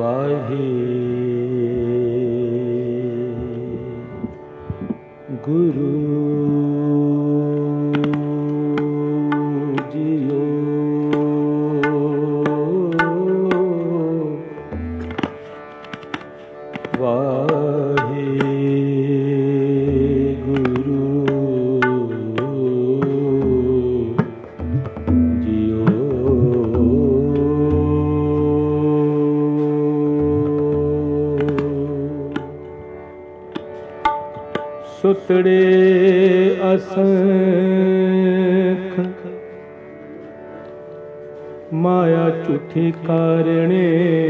वाहे गुरु जियो वाहे गुरु जियो सुतड़े असंख माया झूठी कारणे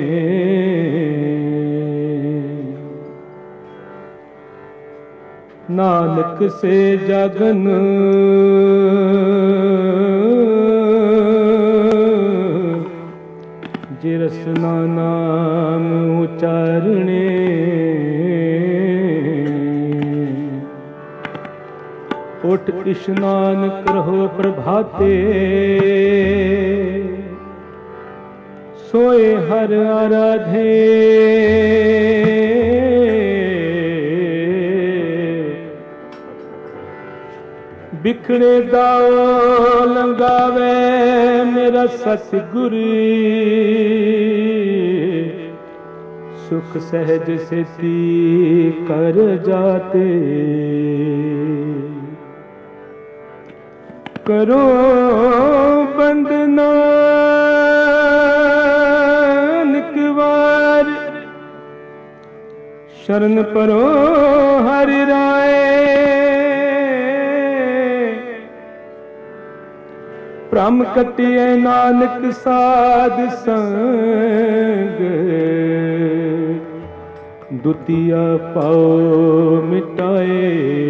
नानक से जागन जिरसना नाम उचारणे उठ स्नान करहो प्रभाते सोए हर आराधे बिखड़े दाओ लंगावे मेरा सतगुरु सुख सहज सेती कर जाते करो बंदना निकवार शरण परो हरि राय भ्रम कटिए नानक साध संग दुतिया पाओ मिटाए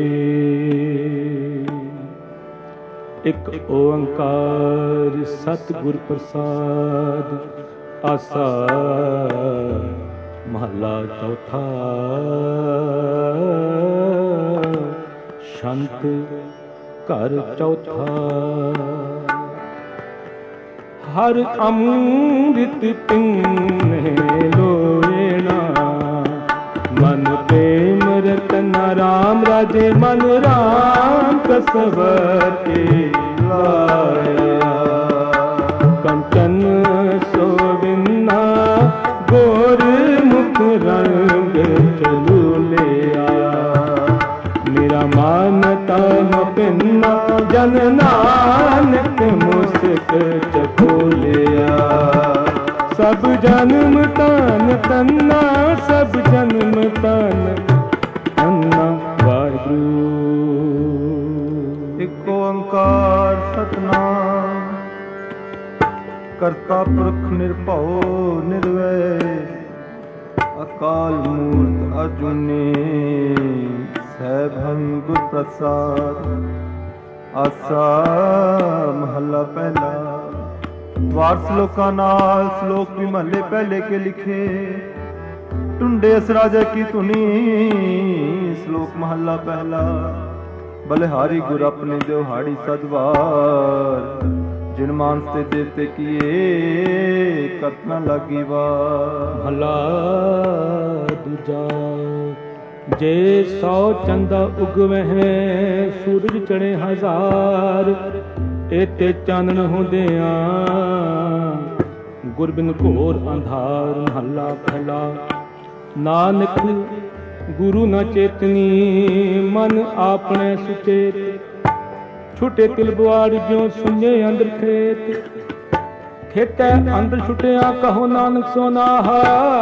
एक ओंकार सतगुर प्रसाद आसा महला चौथा शांत घर चौथा हर अमृत पिन्ने लोएना मन प्रेम रतना राम राजे मन राम कसवते लाया कंचन सोविना गोर मुख रंग चलू लिया मेरा मानता न पिन्ना जन नानक मुस्क चखो लिया सब जन्म तन तन्ना सब जन्म तन अन्ना वाहिगुरु एक ओंकार सतनाम करता पुरख निर्भव निर्वैर अकाल मूर्त अजूनी सैभं गुर प्रसाद आसा महला पहला वार श्लोका नाल श्लोक भी महले पहले के लिखे टुंडे अस राजा की धुनी श्लोक महला पहला बलिहारी गुर अपने देवहाड़ी सदवार जिन मानस ते देवते किए कतना लागी वार भला दूजा जे 100 चंदा उगवह सूरज चढ़े हजार एते चानन होंदिया गुरबिन घोर अंधार महला पहला नानक गुरु न चेतनी मन आपने सुचेत छुटे तिल बुआड़ ज्यों सुने अंदर खेत खेते अंदर छुटिया कहो नानक सोनाहा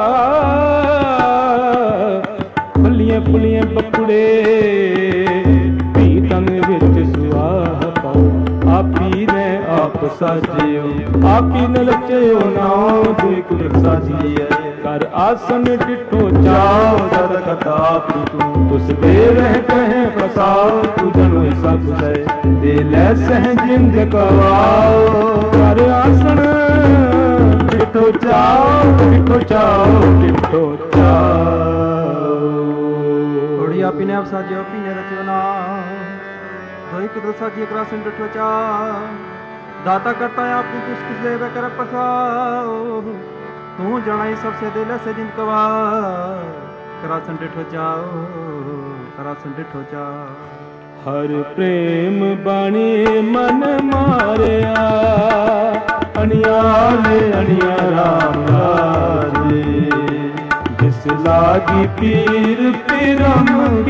फलियां फुलियां बकुड़े भी तन विच सुआह पाओ आपी ने आप साजियो आपी न लचयो नाम दुई कुल साजिए कर आसन डिठो जाओ दर कथा तू तुस दे रह कहे फसाओ तू जनो सब है दे ले सह जिंद कवाओ कर आसन डिठो जाओ डिठो जाओ डिठो जाओ थोड़ी आपी ने आप साजियो आपी ने रचयो ना धोई कुदरत साजिए करासन डिठो चा दाता करता है आपकी तुझ किस ले कर पसाओ तू जनाई सबसे दिल से जिन कवा करासन डिठो जाओ करासन डिठो जा। हर प्रेम बाणी मन मारिया अनियारे अनिया राम राजे जिस लागी पीर पिरम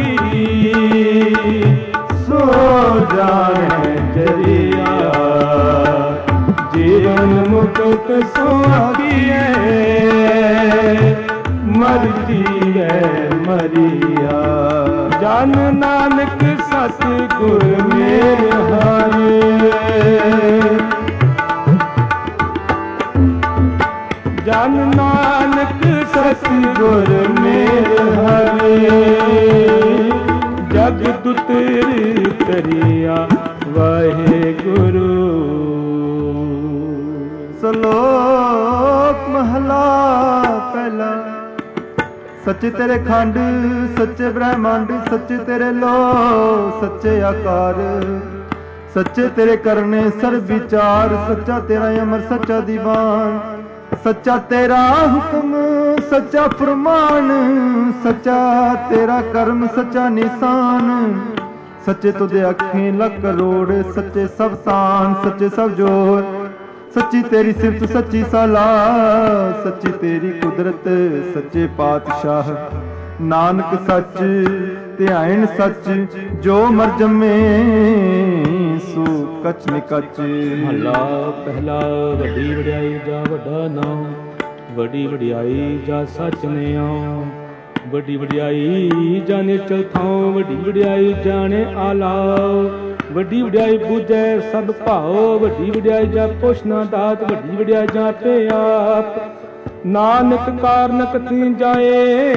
की सो जाने जरिया जीवन मुक्त सोखिए मरती है मरिया जन नानक सतगुर मेरे हारे जन नानक सतगुर मेरे हारे जग दुतर करिया वाहे गुरु। सलोक महला पहला सच्चे तेरे खंड सच्चे ब्रह्मांड सच्चे तेरे लो सच्चे आकार सच्चे तेरे करने सर्व विचार सच्चा तेरा अमर सच्चा दीवान सच्चा तेरा हुक्म सच्चा फरमान सच्चा तेरा कर्म सच्चा निशान सच्चे तुझे अखें लख करोड़ सच्चे सब तान सच्चे सब जोर सच्ची तेरी सिफत सच्ची सलाह सच्ची तेरी कुदरत सच्चे पातशाह नानक सच ध्यान सच जो मर जमे सो कच निकच। महला पहला वड्डी वड्याई जा वड्डा नाम वड्डी वड्याई जा सच ने आओ वड्डी वड्याई जाने चल थाओ वड्डी वड्याई जाने आलाओ वड्डी वड्याई बूझे सब भाओ वड्डी वड्याई जा पोषना दात वड्डी वड्याई जाते आप नानक कारण कथी जाए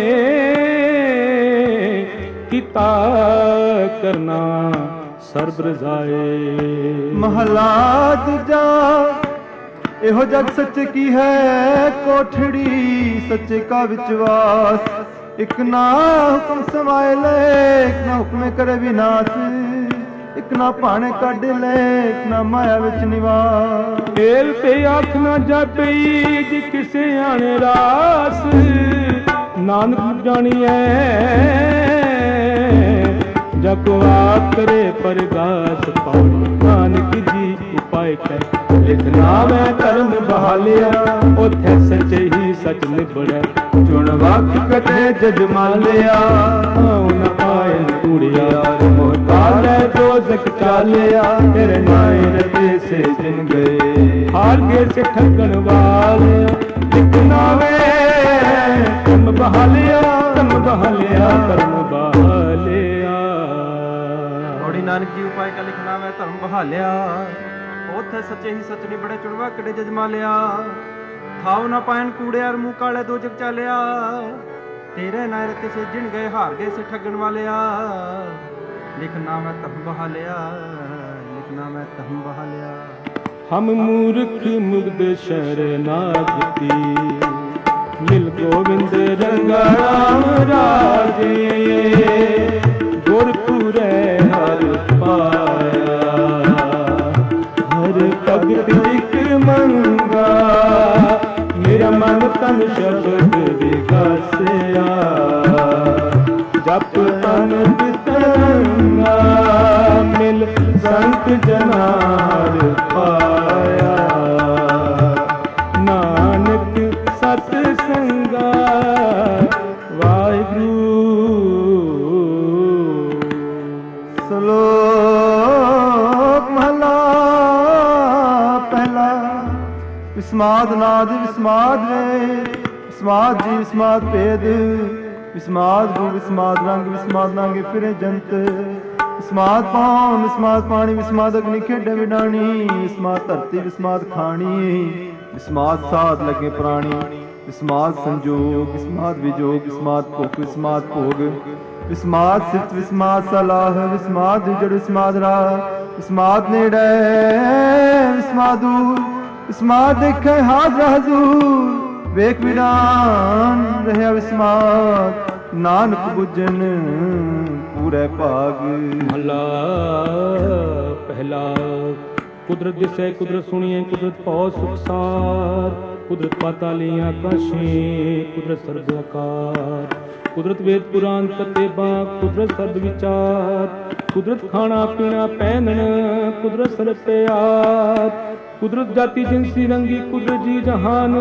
किता करना सर्ब रजाए। महला दूजा एहो जग सच्चे की है कोठड़ी सच्चे का विश्वास एक ना हुक्म समाए ले एक ना हुक्म करे विनाश एक ना भाने कढ ले एक ना माया विच निवास। फेर पे आख ना जापी जी किसे आने रास नानक जानिए जब आप करे परगास पाउनी नानक जी उपाय कर लिखना मैं धर्म बहालिया उथे सच्चे ही सच निबड़े चुन वक्त कटे जजमालिया न आए कूड़िया मोहताज है दोजख चालिया तेरे नाए रते से दिन गए हार गए से ठगन वाले लिखना वे धर्म बहालिया धर्म बहालिया धर्म बहालिया। थोड़ी नानक जी उपाय का लिखना वे धर्म बहालिया उथे सच्चे ही सच नहीं बड़े चुड़वा कड़े जजमा लिया थाव ना पायन कूड़े और मुंह काले दो जग चालिया तेरे नाय रते से जिन गए हार गए से ठगन वालिया लिखना मैं धर्म बहालिया लिखना मैं धर्म बहालिया। हम मूर्ख मुग्ध शरणागति मिल गोविंद रंगा राम राजे गुरपुरे हर पाया हर भगत एक मंगा मेरा मन तन शब्द विकासिया जप तन तरंगा मिल संत जनार पाया नानक सत संगा वाहिगुरू। श्लोक महला पहला विस्माद नाद विस्माद वे विस्माद जी विस्माद भेद विस्माद भू विस्माद रंग विस्माद नांगे फिरे जंत विस्माद पान विस्माद पानी विस्माद अग्नि खेडे विडानी विस्माद धरती विस्माद खानी विस्माद साध लगे प्राणी विस्माद संजोग विस्माद विजोग विस्माद भोग विस्माद भोग विस्माद सिफ्त विस्माद सलाह विस्माद जड़ विस्माद राह विस्माद नेड़े विस्माद दूर विस्माद देखे हाजर हजूर वेख विडान रहा विस्माद नानक बुझन पूरे भाग। महला पहला कुदरत दिसे कुदरत सुनिए कुदरत बहुत सुखसार कुदरत पाताली आकाशे, कुदरत सर्व आकार, कुदरत वेद पुराण कतेबा, कुदरत सर्व विचार, कुदरत खाना पीना पहनन, कुदरत सर्व प्यार, कुदरत जाति जिनसी रंगी, कुदरत जी जहान,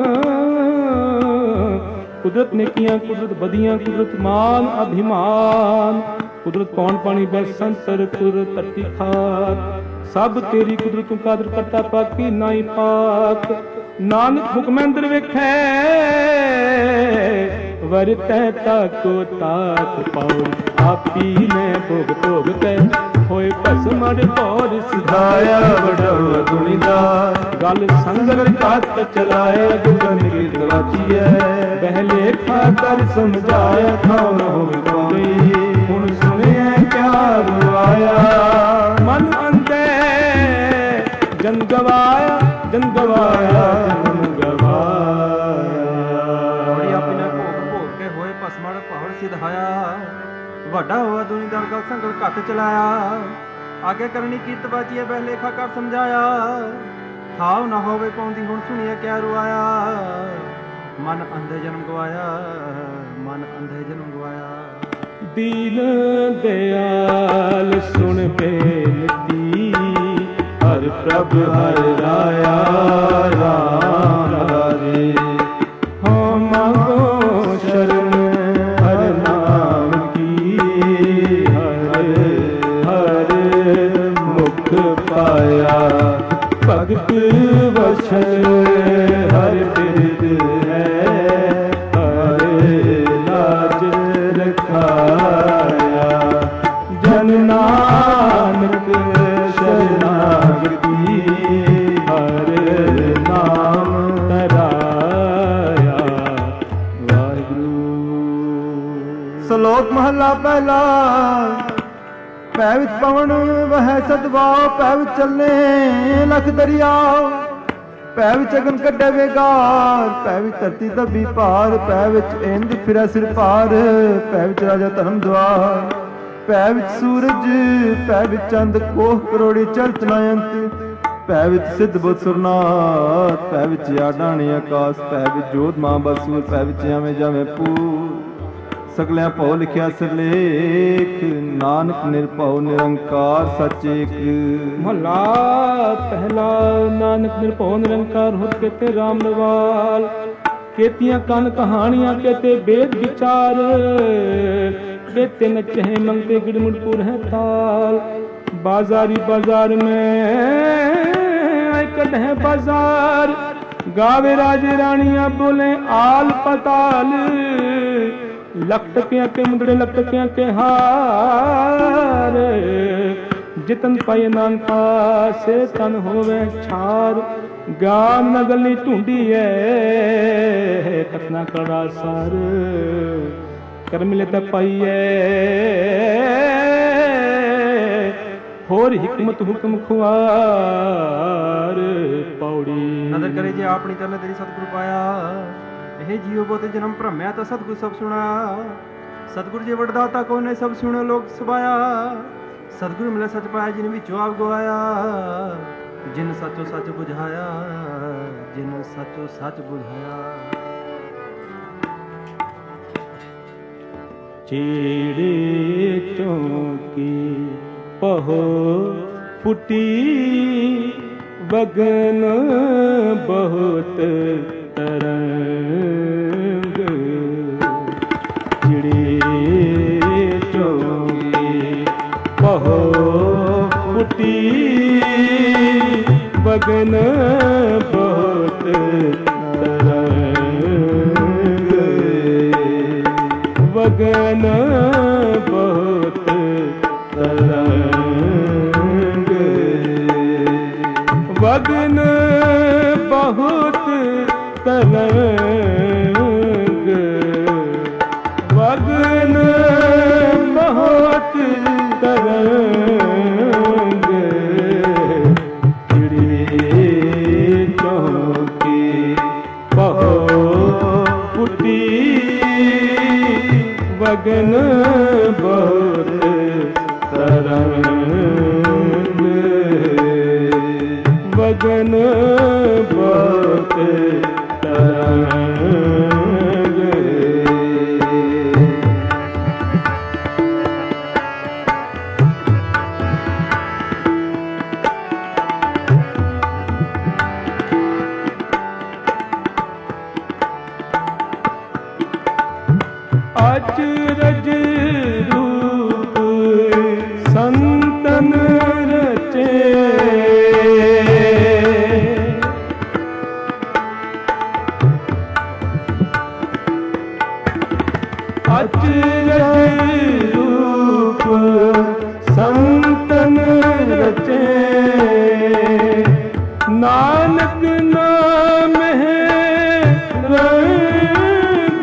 कुदरत नेकियां, कुदरत बदियां, कुदरत मान अभिमान, कुदरत पौन पानी बरसंतर, कुदरत धरती खाक, सब तेरी कुदरत कादर करता पाकी नाई पाक। नानक हुक्मैंदर वेखै वरतै ताको ताक पाओ, आपी ने भोग भोग कै होए भस्मड़ पौर सिधाया, वडा गुणीदार गल संगत कात चलाया, गुगन कीत वाचिए बहले खा कर समझाया, खाओ न होवे कोई हुण सुनिए क्या रुआया, मन अंधे जन गवाया, जन गवाया, जन गवाया। अपने भोग भोग के होए भस्मड़ पौर सिधाया, ਵੱਡਾ ਹੋਆ ਦੁਨੀਦਾਰ ਗਲ ਸੰਗਲ ਘੱਟ ਚਲਾਇਆ, ਆਗੇ ਕਰਨੀ ਕੀਰਤ ਬਾਜੀਏ ਬਹਿਲੇਖਾ ਕਰ ਸਮਝਾਇਆ, ਥਾਉ ਨਾ ਹੋਵੇ ਪਾਉਂਦੀ ਹੁਣ ਸੁਣੀਏ ਕਿਆ ਰੁਆਇਆ, ਮਨ ਅੰਧੇ ਜਨਮ ਗਵਾਇਆ, ਮਨ ਅੰਧੇ ਜਨਮ ਗਵਾਇਆ। ਦੀਨ ਦਿਆਲ ਸੁਣ ਬੇਨਤੀ, ਹਰ ਪ੍ਰਭ ਹਰ ਰਾਇਆ, ਰਾਮ ਰਾਜੇ ਹਾਂ ਮੰਗੋ ਸ਼ਰਨ ਹਰ ਨਾਮ ਕੀ, ਹਰ ਹਰ ਮੁਖ ਪਾਇਆ, ਭਗਤ ਵਛਨ ਹਰ ਬਿਰਦ ਹੈ, ਹਰ ਲਾਜ ਰਖਾਇਆ, ਜਨ ਨਾਨਕ ਸ਼ਰਨਾਗਤੀ, ਹਰ ਨਾਮ ਤਰਾਇਆ। ਵਾਹਿਗੁਰੂ। ਸ਼ਲੋਕ ਮਹਲਾ ਪਹਿਲਾ। ਪੈ ਵਿੱਚ ਪਵਨ ਵਹਿ ਸਦਵਾਉ, ਪੈ ਵਿੱਚ ਚੱਲੇ ਲਖ ਦਰਿਆਉ, ਪੈ ਵਿੱਚ ਅਗਨ ਕੱਢੇ ਵੇਗਾਰ, ਪੈ ਵਿੱਚ ਧਰਤੀ ਦੱਬੀ ਭਾਰ, ਪੈ ਵਿੱਚ ਇੰਦ ਫਿਰੈ ਸਿਰ ਭਾਰ, ਪੈ ਵਿੱਚ ਰਾਜਾ ਧਰਮ ਦੁਆਰ, ਪੈ ਵਿੱਚ ਸੂਰਜ, ਪੈ ਵਿੱਚ ਚੰਦ ਕੋਹ ਕਰੋੜੀ ਚਲਤ ਨਾ ਅੰਤ, ਪੈ ਵਿੱਚ ਸਿੱਧ ਬੁੱਧ ਸੁਰਨਾਥ, ਪੈ ਵਿੱਚ ਆਡਾਣੀ ਆਕਾਸ਼, ਪੈ ਵਿੱਚ ਜੋਤ ਮਾਂ ਬਸੂਰ, ਪੈ ਵਿੱਚ ਐਵੇਂ ਜਾਵੇਂ ਪੂਰ, ਸਗਲਿਆਂ ਭਉ ਲਿਖਿਆ ਸਿਰਲੇਖ, ਨਾਨਕ ਨਿਰਭਉ ਨਿਰੰਕਾਰ ਸੱਚ ਏਕ। ਮਹਲਾ ਪਹਿਲਾ। ਨਾਨਕ ਨਿਰਭਉ ਨਿਰੰਕਾਰ ਹੋਤ ਕੇਤੇ ਰਾਮ ਨਵਾਲ, ਕੇਤੀਆਂ ਕੰਨ ਕਹਾਣੀਆਂ ਕੇਤੇ ਵੇਦ ਵਿਚਾਰ, ਕੇਤੇ ਨਚੇ ਮੰਗਤੇ ਗਿੜਮੁੜਪੁਰ ਹੈ ਤਾਲ, बाजारी बाजार में कदह बाजार, गावे राजे रानियां बोले आल पताल, लखटकियां के मुंदड़े लखटकियां के हार, जितन पाए नानका से तन होवे छार, गान नगली ढूंढी है कतना कड़ा सार, कर मिले त पाइए होर हिकमत हुक्म खुआर। पौड़ी। नदर करे जे आपनी तरन तेरी सतगुरु पाया, ਇਹ ਜੀਉ ਬੋਤੇ ਜਨਮ ਭ੍ਰਮਿਆ ਤਾਂ ਸਤਿਗੁਰ ਸਭ ਸੁਣਾ, ਸਤਿਗੁਰ ਜੇ ਵਡਦਾਤਾ ਕੋ ਨੇ ਸਭ ਸੁਣੋ ਲੋਕ ਸਬਾਇਆ, ਸਤਿਗੁਰ ਮਿਲੇ ਸੱਚ ਪਾਇਆ ਜਿਨ ਵਿੱਚੋਂ ਆਪ ਗਵਾਇਆ, ਜਿਨ ਸੱਚੋ ਸੱਚ ਬੁਝਾਇਆ, ਜਿਨ ਸੱਚੋ ਸੱਚ ਬੁਝਾਇਆ। ਚੀੜੇ ਚੌਂਕੀ ਪਹੋ ਫੁੱਟੀ, ਬਗਨ ਬਹੁਤ ਤਰੰਗ, ਚਿੜੇ ਚੌਂਕੀ ਪਹੋ ਫੁੱਟੀ, ਬਗਨ ਬਹੁਤ ਤਰੰਗ, ਬਗਨ ਬਹੁਤ ਤਰੰਗ, ਵਗਨ ਬਹੁਤ ਤਰੰਗ, ਵਗਨ ਬਹੁਤ ਤਰੰਗ, ਚਿੜੇ ਚੌਂਕੀ ਪਹੋ ਫੁੱਟੀ, ਵਗਨ ਬਹੁਤ ਤਰੰਗ, ਵਗਨ ਬਹੁਤ ਅਚਰਜ ਰੂਪ ਸੰਤਨ ਰਚੇ ਅਚਰਜ ਰੂਪ ਸੰਤਨ ਰਚੇ ਨਾਨਕ ਨਾਮ ਹੈ ਰੰਗ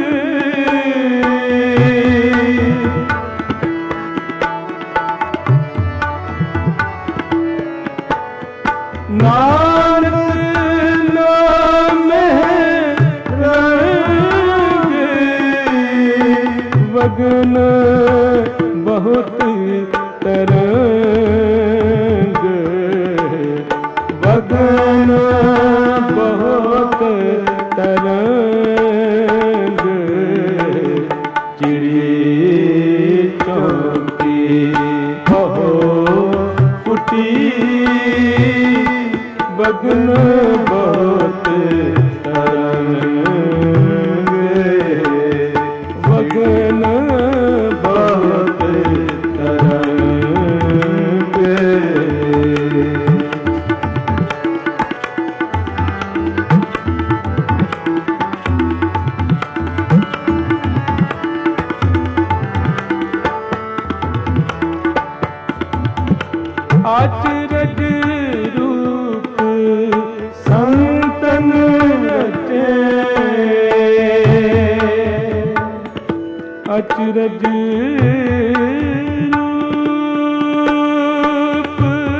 ਨਾਨਕ ਨਾਮ ਹੈ ਰੰਗ ਵਗਨ ਬਹੁਤ ਤਰੰਗ ਵਗਨ ਬਹੁਤ ਤਰੰਗ ਚਿੜੀ ਚੌਂਕੀ ਹੋ ਫੁੱਟੀ ਵਗਨ ਬਹੁਤ ਤਰੰਗ ਵਗਨ ਬਹੁਤ ਤਰੰਗ ਅਚਰਜ ਰੂਪ ਸੰਤਨ ਰਚੇ ਅਚਰਜ ਰੂਪ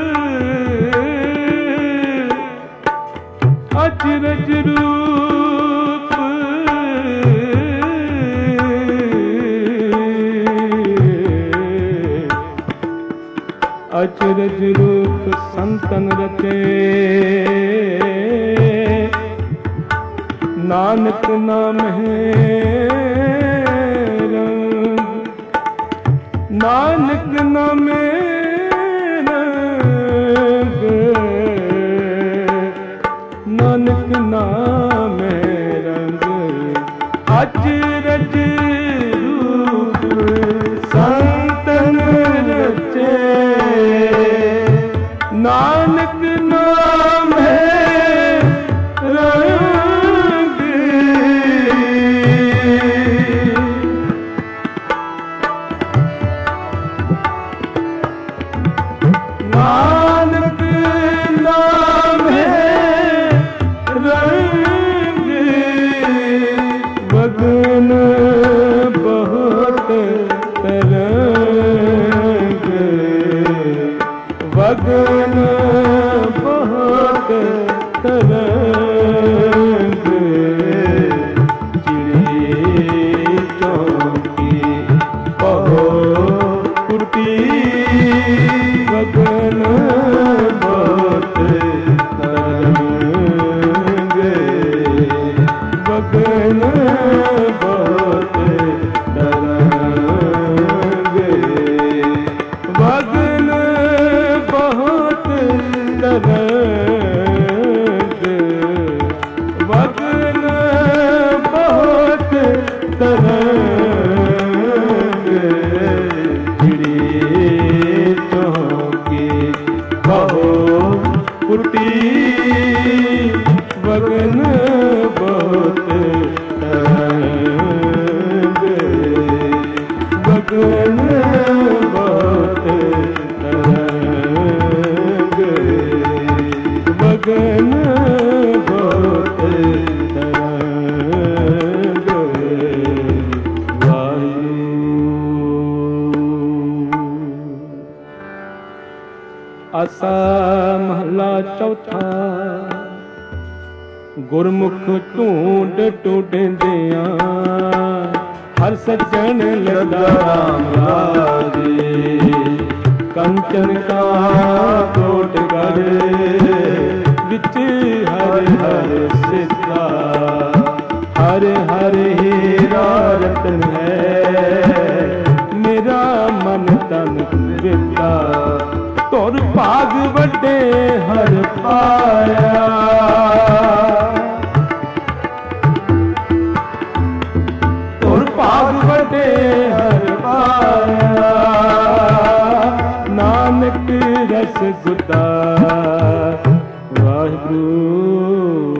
ਅਚਰਜ ਰੂਪ ਅਚਰਜ ਰੂਪ ਸੰਤਨ ਰਚੇ ਨਾਨਕ ਨਾਮ ਹੈ ਰੰਗ ਨਾਨਕ ਨਾਮ ਰੰਗ ਨਾਨਕ ਨਾਮ ਰੰਗ ਅਚਰਜ ਰੂਪ ਸੰਤਨ ਰਚੇ ਨਾਨਕ ਨਾਮ ਹੈ ਰੰਗ ਨਾਨਕ ਨਾਮ ਹੈ ਰੰਗ ਵਗਨ ਬਹੁਤ ਤਰੰਗ ਵਗਨ ਬਹੁਤ ਤਰੰਗ ਚਿੜੀ ਚੌਂਕੀ ਹੋ ਫੁੱਟੀ ਵਗਨ ਬਹੁਤ ਤਰੰਗ ਵਗਨ ਬਹੁਤ ਤਰੰਗ ਵਗਨ ਬਹੁਤ ਤਰੰਗ ਵਗਨ ਬਹੁਤ ਤਰੰਗ ਚਿੜੀ ਚੌਂਕੀ ਹੋ ਫੁੱਟੀ ਵਗਨ ਬਹੁਤ ਤਰੰਗ ਵਗਨ ਬਹੁਤ ਤਰੰਗ ਵਗਨ ਬਹੁਤ ਤਰੰਗ ਵਾਹਿਗੁਰੂ। ਆਸਾ ਮਹਲਾ ਚੌਥਾ। ਗੁਰਮੁਖ ਢੂੰਡ ਟੁੱਟਦਿਆਂ ਹਰ ਸੱਜਣ ਲੱਗਾ ਰਾਮ ਰਾਜੇ। ਕੰਚਨ ਕਾ ਕੋਟ ਕਰ ਵਿੱਚ ਹਰ ਹਰ ਸਿੱਧਾ। ਹਰ ਹਰ ਹੀਰਾ ਰਤਨ ਹੈ ਮੇਰਾ ਮਨ ਤਨ ਵਿਦਾ। ਧੁਰ ਭਾਗ ਵੱਡੇ ਹਰ ਪਾਇਆ। ਧੁਰ ਭਾਗ ਫਟੇ ਹਰ ਪਾਇਆ, ਨਾਨਕ ਰਸ ਗੁਦਾ ਵਾਹਿਗੁਰੂ।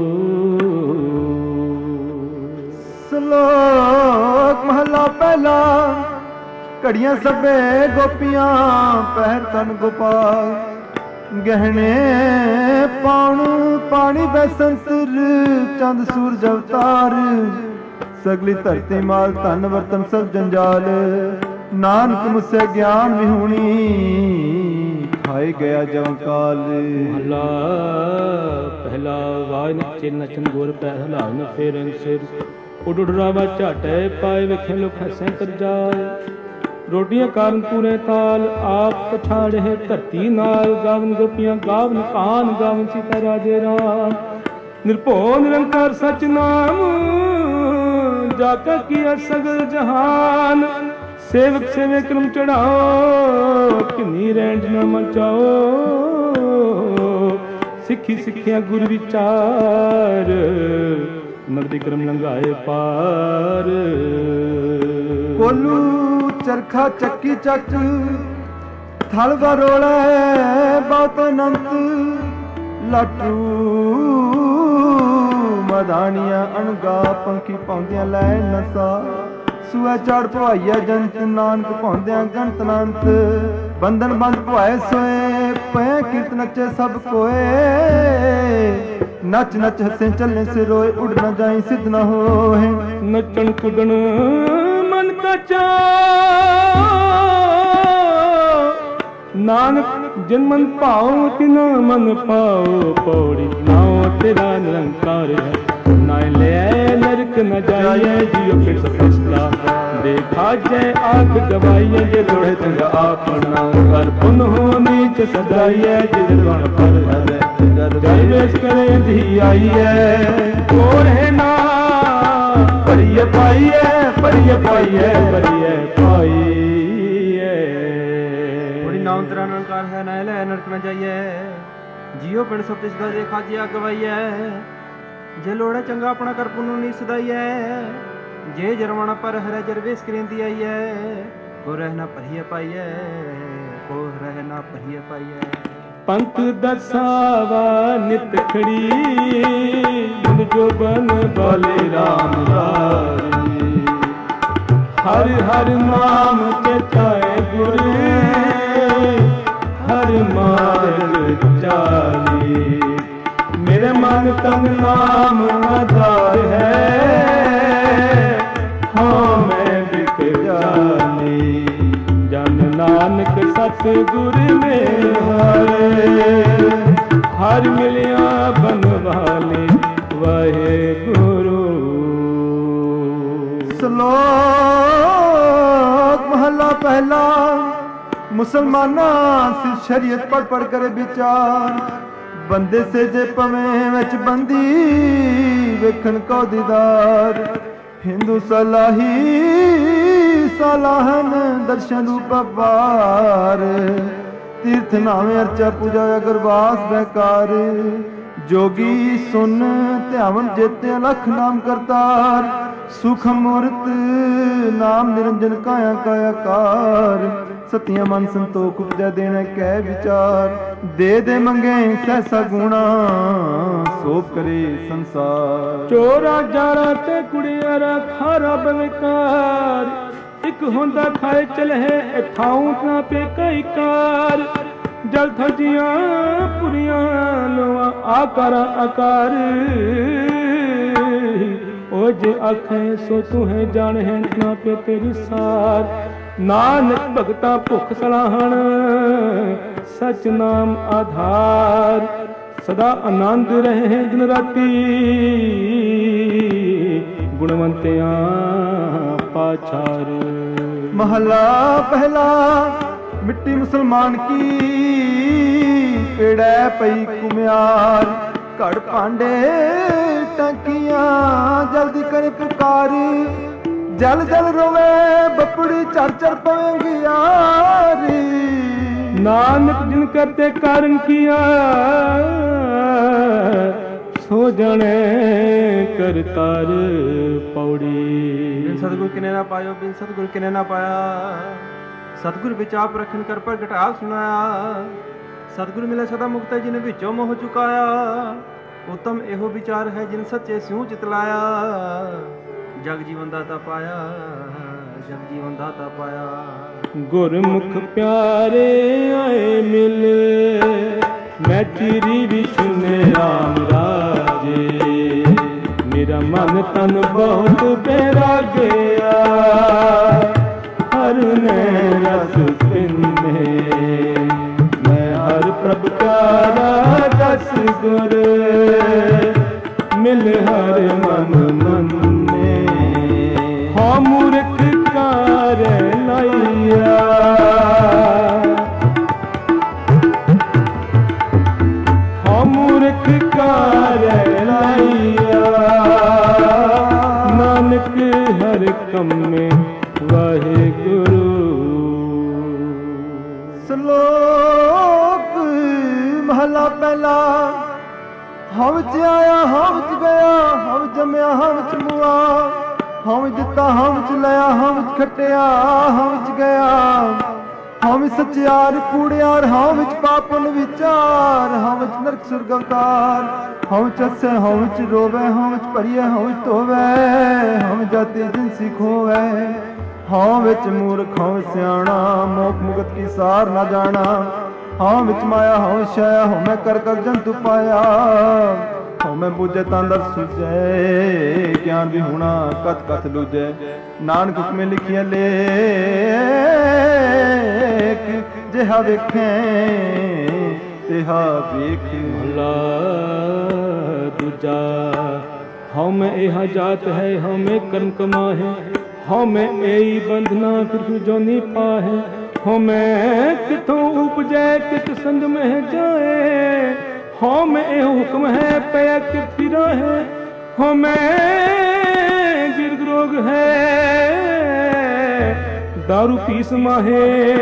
ਸ਼ਲੋਕ ਮਹਲਾ ਪਹਿਲਾ। ਘੜੀਆਂ ਸਭੇ ਗੋਪੀਆਂ ਪਹਿਰ ਤਨ ਗੋਪਾਲ, ਗਹਿਣੇ ਪਾਉਣ ਪਾਣੀ ਬੈਸੰਤਰ, ਚੰਦ ਸੂਰਜ ਅਵਤਾਰ, ਸਗਲੀ ਧਰਤੀ ਮਾਲ ਧਨ ਵਰਤਨ ਸਭ ਜੰਜਾਲ, ਨਾਨਕ ਮੁਸੇ ਗਿਆਨ ਵਿਹੂਣੀ, ਖਾਏ ਗਿਆ ਜਮ ਕਾਲ। ਮਹਲਾ ਪਹਿਲਾ। ਵਾਜ ਨਚੇ ਨਚਨ ਗੁਰ ਪੈ ਹਲਾਨ ਫੇਰਨ ਸਿਰ, ਉੱਡ ਉੱਡ ਰਾਵਾ ਝਾਟੇ ਪਾਏ ਵੇਖੇ ਲੋਕ ਹੱਸੇ ਕਰ ਜਾਏ, ਰੋਟੀਆਂ ਕਾਰਨ ਪੂਰੇ ਤਾਲ, ਆਪ ਪਛਾੜੇ ਧਰਤੀ ਨਾਲ, ਗਾਵਨ ਗੋਪੀਆਂ ਗਾਵਨ ਕਾਨ, ਗਾਵਨ ਸੀਤਾ ਰਾਜੇ ਰਾਮ, ਨਿਰਭਉ ਨਿਰੰਕਾਰ ਸਚ ਨਾਮ, ਜਾ ਕਾ ਕੀਆ ਸਗਲ ਜਹਾਨ, ਸੇਵਕ ਸੇਵੇ ਕਰਮ ਚੜਾਓ, ਕਿੰਨੀ ਰਹਿਣ ਨਾ ਮਚਾਓ, ਸਿੱਖੀ ਸਿੱਖਿਆ ਗੁਰ ਵਿਚਾਰ, ਨਗਦੀ ਕਰਮ ਲੰਘਾਏ ਪਾਰ। ਕੋਲੂ ਚਰਖਾ ਚੱਕੀ ਚੱਕ, ਥਲ ਬਰੋਲੇ ਬਹੁਤ ਅਨੰਤ, ਲਾਟੂ ਮਧਾਣੀਆਂ ਅਣਗਾ, ਪੰਖੀ ਪਾਉਂਦਿਆਂ ਲੈ ਨਸਾ, ਸੂਆ ਚੜ ਭਵਾਈਆ ਜੰਤ, ਨਾਨਕ ਪਾਉਂਦਿਆਂ ਗੰਤ ਅਨੰਤ, ਬੰਧਨ ਬੰਦ ਭਵਾਏ ਸੋਏ, ਪੈ ਕੀਰਤ ਨੱਚੇ ਸਭ ਕੋਏ, ਨੱਚ ਨੱਚ ਹੱਸੇ ਚੱਲੇ ਸੇ ਰੋਏ, ਉੱਡ ਨਾ ਜਾਈ ਸਿੱਧ ਨਾ ਹੋਏ, ਨੱਚਣ ਕੁੱਦਣ ਮਨ ਕਾ ਚਾ, ਨਾਨਕ ਜਿਨ ਮਨ ਭਾਉ ਤਿਨਾ ਮਨ ਪਾਉ, ਪੌੜੀ ਨਾਉ ਤੇਰਾ ਨਿਰੰਕਾਰ ਹੈ, ਨਾ ਲੈ ਨਰਕ ਨ ਜਾਈਏ, ਜਿਉ ਫਿਰ ਸਫਿਸਤਾ ਦੇਖਾ ਜੈ ਆਖ ਗਵਾਈਏ, ਜੇ ਲੋੜੇ ਚੰਗਾ ਆਪਣਾ ਕਰ ਪੁਨ ਹੋ ਨੀਚ ਸਦਾਈਏ, ਜਿਦ ਗੁਣ ਫਲ ਹੈ ਜੈ ਵੇਸ ਕਰੇ ਧੀ ਆਈਏ, ਕੋੜੇ ਨਾ ਭਰੀਏ ਪਾਈਏ, ਭਰੀਏ ਪਾਈਏ, ਭਰੀਏ ਪਾਈਏ। ਬੜੀ ਨਾਮ ਤੇਰਾ ਨਿਰੰਕਾਰ ਹੈ, ਨਾ ਲੈ ਨਰਕ ਨ ਜਾਈਏ, ਜੀਓ ਪਿੰਡ ਸਭ ਤਿਸ ਦਾ ਦੇਖਾ ਜੀ ਅਗਵਾਈਏ, ਜੇ ਲੋੜਾ ਚੰਗਾ ਆਪਣਾ ਕਰ ਪੁੰਨੂ ਨੀ ਸਦਾਈਏ, ਜੇ ਜਰਵਾਣਾ ਪਰ ਹਰੇ ਜਰਵੇਸ ਕਰੇਂਦੀ ਆਈਏ, ਕੋ ਰਹਿਣਾ ਭਰੀਏ ਪਾਈਏ, ਕੋ ਰਹਿਣਾ ਭਰੀਏ ਪਾਈਏ। ਪੰਥ ਦਸਾਵਾ ਨਿਤ ਖੜੀ, ਗੁਣ ਜੋਬਨ ਬਾਲੇ ਰਾਮ ਰਾਰੀ, ਹਰ ਹਰ ਨਾਮ ਚੇਤਾਏ ਗੁਰ, ਹਰ ਮਾਰਗ ਚਾਲੀ, ਮੇਰੇ ਮਨ ਤਨ ਨਾਮ ਆਧਾਰ ਹੈ, ਹਾਂ ਮੈਂ ਬਿਕ ਜਾਨੀ, ਜਨ ਨਾਨਕ ਸਤ ਗੁਰ ਮਿਲਾਏ, ਹਰ ਮਿਲਿਆ ਬਨਵਾਲੇ ਵਾਹਿਗੁਰੂ। ਸ਼ਲੋਕ ਮਹਲਾ ਪਹਿਲਾ। ਮੁਸਲਮਾਨਾਂ ਸਿਰ ਸ਼ਰੀਅਤ ਪੜ ਪੜ ਕਰੇ ਵਿਚਾਰ, ਬੰਦੇ ਸੇ ਜੇ ਪਵੇਂ ਵਿੱਚ ਬੰਦੀ, ਵੇਖਣ ਕੋ ਦੀਦਾਰ, ਹਿੰਦੂ ਸਲਾਹੀ ਸਲਾਹਨ, ਦਰਸ਼ਨ ਰੂਪ ਬਾਰ, ਤੀਰਥ ਨਾਵੇਂ ਅਰਚਾ ਪੂਜਾ ਅਗਰਵਾਸ ਬਹਿਕਾਰ, ਜੋਗੀ ਸੁਨ ਧਿਆਵਨ ਜੇਤੇ ਅਲਖ ਨਾਮ ਕਰਤਾਰ, ਸੁਖ ਮੂਰਤ ਨਾਮ ਨਿਰੰਜਨ ਕਾਇਆ ਕਾਇਆਕਾਰ, ਸਤਿਆ ਮਨ ਸੰਤੋਖ ਉਪਜੈ ਦੇਣਾ ਕਹਿ ਵਿਚਾਰ, ਦੇ ਦੇ ਮੰਗੇ ਸਹਿਸਾ ਗੁਣਾ, ਸੋਭ ਕਰੇ ਸੰਸਾਰ। ਚੋਰਾ ਜਾਰਾ ਤੇ ਕੁੜੀਆਰਾ ਖਾਰਾ ਬਵਿਕਾਰ, ਇੱਕ ਹੁੰਦਾ ਖਾਏ ਚਲਹਿ ਇਥਾਉ ਨਾ ਪੇ ਕਈ ਕਾਰ, ਜਲ ਥਜੀਆਂ ਪੁਰੀਆਂ ਲੋਆ ਆਕਾਰ ਆਕਾਰ, ਉਹ ਜੇ ਆਖੇ ਸੋ ਤੂੰ ਹੈ ਜਾਣੇ ਨਾ ਪੇ ਤੇਰੀ ਸਾਰ, ਨਾਨਕ ਭਗਤਾ ਭੁਖ ਸਲਾਹਣ, ਸਚ ਨਾਮ ਆਧਾਰ, ਸਦਾ ਆਨੰਦ ਰਹੇ ਦਿਨ ਰਾਤੀ, ਗੁਣਵੰਤਿਆਂ ਪਾਛਾਰ। ਮਹਲਾ ਪਹਿਲਾ। ਮਿੱਟੀ ਮੁਸਲਮਾਨ ਕੀ ਪੇੜੈ ਪਈ ਕੁਮਿਆਰ, ਘੜ ਭਾਂਡੇ ਟੰਕੀਆਂ ਜਲਦੀ ਕਰੇ ਪੁਕਾਰ, ਜਲ ਜਲ ਰੋਵੇ ਬੱਪੜੀ ਚਰ ਚਰ ਪਵੇਂਗੀ ਯਾਰੀ, ਨਾਨਕ ਜਿਨ ਕਰਤੇ ਕਾਰਨ ਕੀਆ, ਸੋ ਜਣੇ ਕਰਤਾਰ ਪੌੜੀ। ਬਿਨ ਸਤਿਗੁਰ ਕਿਨੇ ਨਾ ਪਾਇਓ, ਬਿਨ ਸਤਿਗੁਰ ਕਿਨੇ ਨਾ ਪਾਇਆ। ਸਤਿਗੁਰ ਵਿੱਚ ਆਪ ਰਖਨ ਕਰ ਪ੍ਰਗਟ ਆਪ ਸੁਣਾਇਆ। ਸਤਿਗੁਰ ਮਿਲੇ ਸਦਾ ਮੁਕਤ ਜਿਨ ਵਿੱਚੋਂ ਮੋਹ ਚੁਕਾਇਆ। ਉਤਮ ਇਹੋ ਵਿਚਾਰ ਹੈ ਜਿਨ ਸੱਚੇ ਸਿਉ ਚਿਤਲਾਇਆ। ਜਗ ਜੀਵਨ ਦਾਤਾ ਪਾਇਆ, ਜਗ ਜੀਵਨ ਦਾਤਾ ਪਾਇਆ। ਗੁਰਮੁਖ ਪਿਆਰੇ ਆਏ ਮਿਲ, ਮੈਂ ਤੇਰੀ ਵਿਸ਼ਨੇ ਰਾਮ ਰਾਜੇ। ਮੇਰਾ ਮਨ ਤਨ ਬਹੁਤ ਬੈਰਾਗਿਆ, ਹਰ ਨੇ ਰਸ ਪਿੰਨੇ। ਮੈਂ ਹਰ ਪ੍ਰਭ ਪਿਆਰਾ ਦਸ ਗੁਰ, ਮਿਲ ਹਰ ਮਨ ਮੰਨੇ। ਹਾਂ ਮੂਰਖ ਕਾਰ ਲਾਈਆ, ਹਾਂ ਮੂਰਖ ਕਾਰ ਲਾਈਆ। ਨਾਨਕ ਹਰ ਕੰਮੇ ਵਾਹਿਗੁਰੂ। ਸ਼ਲੋਕ ਮਹਲਾ ਪਹਿਲਾ। ਹਉ ਵਿੱਚ ਆਇਆ ਹਉ ਵਿੱਚ ਗਿਆ, ਹਉ ਵਿੱਚ ਜੰਮਿਆ ਹਉ ਵਿੱਚ ਮੁਆ। ਹਉ ਵਿੱਚ ਦਿੱਤਾ ਹਉ ਵਿੱਚ ਲਿਆ, ਹਉ ਵਿੱਚ ਖੱਟਿਆ ਹਉ ਵਿੱਚ ਗਿਆ। ਹਉ ਵਿੱਚ ਸੱਚਿਆਰ ਕੂੜਿਆਰ, ਹਉ ਵਿੱਚ ਪਾਪਨ ਵਿਚਾਰ। ਹਉ ਵਿੱਚ ਨਰਕ ਸੁਰਗ ਅਵਤਾਰ, ਹਉ ਵਿੱਚ ਹੱਸੇ ਹਉ ਵਿੱਚ ਰੋਵੇ। ਹਉ ਵਿੱਚ ਭਰੀਏ ਹਉ ਵਿੱਚ ਧੋਵੇ, ਹਉ ਵਿੱਚ ਜਾਤੀ ਜਿਨਸੀ ਖੋਵੇ। ਹਉ ਵਿੱਚ ਮੂਰਖ ਹਉ ਵਿੱਚ ਸਿਆਣਾ, ਮੋਖ ਮੁਕਤ ਕੀ ਸਾਰ ਨਾ ਜਾਣਾ। ਹਉ ਵਿੱਚ ਮਾਇਆ ਹਉ ਵਿੱਚ ਛਾਇਆ, ਹਉ ਮੈਂ ਕਰ ਕਰ ਜੰਤੂ ਪਾਇਆ। ਹਉ ਮੈਂ ਬੁਝੇ ਤਾਂ ਦਰ ਸੁਝੇ, ਗਿਆਨ ਵੀ ਹੋਣਾ ਕਤ ਕਤ ਲੁਝੇ। ਨਾਨਕ ਹੁਕਮੇ ਲਿਖੀਏ ਲੇਖ, ਜਿਹਾ ਵੇਖੇ ਤਿਹਾ ਵੇਖ। ਮਹਲਾ ਦੂਜਾ। ਹਉ ਮੈਂ ਇਹ ਜਾਤ ਹੈ, ਹਉ ਮੈਂ ਕਰਮ ਕਮਾਹੇ। ਹਉ ਮੈਂ ਇਹੀ ਬੰਧਨਾ ਫਿਰ ਜੋਨੀ ਪਾਹੇ। ਹਉ ਮੈਂ ਕਿਥੋਂ ਉਪਜੈ ਕਿਤ ਸੰਗ ਮਹਿ ਜਾਏ। ਹਉ ਮੈਂ ਇਹ ਹੁਕਮ ਹੈ ਪਿਆ ਕਿਰਤੀ ਰਾਹੇ। ਹਉ ਮੈਂ ਦੀਰਘ ਰੋਗ ਹੈ दारू पीस माहे।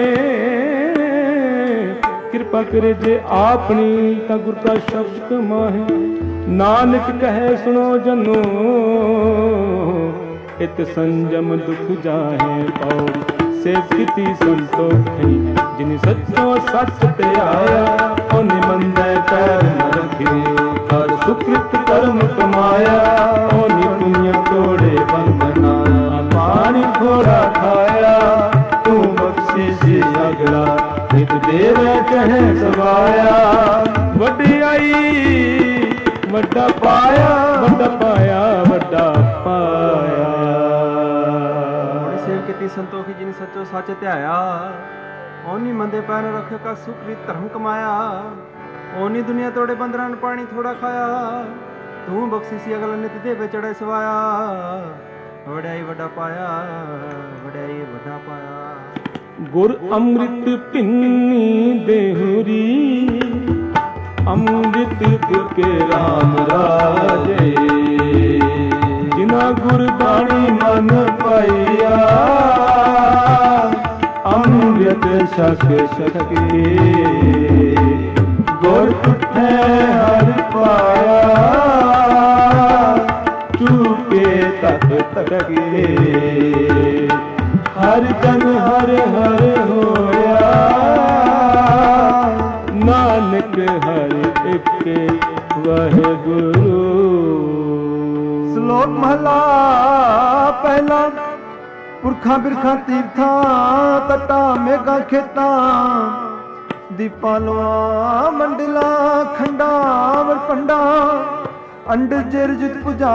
कृपा करे जे आपनी ता गुर का शब्द कमाहे। नानक कहे सुनो जनो इत संजम दुख जाहे पाओ। से स्थिति संतोखी जिन सच्चो सच ते आया। उन मंदै पैर न रखे हर सुकृत कर्म कमाया। उन पुण्य तोड़े बंधना पानी थोड़ा खाया। तू बख्शिश अगला नित देवे कहे सवाया। वड्याई वड्डा पाया वड्डा पाया वड्डा पाया। सेव की संतोखी जिन सचो सच ध्याया। ओनी मंदे पैर रखे का सुकृत धर्म कमाया। ओनी दुनिया तोड़े बंदरान पानी थोड़ा खाया। तू बख्शिश अगला नित देवे चढ़े सवाया। वड्याई वड्डा पाया वड्याई वड्डा पाया। गुर अमृत पिन्नी देहुरी अमृत के राम राजे। जिना गुरबाणी मन पाइया अमृत शक सके। गुर उठे हर पाया चूके तक तके। हर जन हर हर होया नानक हर एक वाहिगुरु। श्लोक महला पहला। पुरखा बिरखा तीर्थां तटा मेघा खेतां। दीपां लवा मंडला खंडा वरपंडा। अंड चिर जित पुजा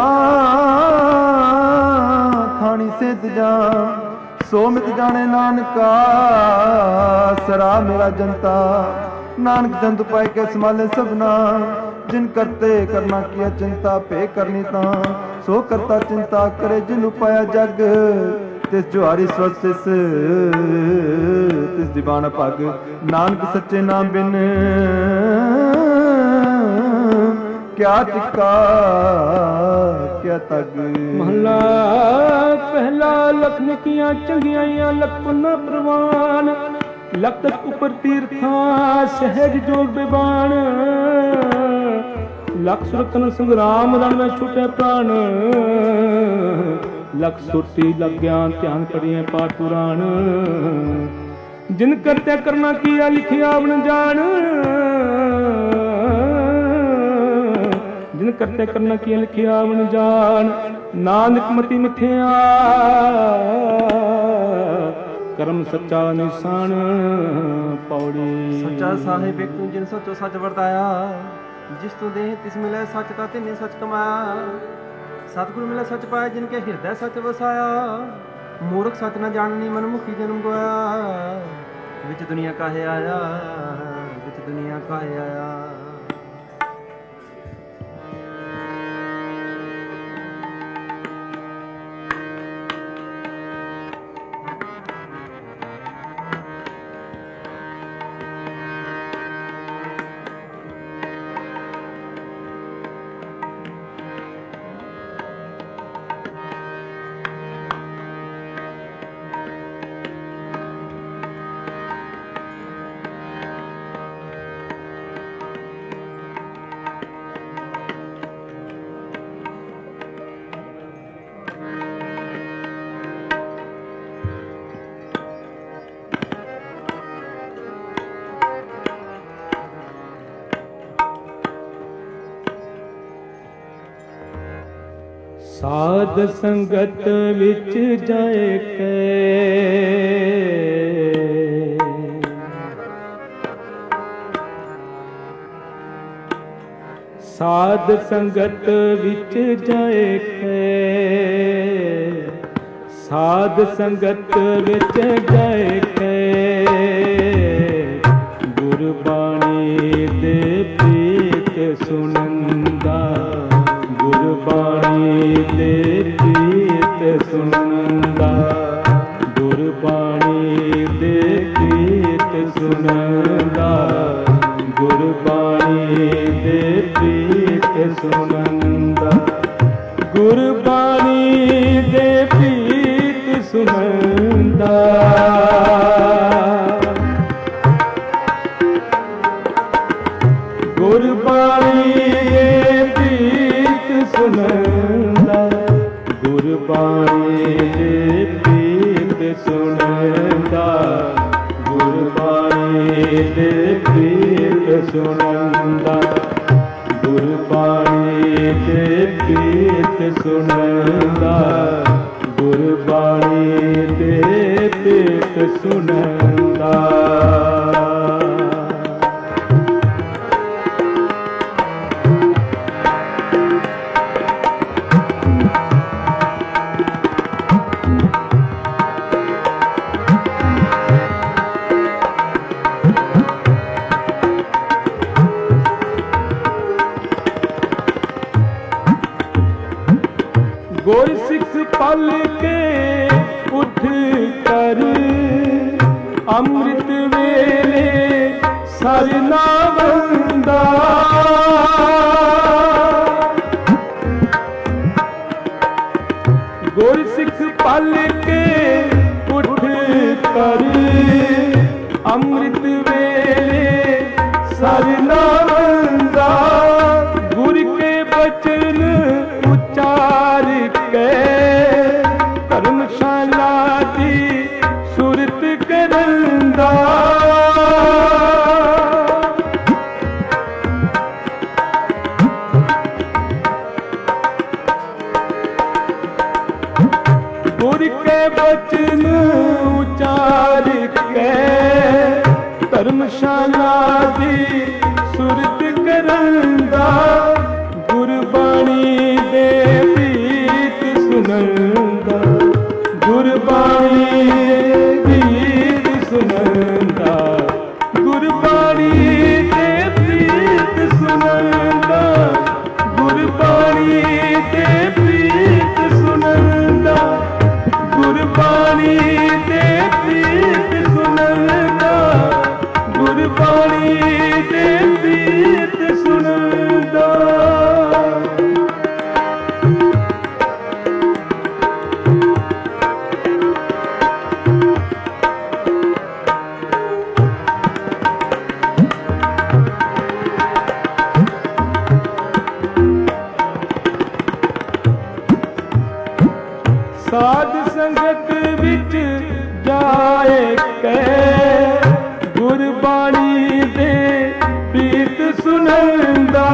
खानी सेत जा। सो मित जाने नानका सरा मेरा जनता। नानक जंत पाए के संभाले सबना। जिन करते करना किया चिंता पे करनी ता। सो करता चिंता करे जिन पाया जग। तिस जुआरी स्वस्थ तिस दीवाना पग। नानक सच्चे नाम बिन क्या टिका क्या तग। महला पहला लखन किया चंगियाइयां लखपन्ना प्रवान। लख तक उपर तीर्थां सहज जोग बेबान। लख सुरतन संग्राम रण में छूटे प्राण। लख सुरती लग ज्ञान ध्यान पढ़िए पाठ पुराण जिन करते करना किया लिखिया बन जान जिन करते करना किया लिखिया बन जान नानक मति मिथ्या करम सच्चा निशान पौड़ी। सच्चा साहिब एक तू जिन सचो सच वरताया जिस तू दे तिस मिले सच का तिन्ने सच कमाया सतगुरु मिले सच पाया जिनके हृदय सच वसाया मूर्ख सच न जाननी मनमुखी जन्म गया विच दुनिया काहे आया विच दुनिया काहे आया। साध संगत विच जाए के साध संगत विच जाए के साध संगत विच जाए के गुरबाणी दे प्रीत सुनंदा गुरबाणी दे प्रीत सुनंदा गुरबाणी दे प्रीत सुनंदा गुरबाणी दे प्रीत सुनंदा गुरबाणी दे प्रीत सुनंदा गुरबाणी सुनंदा गुरबाणी दे प्रीत सुनंदा गुरबाणी दे प्रीत सुनंदा गुरबाणी दे प्रीत सुनंदा गुरबाणी दे प्रीत सुनंदा। गुर सिख पल के उठ कर अमृत वेले सर नावंदा गुर सिख पल के उठ कर अमृत वेले सर नावंदा गुर के बचन उचार के धर्मशाला दी सुरत करंदा गुर के बचन उचार के धर्मशाला दी सुरत करंदा गुरबाणी दे प्रीत सुनंदा गुरबाणी प्रीत सुनंदा गुरबाणी दे प्रीत सुनंदा गुरबाणी दे प्रीत सुनंदा गुरबाणी दे प्रीत सुनंदा गुरबाणी दे प्रीत सुनंदा। ਸੰਗਤ ਵਿੱਚ ਜਾਏ ਕੈ ਗੁਰਬਾਣੀ ਦੇ ਪ੍ਰੀਤ ਸੁਣਦਾ।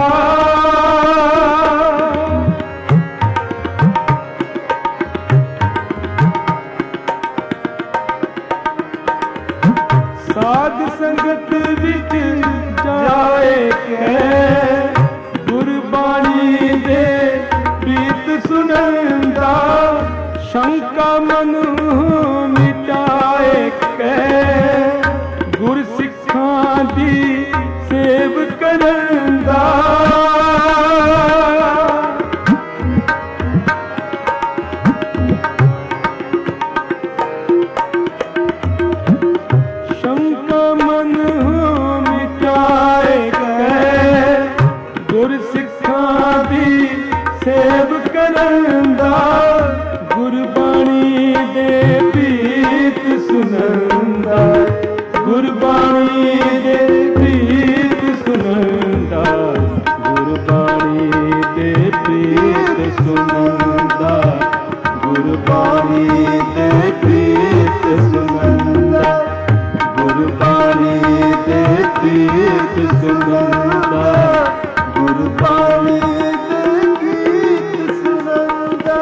ਸਾਧ ਸੰਗਤ ਵਿੱਚ ਜਾਏ ਕੈ ਗੁਰਬਾਣੀ ਦੇ ਪ੍ਰੀਤ ਸੁਣਦਾ। ਸ਼ੰਕਾ ਮਨ ਮਿਟਾਏ ਕੈ ਗੁਰ ਸਿੱਖਾਂ ਦੀ ਸੇਵ ਕਰਦਾ। ਸ਼ੰਕਾ ਮਨ ਮਿਟਾਏ ਕੈ ਗੁਰ ਸਿੱਖਾਂ ਦੀ ਸੇਵ ਕਰਦਾ। ਗੁਰਬਾਣੀ ਦੇ ਪ੍ਰੀਤ ਸੁਣਦਾ। ਗੁਰਬਾਣੀ ਦੇ ਪ੍ਰੀਤ ਸੁਣਦਾ। ਗੁਰਬਾਣੀ ਦੇ ਪ੍ਰੀਤ ਸੁਣਦਾ। ਗੁਰਬਾਣੀ ਦੇ ਪ੍ਰੀਤ ਸੁਣਦਾ। ਗੁਰਬਾਣੀ ਦੇ ਪ੍ਰੀਤ ਸੁਣਦਾ। ਗੁਰਬਾਣੀ ਦੇ ਗੀਤ ਸੁਣਦਾ।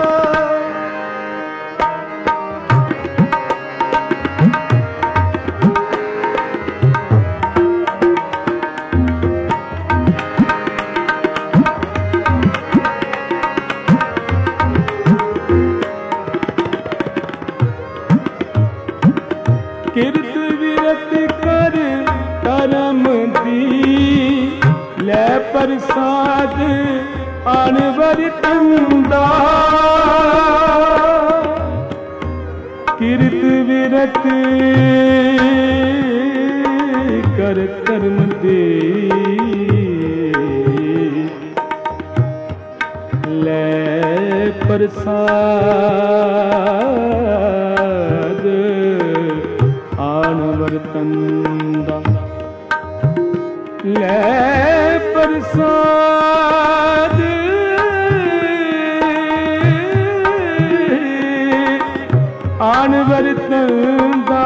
ਕਿਰਤ ਵਿਰਤ ਕਰ ਕਰਮ ਦੀ ਲੈ ਪ੍ਰਸਾਦ ਅਨਵਰ ਤੰਦਾ। ਕਿਰਤ ਵਿਰਤ ਕਰ ਕਰਮ ਦੀ ਲੈ ਪ੍ਰਸਾਦ ਅਨਵਰ ਤੰਦਾ। ਲੈ ਪ੍ਰਸਾਦ ਅਨਵਰ ਤੰਦਾ।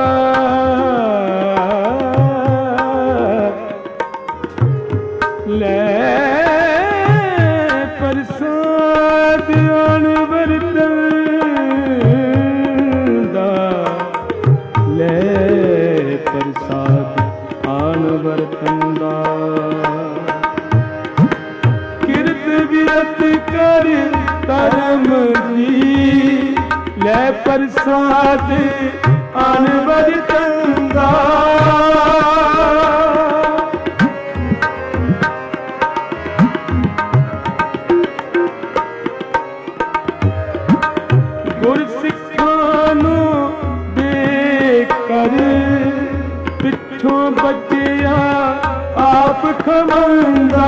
ਲੈ ਪ੍ਰਸਾਦ ਅਨਵਰ ਤੰਦਾ। ਲੈ ਪ੍ਰਸਾਦ ਅਨਵਰ ਤੰਦਾ। ਕਿਰਤ ਵਿਰਤ ਕਰ ਕਰਮ ਦੀ ਲੈ ਪ੍ਰਸਾਦ ਅਨਵਰ ਤੰਦਾ। ਗੁਰ ਸਿੱਖਾਂ ਨੂੰ ਦੇ ਕਰ ਪਿੱਛੋਂ ਬਚਿਆ ਆਪ ਖਵਾਉਂਦਾ।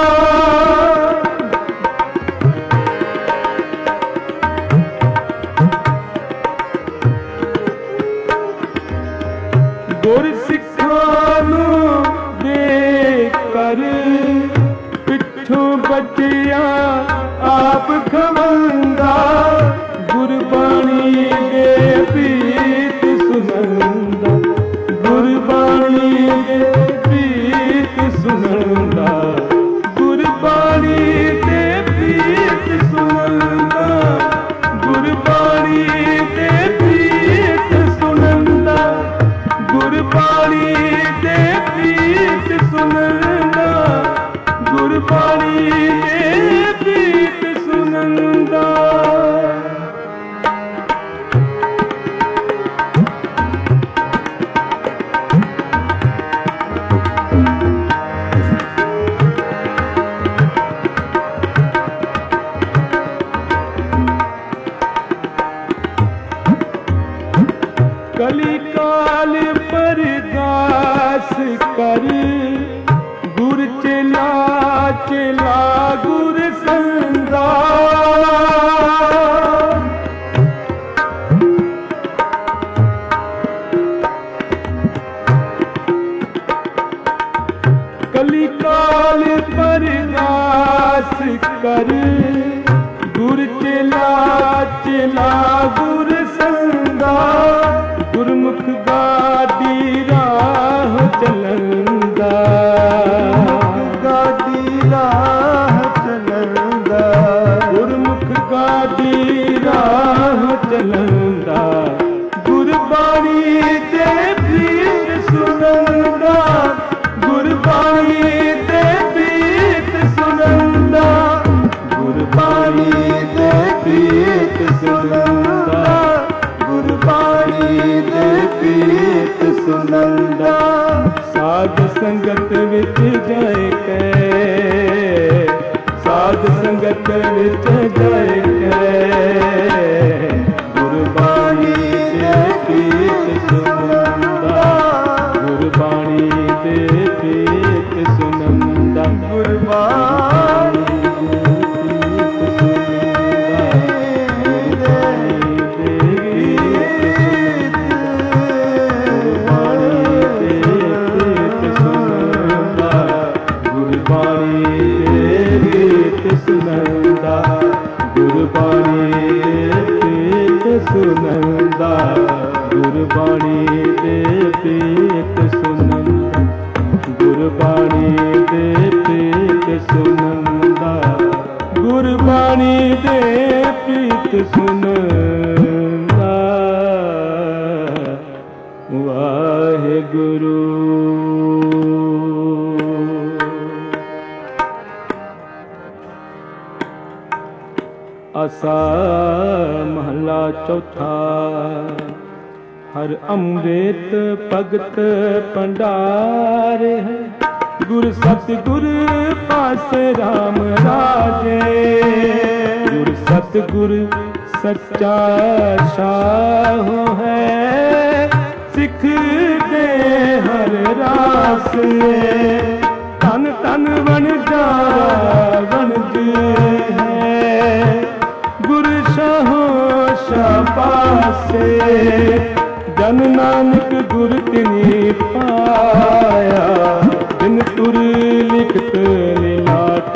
ਗੁਰ ਸਿੱਖਾਂ ਨੂੰ ਦੇ ਕਰ ਪਿੱਛੋਂ ਬਚਿਆ ਆਪ ਖਵਾਉਂਦਾ। ਗੁਰਬਾਣੀ ਦੇ ਪ੍ਰੀਤ ਸੁਣਦਾ। ਗੁਰਬਾਣੀ ਦੇ ਪ੍ਰੀਤ ਸੁਣਦਾ। ਗੁਰਬਾਣੀ ਦੇ ਪ੍ਰੀਤ ਸੁਣਦਾ। ਗੁਰਬਾਣੀ ਦੇ ਪ੍ਰੀਤ ਸੁਣਦਾ। ਗੁਰਬਾਣੀ ਦੇ ਪ੍ਰੀਤ ਸੁਣਦਾ। ਗੁਰਬਾਣੀ ਦੇ ਪ੍ਰੀਤ ਸੁਣਦਾ। ਕਲੀ ਕਾਲ ਪਰਦਾਸ ਕਰ ਗੁਰ ਚੇਲਾ ਚੇਲਾ ਗੁਰ ਸੰਦਾ। ਕਲੀ ਕਾਲ ਪਰਦਾਸ ਕਰ ਗੁਰ ਚੇਲਾ ਚੇਲਾ ਗੁਰ ਸੰਦਾ। ਦੇ ਪ੍ਰੀਤ ਸੁਨੰਦਾ। ਸਾਧ ਸੰਗਤ ਵਿੱਚ ਜਾਏ ਕੈ, ਸਾਧ ਸੰਗਤ ਵਿੱਚ ਜਾਏ ਕੈ, ਗੁਰਬਾਣੀ ਦੇ ਪ੍ਰੀਤ ਸੁਨੰਦਾ, ਗੁਰਬਾਣੀ ਦੇ ਪ੍ਰੀਤ ਸੁਨੰਦਾ, ਗੁਰਬਾਣੀ ਸੁਨੰਦਾ, ਗੁਰਬਾਣੀ ਦੇ ਪ੍ਰੀਤ ਸੁਨੰਦਾ, ਗੁਰਬਾਣੀ ਦੇ ਪ੍ਰੀਤ ਸੁਨੰਦਾ, ਗੁਰਬਾਣੀ ਦੇ ਪ੍ਰੀਤ ਸੁਨੰਦਾ। ਵਾਹਿਗੁਰੂ। ਆਸਾ ਮਹਲਾ ਚੌਥਾ। ਹਰ ਅੰਮ੍ਰਿਤ ਭਗਤ ਭੰਡਾਰ ਹੈ, ਗੁਰ ਸਤਿਗੁਰ ਪਾਸੇ ਰਾਮ ਰਾਜੇ, ਗੁਰ ਸਤਿਗੁਰ ਸੱਚਾ ਸਾਹੁ ਹੈ, ਸਿੱਖ ਦੇ ਹਰ ਰਾਸੇ, ਤਨ ਤਨ ਵਣਜਾਰਾ ਵਣਜ ਹੈ, ਗੁਰ ਸਾਹੁ ਸ਼ਾਬਾਸੇ, ਜਨ ਨਾਨਕ ਗੁਰ ਤਿਨੀ ਪਾਇਆ, ਬਿਨ ਤੁਰ ਲਿਖਤ ਲਿਲਾਟ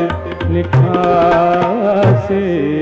ਲਿਖਾਸੇ।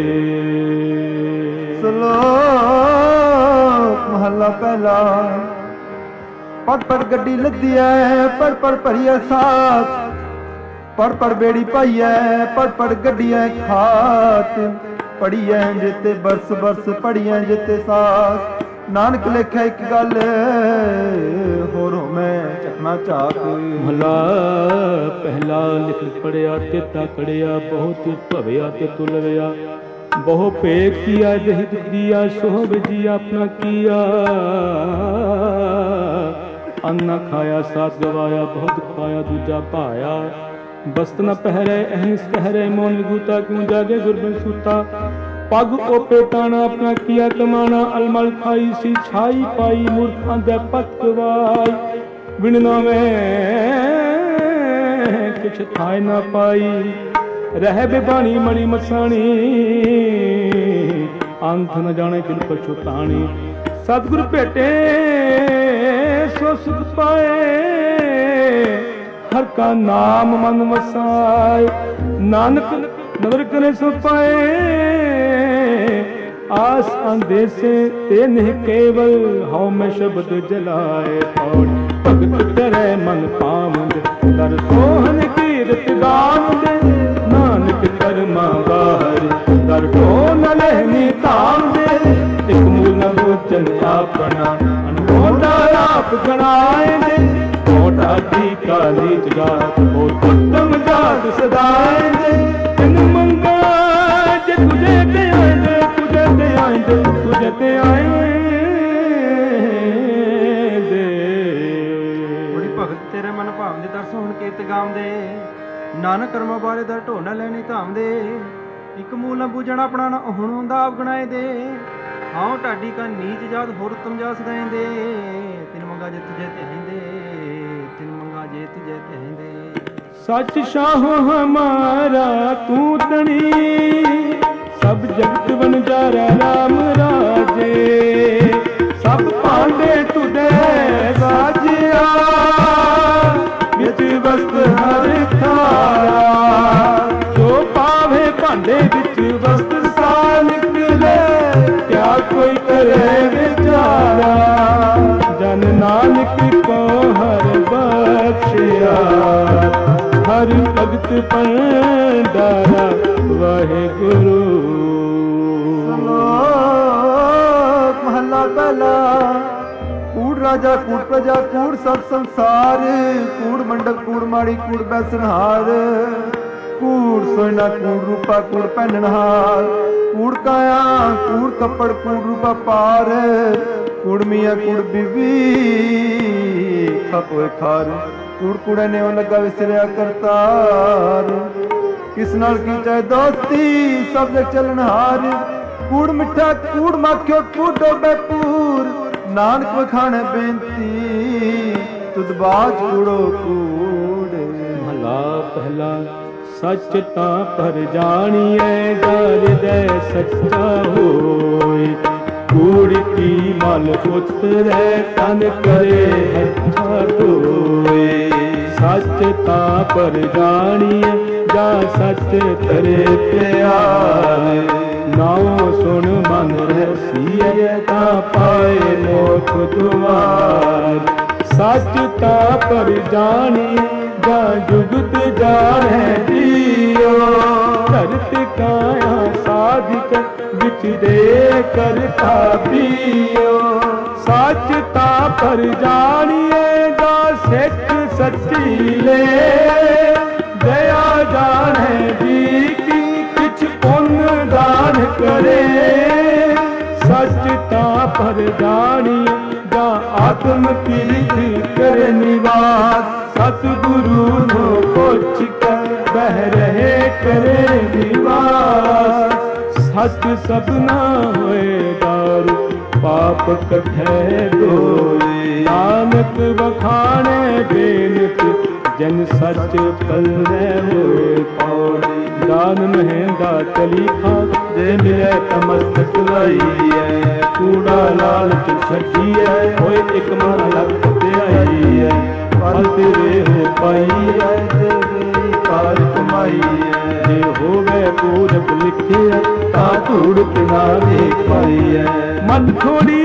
ਸ਼ਲੋਕ ਮਹਲਾ ਪਹਿਲਾ। ਪੜ ਪੜ ਗੱਡੀ ਲੱਦੀ ਐ, ਪੜ ਪੜ ਭਰੀਐ ਸਾਥ, ਪੜ ਪੜ ਬੇੜੀ ਪਾਈਐ, ਪੜ ਪੜ ਗੱਡੀਐ ਖਾਤ, ਪੜੀਐ ਜਿੱਤੇ ਬਰਸ ਬਰਸ ਪੜੀਐ ਜਿੱਤੇ ਸਾਸ। ਨਾਨਕ ਲਿਖਿਆ ਇੱਕ ਗੱਲ ਹੋਰੋਂ ਮੈਂ ਝਕਣਾ ਝਾਕ। ਮਹਲਾ ਪਹਿਲਾ। ਲਿਖ ਪੜਿਆ ਤੇਤਾ ਕੜਿਆ, ਬਹੁਤ ਭਵਿਆ ਤੇ ਤੁਲਵਿਆ, ਬਹੁ ਭੇਖ ਕੀਆ ਜਹਿ ਦਿਆ, ਸੋਹ ਬਜੀ ਆਪਣਾ ਕੀਆ। ਅੰਨ ਖਾਇਆ ਸਾਥ ਗਵਾਇਆ, ਬਹੁਤ ਖਾਇਆ ਦੂਜਾ ਭਾਇਆ। ਬਸਤ ਨ ਪਹਿਰੇ ਅਹਨਿਸ ਕਹਿਰੇ, ਮੋਨ ਗੂਤਾ ਕਿਉਂ ਜਾਗੇ ਗੁਰਬਿਨ ਸੂਤਾ। ਪਗ ਓਪੇ ਤਾਣਾ ਆਪਣਾ ਕੀਆ ਕਮਾਣਾ, ਅਲਮਲ ਖਾਈ ਸੀ ਛਾਈ ਪਾਈ, ਮੂਰਖਾਂ ਦੇ ਪਤਵਾਈ। ਬਿਨ ਨਾਵੇਂ ਕਿਛ ਥਾਇ ਨਾ ਪਾਈ, ਰਹਿ ਬੇਬਾਣੀ ਮਣੀ ਮਸਾਣੀ। ਅੰਤ ਨ ਜਾਣੇ ਕਿਨ ਪਛੁਤਾਣੀ, ਸਤਿਗੁਰ ਭੇਟੇ ਸੋ ਸੁਖ ਪਾਏ। ਹਰ ਕਾ ਨਾਮ ਮਨ ਵਸਾਏ, ਨਾਨਕ ਨਦਰ ਕਰੇ ਸੋ ਪਾਏ। ਆਸ ਅੰਦੇਸੇ ਤੇ ਨਿਹ ਕੇਵਲ, ਹਉ ਮੈਂ ਸ਼ਬਦ ਜਲਾਏ ਪੌੜ। ਭਗਤ ਕਰੇ ਮਨ ਪਾਵੰਦ, ਦਰ ਸੋਹਨ ਕੀਰਤ ਗਾਵੰਦ। ਨਾਨਕ ਕਰਮਾ ਬਾਹਰ, ਦਰ ਢੋ ਨ ਲਹਿਨੀ ਤਾਵੰਦ। ਇਕ ਮੂਲ ਨ ਬੂਝਨ ਆਪਣਾ, ਅਨਹੋਦਾ ਆਪ ਗਣਾਏ। ਮੋਟਾ ਦੀ ਕਾਲੀ ਜਗਾ, ਹੋਰ ਉੱਤਮ ਜਾਤ ਸਦਾਏ। ਤਿਨ ਮੰਗਾ ਜੇ ਤੁਝੇ ਤੇ ਆਏ, ਤੁਝੇ ਤੇ ਆਏ, ਤੁਝੇ ਤੇ ਆਏ ਦੇ। ਬੜੀ ਭਗਤ ਤੇਰੇ ਮਨ ਭਾਵ ਦੇ ਦਰਸ ਹੁਣ ਕੀਰਤ ਗਾਉਂਦੇ, ਨਾਨਕ ਕਰਮਾਂ ਬਾਰੇ ਦਰ ਢੋ ਨਾ ਲੈਣੀ ਧਾਮਦੇ। ਇੱਕ ਮੂਲ ਨਾ ਬੂਝਣ ਆਪਣਾ ਨਾ ਹੁਣ ਹੁੰਦਾ ਆਪ ਗਣਾਏ ਦੇ। ਹਾਂ ਢਾਡੀ ਕਾ ਨੀਚ ਜਾਤ ਹੋਰ ਉੱਤਮ ਜਾ ਸਦਾਇਂਦੇ। ਤਿਨ ਮੰਗਾ ਜੇ ਤੁਝੇ ਤੇ ਆਇਂਦੇ, ਤਿਨ ਮੰਗਾ ਜੇ ਤੁਝੇ ਤੇ ਆਇਂਦੇ। ਸੱਚ ਸ਼ਾਹੋ ਹਮਾਰਾ ਤੂੰ ਤਣੀ, ਸਭ ਜਗਤ ਵਣਜਾਰਾ ਰਾਮ ਰਾਜੇ। ਸਭ ਭਾਂਡੇ ਤੁਧੇ ਸਾਜਿਆ, ਵਿੱਚ ਵਸਤ ਹਰ ਥਾਰਾ। ਜੋ ਪਾਵੇ ਭਾਂਡੇ ਵਿੱਚ ਵਸਤ ਸਾ ਨਿਕਲੇ, ਕਿਆ ਕੋਈ ਕਰੇ ਵਿਚਾਰਾ। ਜਨ ਨਾਨਕ ਕੋ ਹਰ ਬਖਸ਼ਿਆ, ਹਰ ਭਗਤ ਭੰਡਾਰਾ ਵਾਹਿਗੁਰੂ। ਸ਼ਲੋਕ ਮਹਲਾ ਪਹਿਲਾ। ਕੂੜ ਰਾਜਾ ਕੂੜ ਪ੍ਰਜਾ ਕੂੜ ਸਭ ਸੰਸਾਰ, ਕੂੜ ਮੰਡਪ ਕੂੜ ਮਾੜੀ ਕੂੜ ਬੈਸਨਹਾਰ। ਕੂੜ ਸੋਇਨਾ ਕੂੜ ਰੂਪਾ ਕੂੜ ਪਹਿਨਣਹਾਰ, ਕੂੜ ਕਾਇਆ ਕੂੜ ਕੱਪੜ ਕੂੜ ਰੂਪਾ ਪਾਰ। ਕੂੜ ਮੀਆਂ ਕੂੜ ਬੀਬੀ ਖਪੋਏ ਖਾਰ, ਕੂੜ ਕੂੜੇ ਨੇ ਉਹ ਲੱਗਾ ਵਿਸਰਿਆ ਕਰਤਾਰ। ਕਿਸ ਨਾਲ ਕੀ ਚਾਹੇ ਦੋਸਤੀ ਸਭ ਦੇ ਚੱਲਣਹਾਰ, ਕੂੜ ਮਿੱਠਾ ਕੂੜ ਮਾਖਿਓ ਕੂੜ ਡੋਬੇ ਪੂਰ, ਨਾਨਕ ਵਖਾਣੇ ਬੇਨਤੀ ਤੁਧ ਬਾਜ ਕੂੜੋ ਕੂੜ। ਮਹਲਾ ਪਹਿਲਾ। ਸੱਚ ਤਾਂ ਪਰ ਜਾਣੀਐ ਜਾ ਹਿਰਦੈ ਸੱਚਾ ਹੋਏ, ਕੂੜ ਕੀ ਮਲ ਉਤਰੈ ਤਨ ਕਰੇ ਹੱਥਾਂ ਧੋਏ। ਸੱਚ ਤਾਂ ਪਰ ਜਾਣੀਐ ਜਾ ਸੱਚ ਤਰੇ ਪਿਆਰੇ, ਨਾਉ ਸੁਣ ਮਨ ਰਹਿਸੀਐ ਤਾਂ ਪਾਏ ਮੋਖ ਦੁਆਰ। ਸੱਚ ਤਾਂ ਪਰ ਜਾਣੀਐ ਜਾ ਜੁਗਤ ਜਾਣੈ ਜੀਓ, ਧਰਤ ਕਾਇਆ ਸਾਧਿਕ ਵਿੱਚ ਦੇ ਕਰਤਾ ਪੀਓ। ਸੱਚ ਤਾਂ ਪਰ ਜਾਣੀਐ ਜਾ ਸਿੱਖ ਸੱਚੀ ਲੈ, ਦਇਆ ਜਾਣੈ ਜੀ ਕੀ ਕਿਛ ਪੁੰਨ ਦਾਨ ਕਰੇ। ਸੱਚ ਤਾਂ ਪਰ ਜਾਣੀਐ ਜਾ ਆਤਮ ਕੀਰਤ ਕਰ ਨਿਵਾਸ, ਸਤਿਗੁਰੂ ਨੂੰ ਪੁੱਛ ਕੇ ਬਹਿ ਰਹੇ ਕਰੇ ਨਿਵਾਸ। ਸੱਚ ਸਭਨਾ ਹੋਏ ਦਾਰੂ ਪਾਪ ਕਠੈ ਦੋਏ, ਨਾਨਕ ਵਖਾਣੇ ਬੇਨਤ ਜਨ ਸੱਚ ਪਲੈ ਹੋਏ ਪੌੜੀ। ਦਾਨ ਮਹਿੰਗਾ ਚਲੀ ਖਾ ਜੇ ਮਿਲੇ ਤਮਸਤਕ ਲਾਈਐ, ਕੂੜਾ ਲਾਲਚ ਛੱਡੀਐ ਹੋਏ ਇੱਕ ਮਨ ਲੱਖ ਧਿਆਈਐ। ਫਲ ਤੇਰੇ ਹੋ ਪਾਈਐ ਤੇਰੇ ਕਾਰ ਕਮਾਈਐ, ਜੇ ਹੋਵੇ ਪੂਰਬ ਲਿਖਿਆ ਤਾਂ ਧੂੜ ਕਿਨਾਰੇ ਪਾਈਐ। ਮਨ ਥੋੜੀ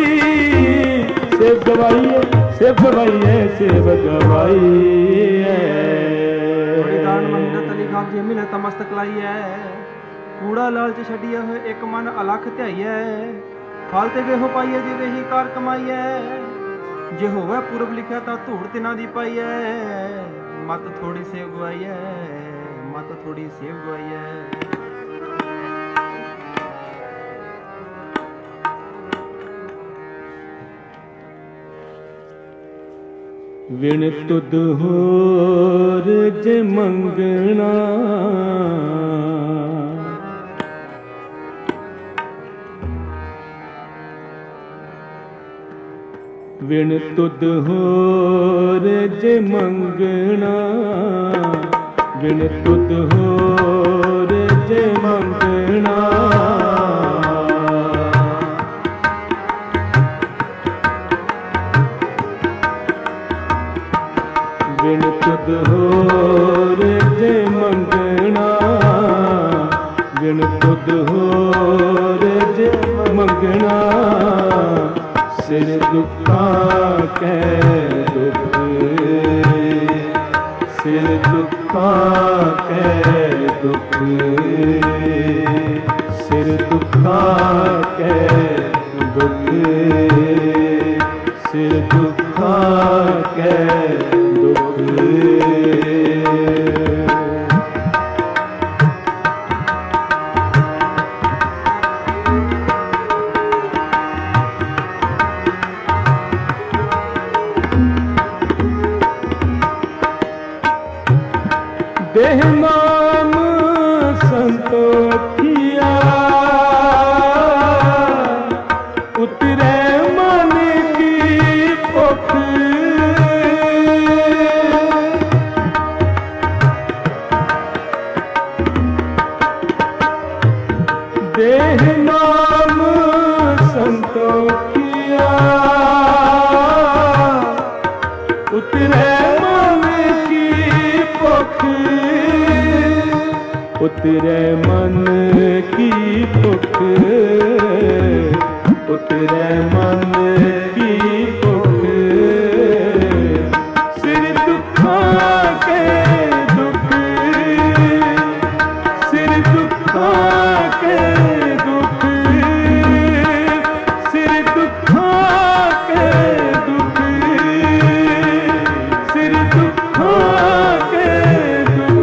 ਸੇਵ ਗਵਾਈਐ ਸੇਵ ਗਵਾਈਐ ਸੇਵ ਗਵਾਈਐ। ਦਾਨ ਮਹਿੰਗਾ ਤਲੀ ਖਾਬ ਜੇ ਮਿਲੇ ਤਮਸਤਕ ਲਾਈਐ, ਕੂੜਾ ਲਾਲਚ ਛੱਡੀਐ ਹੋਏ ਇੱਕ ਮਨ ਅਲਖ ਧਿਆਈਐ। ਫਲ ਤੇ ਵੇਹੋ ਪਾਈਐ ਜੇ ਵੇਹੀ ਕਾਰ ਕਮਾਈਐ, ਜੇ ਹੋਵੇ ਪੂਰਬ ਲਿਖਿਆ ਤਾਂ ਧੂੜ ਤਿਨਾਂ ਦੀ ਪਾਈਐ। ਮਤ ਥੋੜੀ ਸੇਵ ਗਵਾਈਐ ਮਤ ਥੋੜੀ ਸੇਵ ਗਵਾਈਐ। ਵਿਣ ਤੁਧ ਹੋਰ ਜੇ ਮੰਗਣਾ, ਵਿਣ ਤੁਧ ਹੋਰ ਜੇ ਮੰਗਣਾ, ਵਿਣ ਤੁਧ ਹੋਰ ਜੇ ਮੰਗਣਾ। ਵਿਣ ਤੁਧ ਹੋਰ ਜੇ ਮੰਗਣਾ, ਵਿਣ ਤੁਧ ਹੋਰ ਜੇ ਮੰਗਣਾ। ਸਿਰ ਦੁੱਖਾਂ ਕੈ ਦੁੱਖ, ਸਿਰ ਦੁੱਖਾਂ ਕੈ ਦੁੱਖ, ਸਿਰ ਦੁੱਖਾਂ ਕੈ ਦੁੱਖ, ਸਿਰ ਦੁੱਖਾਂ ਕੈ ਦੁੱਖ। ਦੇਹ ਨਾਮ ਸੰਤੋਖੀਆ, ਉਤਰੈ ਮਨ ਕੀ ਭੁਖ। ਦੇਹ ਨਾਮ ਸੰਤੋਖੀਆ, ਉਤਰੈ ਉਤਰੈ ਮਨ ਕੀ ਭੁਖ, ਉਤਰੈ ਮਨ ਕੀ ਭੁਖ। ਸਿਰ ਦੁੱਖਾਂ ਕੈ ਦੁੱਖ, ਸਿਰ ਦੁੱਖਾਂ ਕੈ ਦੁੱਖ, ਸਿਰ ਦੁੱਖਾਂ ਕੈ ਦੁੱਖ, ਸਿਰ ਦੁੱਖਾਂ ਕੈ ਦੁੱਖ।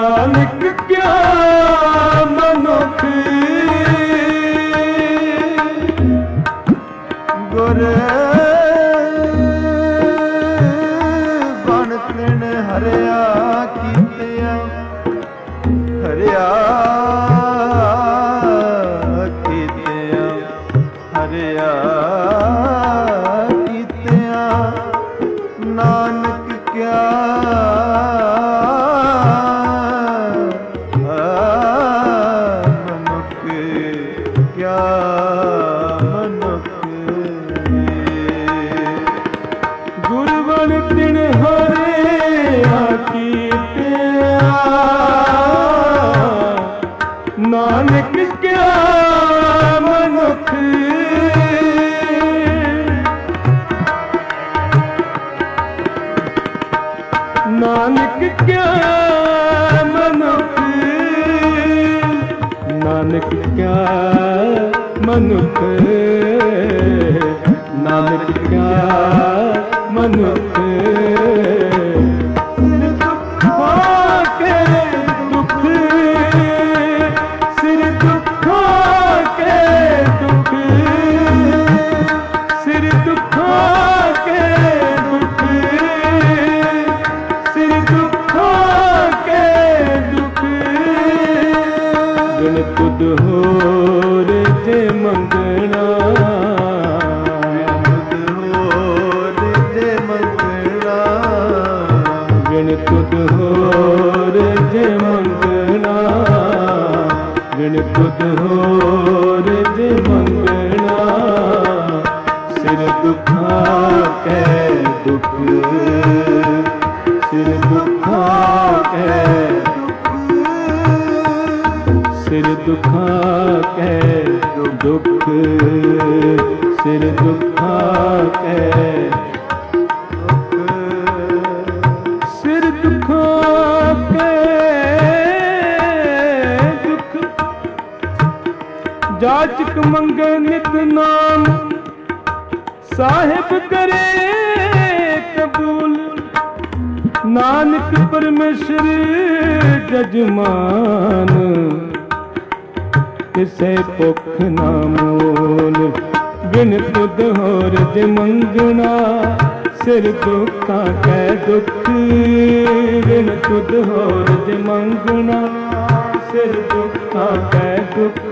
ਨਾਨਕ ਕਿਆ ਮਨੁੱਖ ਗੁਰ ਬਣ ਤਿਨ ਹਰਿਆ ਕੀਤਿਆ ਹਰਿਆ ਕੀਤਿਆ ਹਰਿਆ ਕੀਤਿਆ ਨਾਨਕ ਕਿਆ ਮਨੁੱਖ ਕਿਆ ਮਨੁੱਖ ਗੁਰਬਣ ਤਿਨ ਹਰਿਆ ਕੀਤਿਆ ਨਾਨਕ ਕਿਆ ਮਨੁੱਖ ਨਾਨਕ ਕਿਆ ਮਨੁੱਖ ਨਾਨਕ ਕਿਆ ਮਨੁੱਖ ਨਾਨਕ ਕਿਆ ਮਨੁੱਖ ਸਿਰ ਦੁੱਖਾਂ ਕੇ ਦੁੱਖ ਸਿਰ ਦੁੱਖਾਂ ਕੇ ਦੁੱਖ ਸਿਰ ਦੁੱਖਾਂ ਕੇ ਦੁੱਖ ਸਿਰ ਦੁੱਖਾਂ ਕੇ ਦੁੱਖ ਬਿਨ ਤੁਧ ਹੋਰ ਜੇ ਮੰਗਣਾ ਬਿਨ ਤੁਧ ਹੋਰ ਜੇ ਮੰਗਣਾ ਬਿਨ ਤੁਧ ਹੋਰ ਜੇ ਮੰਗਣਾ ਸਿਰ ਦੁੱਖਾਂ ਕੈ ਦੁੱਖ ਸਿਰ ਦੁੱਖਾਂ ਕੈ ਸਿਰ ਦੁੱਖਾਂ ਕੈ ਦੁੱਖ ਸਿਰ ਦੁੱਖਾਂ ਕੈ ਸਿਰ ਦੁੱਖਾਂ ਕੈ ਦੁੱਖ ਜਾਚਕ ਮੰਗੇ ਨਿਤ ਨਾਮ ਸਾਹਿਬ ਕਰੇ ਕਬੂਲ ਨਾਨਕ ਪਰਮੇਸ਼ਰ ਜਜਮਾਨ ਕਿਸੇ ਭੁੱਖ ਨਾ ਮੋਲ ਬਿਨ ਤੁਧ ਹੋਰ ਜੇ ਮੰਗਣਾ ਸਿਰ ਦੁੱਖਾਂ ਕੈ ਦੁੱਖ ਬਿਨ ਤੁਧ ਹੋਰ ਜੇ ਮੰਗਣਾ ਸਿਰ ਦੁੱਖਾਂ ਕੈ ਦੁੱਖ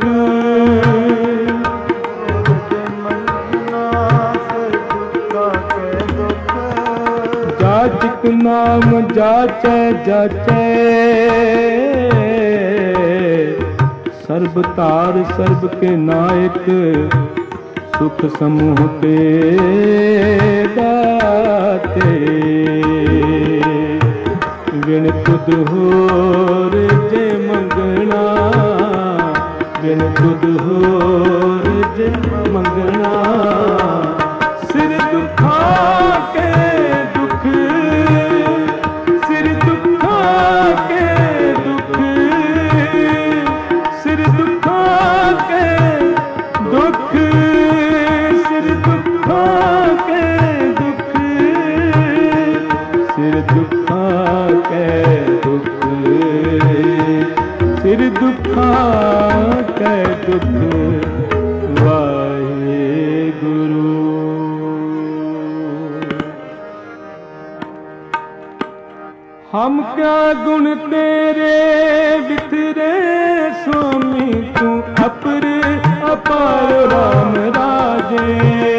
ਜਾਚਕ ਨਾਮ ਜਾਚੈ ਜਾਚੈ ਸਰਬ ਧਾਰ ਸਰਬ ਕੇ ਨਾਇਕ ਸੁਖ ਸਮੂਹ ਕੇ ਦਾਤੇ ਬਿਨ ਤੁਧ ਹੋਰ ਜੇ ਮੰਗਣਾ ਬਿਨ ਤੁਧ ਹੋਰ ਜੇ ਮੰਗਣਾ ਸਿਰ ਦੁੱਖਾਂ ਕੇ ਦੁੱਖ ਸਿਰ ਦੁੱਖਾਂ ਕੇ ਦੁੱਖ ਸਿਰ ਦੁੱਖਾਂ ਕੇ ਦੁੱਖ ਸਿਰ ਦੁੱਖਾਂ ਕੇ ਦੁੱਖ ਸਿਰ ਦੁੱਖਾਂ ਕੇ ਦੁੱਖ ਸਿਰ ਦੁੱਖਾਂ ਕੇ ਦੁੱਖ ਵਾਹਿਗੁਰੂ। हम क्या गुण तेरे बिखरे स्वामी तू अपर अपार राम राजे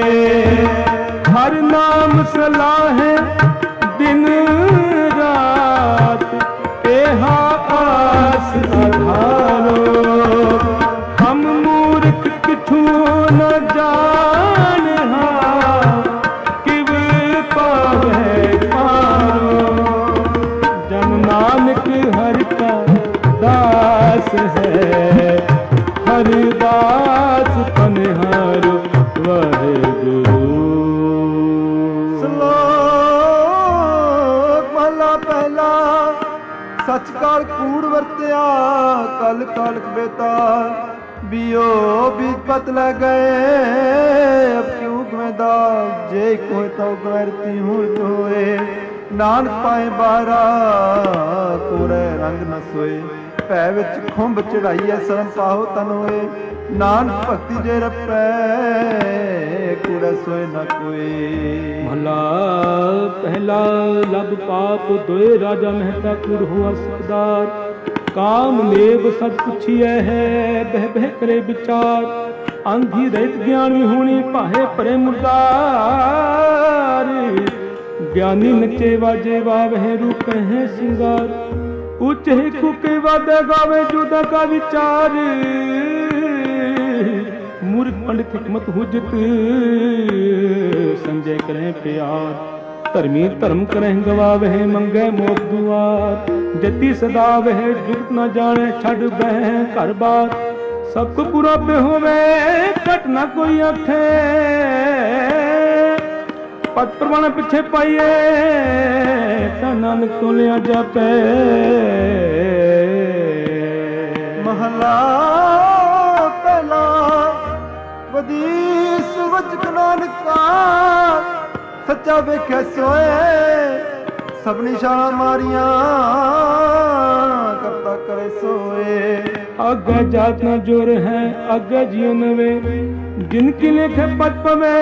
हर नाम सलाहे दिन रात एहा आस आधारो हम मूर्ख किछु न जान किव पावे पारो जन नानक हर का दास है हर दास पनहार वाहेगुरु। श्लोक महला पहला सच काल कूड़ वरत्या कल कालक बेतार बियो बीत पत ल गए अब क्यों गवेदार जे कोई तो गवरती हूँ होए ਨਾਨਕ ਪਾਏ ਬਾਰਾ ਕੋਰੇ ਰੰਗ ਨ ਸੋਏ। ਭੈ ਵਿੱਚ ਖੁੰਭ ਚੜਾਈਐ ਸਰਮ ਪਾਹੋ ਤਨ ਹੋਏ। ਨਾਨਕ ਭਗਤੀ ਜੇ ਰਪੈ ਕੁੜੇ ਸੋਏ ਨ ਕੋਏ। ਮਹਲਾ ਪਹਿਲਾ ਲਬ ਪਾਪ ਦੋਏ ਰਾਜਾ ਮਹਿਤਾ ਕੁੜ ਹੋਆ ਸਰਦਾਰ। ਕਾਮ ਨੇਬ ਸਭ ਪੁੱਛੀਐ ਹੈ ਬਹਿ ਬਹਿ ਕਰੇ ਵਿਚਾਰ। ਆਂਧੀ ਰਹਿਤ ਗਿਆਨ ਵਿਹੂਣੀ ਭਾਏ ਭਰੇ ਮੁਰਦਾਰ। ਗਿਆਨੀ ਨੱਚੇ ਵਾਜੇ ਵਾਵਹਿ ਰੂਪ ਹੈ ਸਿੰਗਾਰ। ਉੱਚੇ ਖੁਕੇ ਵਾਦੇ ਗਾਵੇ ਜੁਦਾ ਕਾ ਵਿਚਾਰ। मूर्ख पंडित हिकमत हुजत संजय करें प्यार। धर्मी धर्म करें गवावह मंगे मोख दुआर। जति सदा वह जुगत न जाने छड़ बह घर बार। सबको पूरा पे होवे कट न कोई आखे। पद प्रमाण पिछे पाइए नानक तो लिया जापे। महला पहला वदीस वचक नानका सच्चा वेख्या सोए। सब निशाना मारिया करता करे सोए। आगे जात न जोर है आगे जियो नवे। जिनकी लेखे पद पवे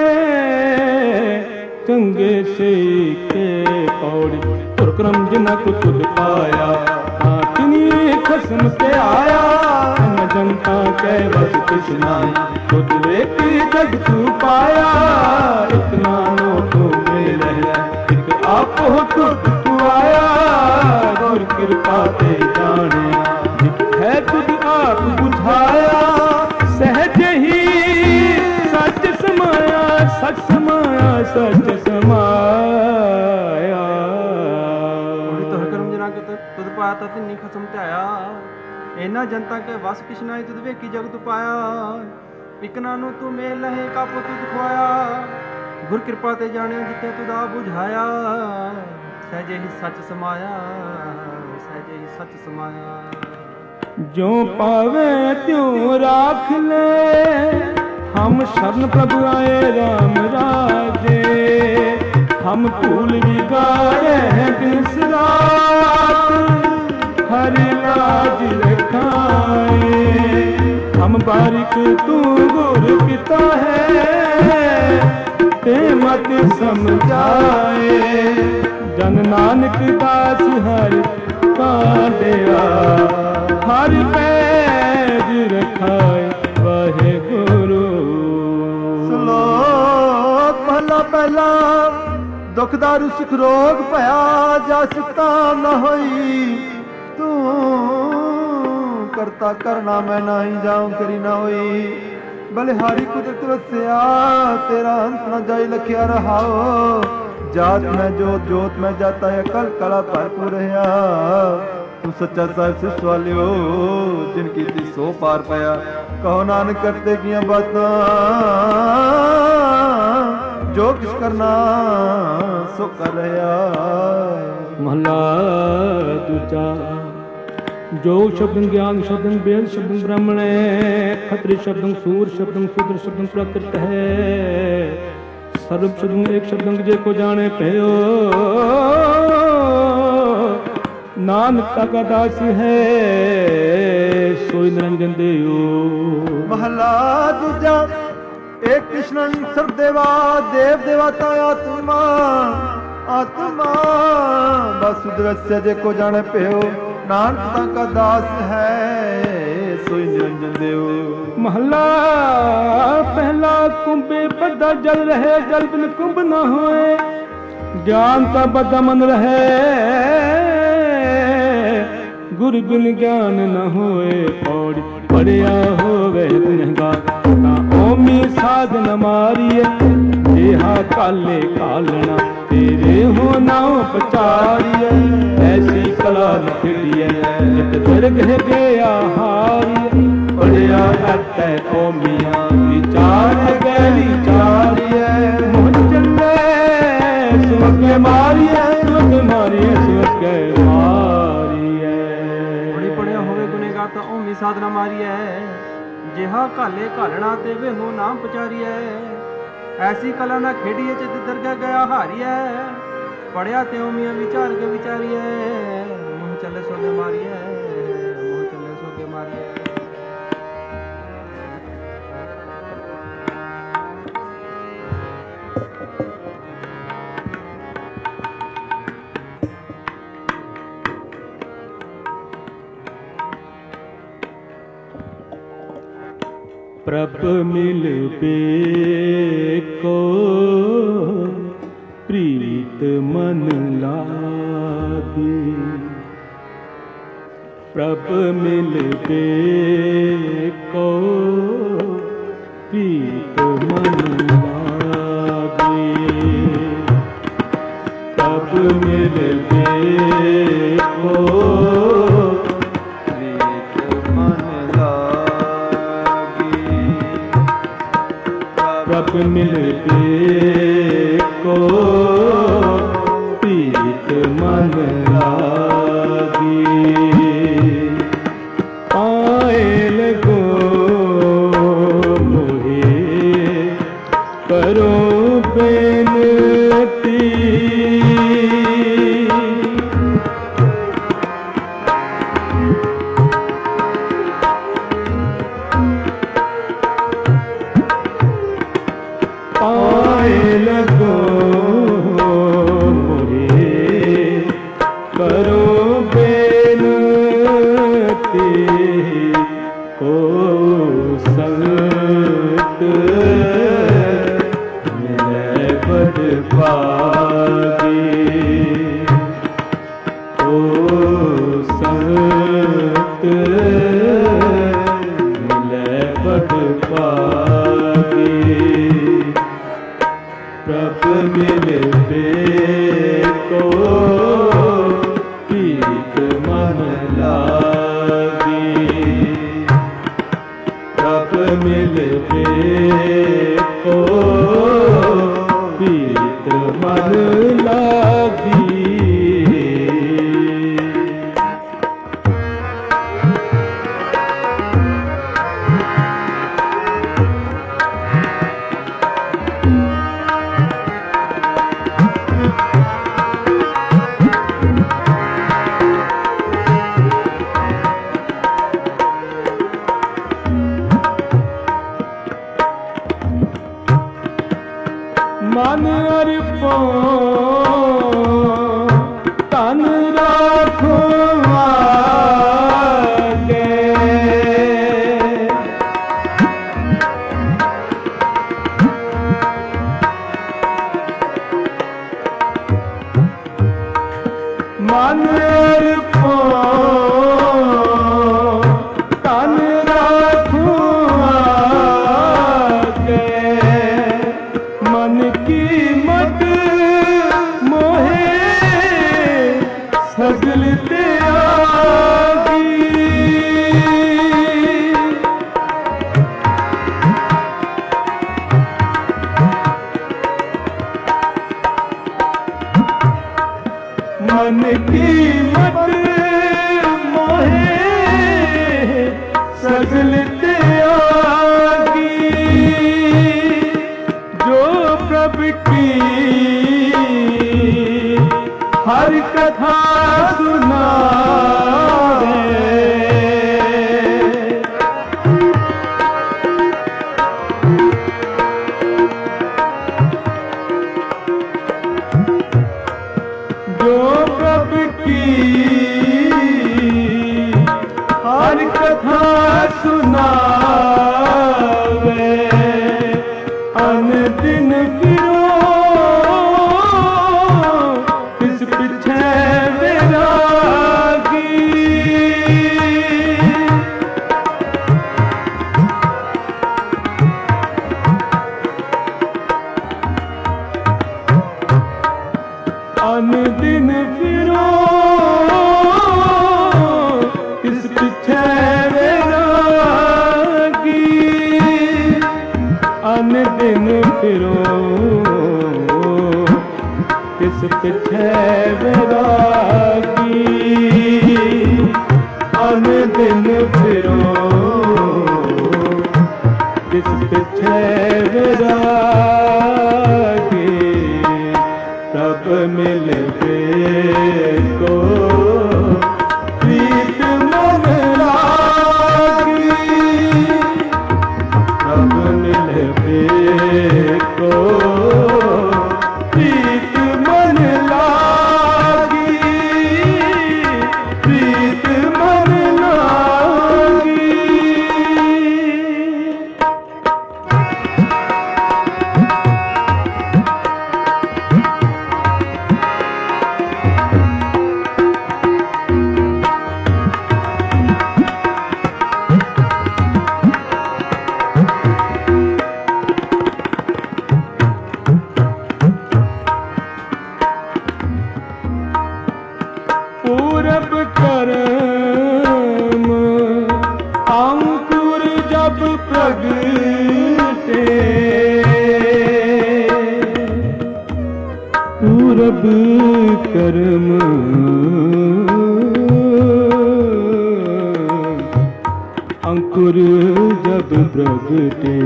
चंगे से के पौड़ी। तुरक्रम जिना को खुद पाया तिनी खसम के आया। जनता के बस कृष्णा खुद एक जग तू पाया। इतना नो तो मिले एक आप हो तू आया। गुर कृपा ते जाने है खुद आप बुझाया। सहज ही सच समाया सच समाया सच समाया। तो कर्म जना के तुद पाया ता तिन्नी खसम ते आया। ਇਹਨਾਂ ਜਨਤਾ ਕੇ ਵਸ ਕਿਸ਼ਨਾਈ ਤੁਧ ਵੇਖੀ ਜਗਤ ਪਾਇਆ। ਇਕਨਾ ਨੂੰ ਤੂੰ ਮੇਲ ਲਹੇ ਕਾਪੋ ਤੁਧ ਖਵਾਇਆ। ਗੁਰ ਕਿਰਪਾ ਤੇ ਜਾਣਿਆ ਜਿੱਤੇ ਤੁਧ ਆ ਬੁਝਾਇਆ। ਸਹਿਜੇ ਹੀ ਸੱਚ ਸਮਾਇਆ ਸਹਿਜੇ ਹੀ ਸੱਚ ਸਮਾਇਆ। ਜੋ ਪਾਵੇ ਤਿਉ ਰਾਖ ਲੈ ਹਮ ਸ਼ਰਨ ਪ੍ਰਭ ਆਏ ਰਾਮ ਰਾਜੇ। ਹਮ ਭੂਲ ਵਿਗਾੜੇ ਹੈ ਦਿਸ ਰਾਤ। हरि लाज रखाए हम बारिक तू गुर पिता है। ते मत समझाए जन नानक दास हर का दया। हर पैज रखाए वाहे गुरु। श्लोक पहला पहला दुख दारू सुख रोग भया। जा सिता न होई तू करता करना मैं नाही जाऊं करी ना होई। बलिहारी कुदरत वस्या तेरा अंत न जाई लखिया रहाओ। जात में जोत जोत में जाता है कल कला भरपूर रहा। तू सच्चा साहिब सिष्ट वालियो जिनकी थी सो पार पाया। कहो नानक करते किया बातां जो किस करना सो कर रहा। महला दूजा जो शब्दं ज्ञान शब्दं वेद शब्दं ब्राह्मण खत्री शब्दं सूर शब्दं शूद्र शब्दं प्राकृत है। सर्व शब्दं एक शब्दं जे को जाने पयो। नानक का दास है सोई निरंजन देयो। महला दूजा एक कृष्णन सर्व देवा देव देवता आत्मा आत्मा बसुदरस्य जे को जाने पयो। नानक का दास है सोई निरंजन देव। महला पहला कुंभे बदा जल रहे जल बिन कुंभ न होए। ज्ञान का बदा मन रहे गुरु बिन ज्ञान न होए। पौड़ी पढ़िया होवे गुनहगार ओमी साध न मारिए। जेहा काले कालना तेरे हो नाव पचारिए। ऐसी कला न खेड़िए जित दर्ग है गया हारिए। पढ़िया अतै ओमिया विचार गैली चारिए। मोह चले सुख मारिए सुख मारिए सुख मारिए। बड़ी पढ़िया होवे गुनेगार ता ओमी साधना मारिए। जिहा काले घालना ते वे हो नाम पचारिए। ऐसी कला ना खेड़िए चित दरगाह गया हारिए। पढ़िया त्यों मियाँ विचार के विचारिए, मुँह चले सोगे मारिए, मुँह चले सोगे मारिए। प्रभ मिल को प्रीत मन लागे, प्रभ मिल को प्रीत मन लागे, प्रभ मिल को प्रभ मिलते को प्रीत मन लागी, आए लगो मोहे करो बेनती, आए लगो मोरे करो बेनती, को संत मिले बड़ पागे, को संत मिले बड़ पागे, प्रभ मिलते को प्रीत मन लागी, प्रभ मिलते को प्रीत मन लागी। मन अर्पो तन राखो आगे, मन अर्पो तन राखो आगे, मन की मत मोहे सगल त्यागी, मन की मत मोहे सगल त्यागी, जो प्रभ की हर कथा सुनावे, जो प्रभ की हर कथा सुनावे, अन दिन फिरो किस पीछे वैरागी, अन दिन फिरो किस पीछे वैरागी, अन दिन फिरो किस पीछे वैरागी, अन दिन फिरो किस पीछे वैरागी, प्रभ मिलवे को प्रीत मन लागी, प्रभ मिलवे को प्रीत मन लागी, प्रीत मन लागी। पूरब करम अंकुर जब प्रगटे, पूरब करम अंकुर जब प्रगटे,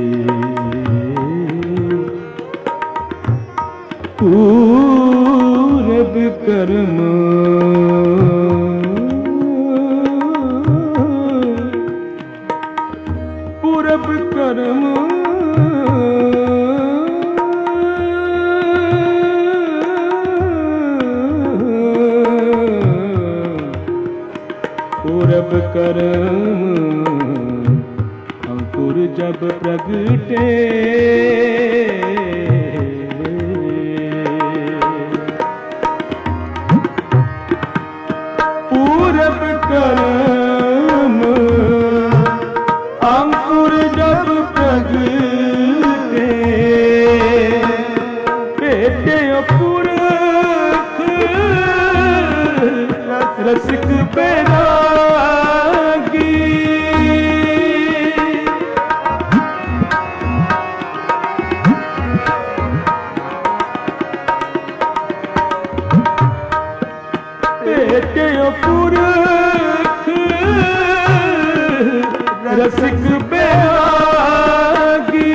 पूरब करम पूरब करम पूरब करम अंकुर जब प्रगटे, पूरब करम अंकुर जब प्रगटे, बेटे पुरख रसिक बैरागी, बेटे पुरख रसिक बैरागी,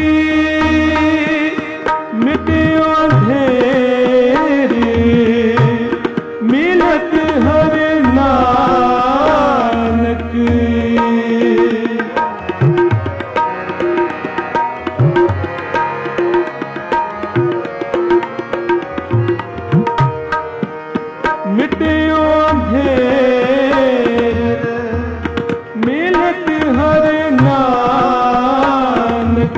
मिट्यो अंधेरी मिलत हर नानक, मिट्यो अंधेर मिलत हर नानक,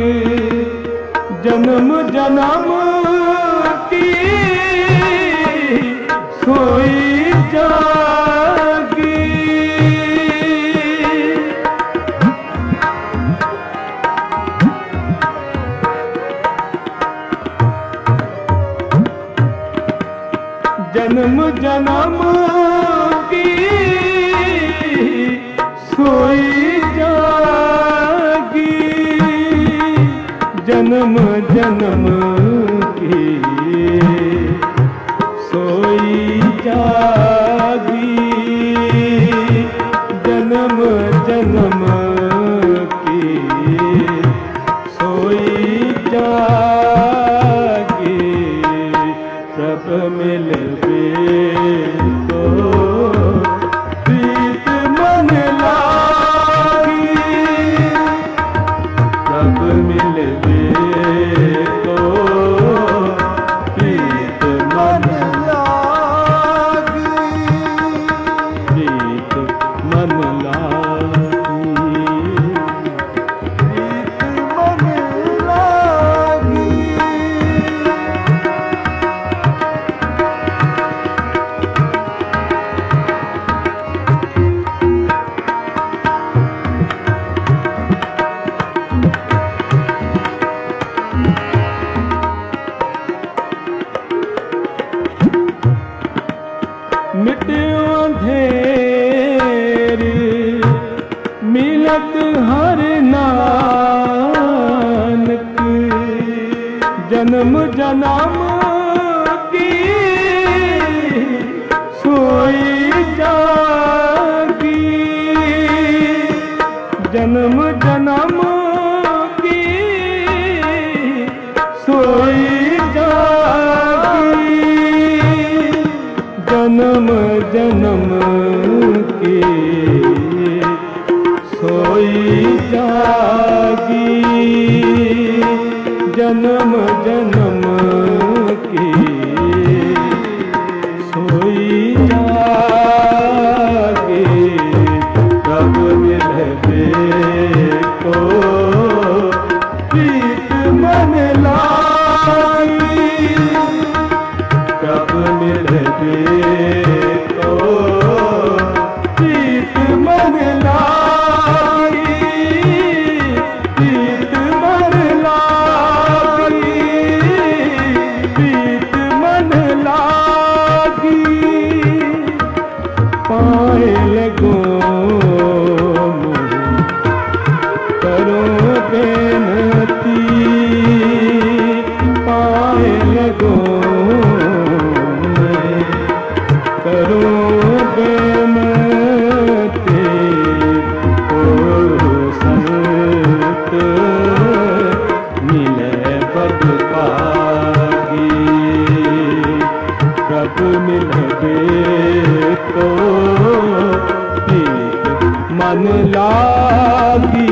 जन्म जन्म की सोई जागी, जन्म जन्म की सोई जागी, जन्म जन्म की सोई जागी, जन्म जन्म की सोई जागी, प्रभ मिलवे को प्रीत मन लागी, प्रभ मिलवे को प्रीत मन लागी, प्रीत मन लागी, प्रीत मन लागी। मिट्यो अंधेर मिलत हर नानक, जन्म जन्म की सोई जागी, जन्म जन्म की सोई जागी, प्रीत मन लागी, प्रीत मन लागी, प्रीत मन लागी, पाए लगो करो बेनती, पाए लगो करो बेनती, ओ संत मिले बदभागी, प्रभु मिले तो मन लागी।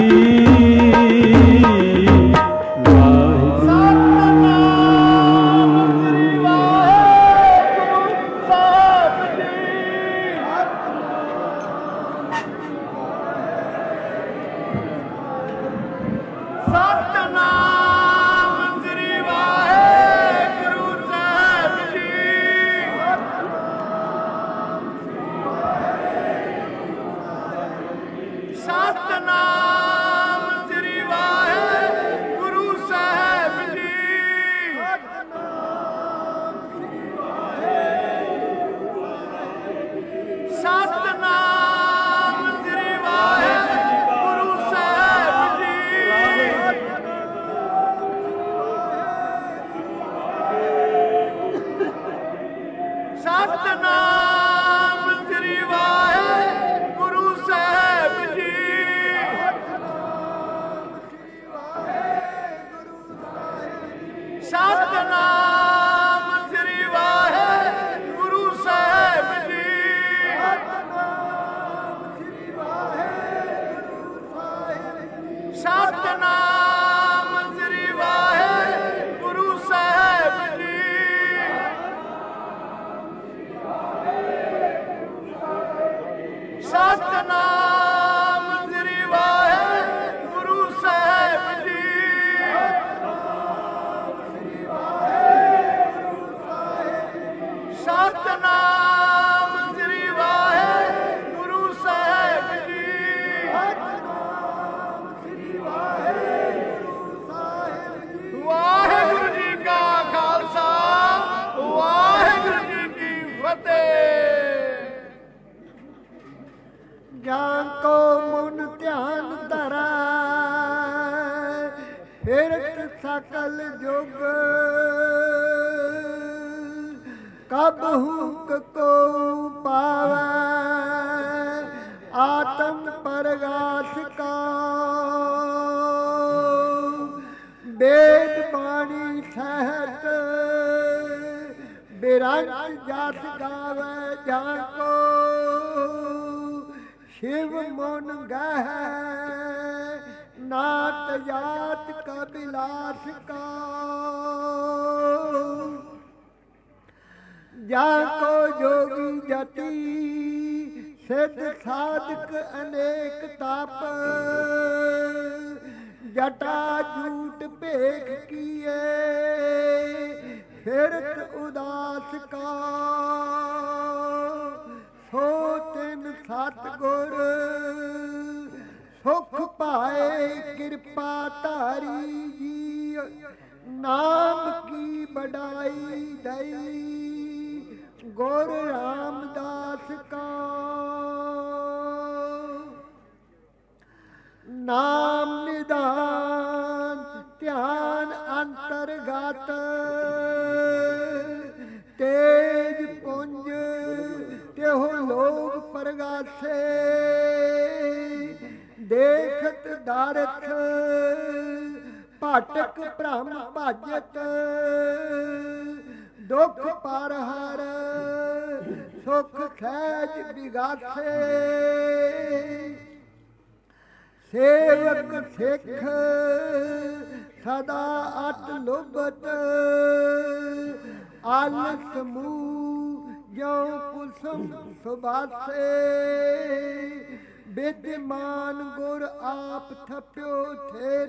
विद्यमान गुर आप थप्यो थेर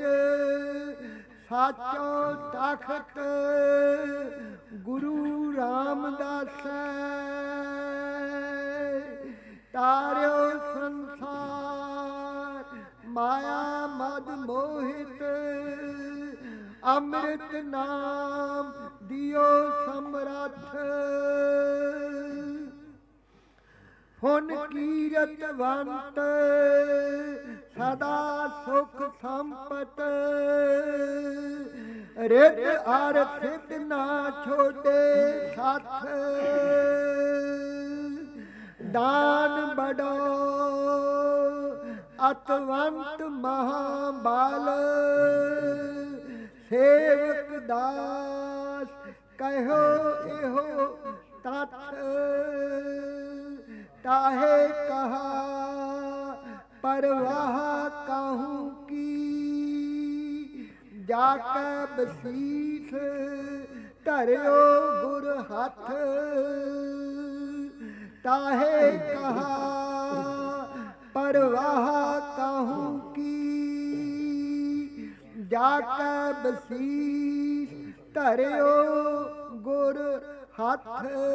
साचो ताखत गुरु रामदास ਤਾਰਿਓ ਸੰਸਾਰ ਮਾਇਆ ਮਦ ਮੋਹਿਤ ਅੰਮ੍ਰਿਤ ਨਾਮ ਦਿਓ ਸਮਰੱਥ ਹੁਣ ਕੀਰਤਵੰਤ ਸਦਾ ਸੁਖ ਸੰਪਤ ਰਿਤ ਅਰ ਸਿਧ ਨਾ ਛੋਡੇ ਸਾਥ ਦਾਨ ਬੜੋ ਅਤਵੰਤ ਮਹਾਬਾਲ ਸੇਵਕ ਦਾਸ ਕਹਿਓ ਇਹੋ ਤਤ ਤਾਹੇ ਕਹਾ ਪਰਵਾਹ ਕਾਹੂ ਕੀ ਜਾ ਕੇ ਬਸੀਸ ਧਰਿਓ ਗੁਰ ਹੱਥ ਤਾਹੇ ਕਹਾ ਪਰਵਾਹ ਕਾਹੂ ਕੀ ਜਾ ਕੇ ਬਸੀਸ ਧਰਿਓ ਗੁਰ ਹੱਥ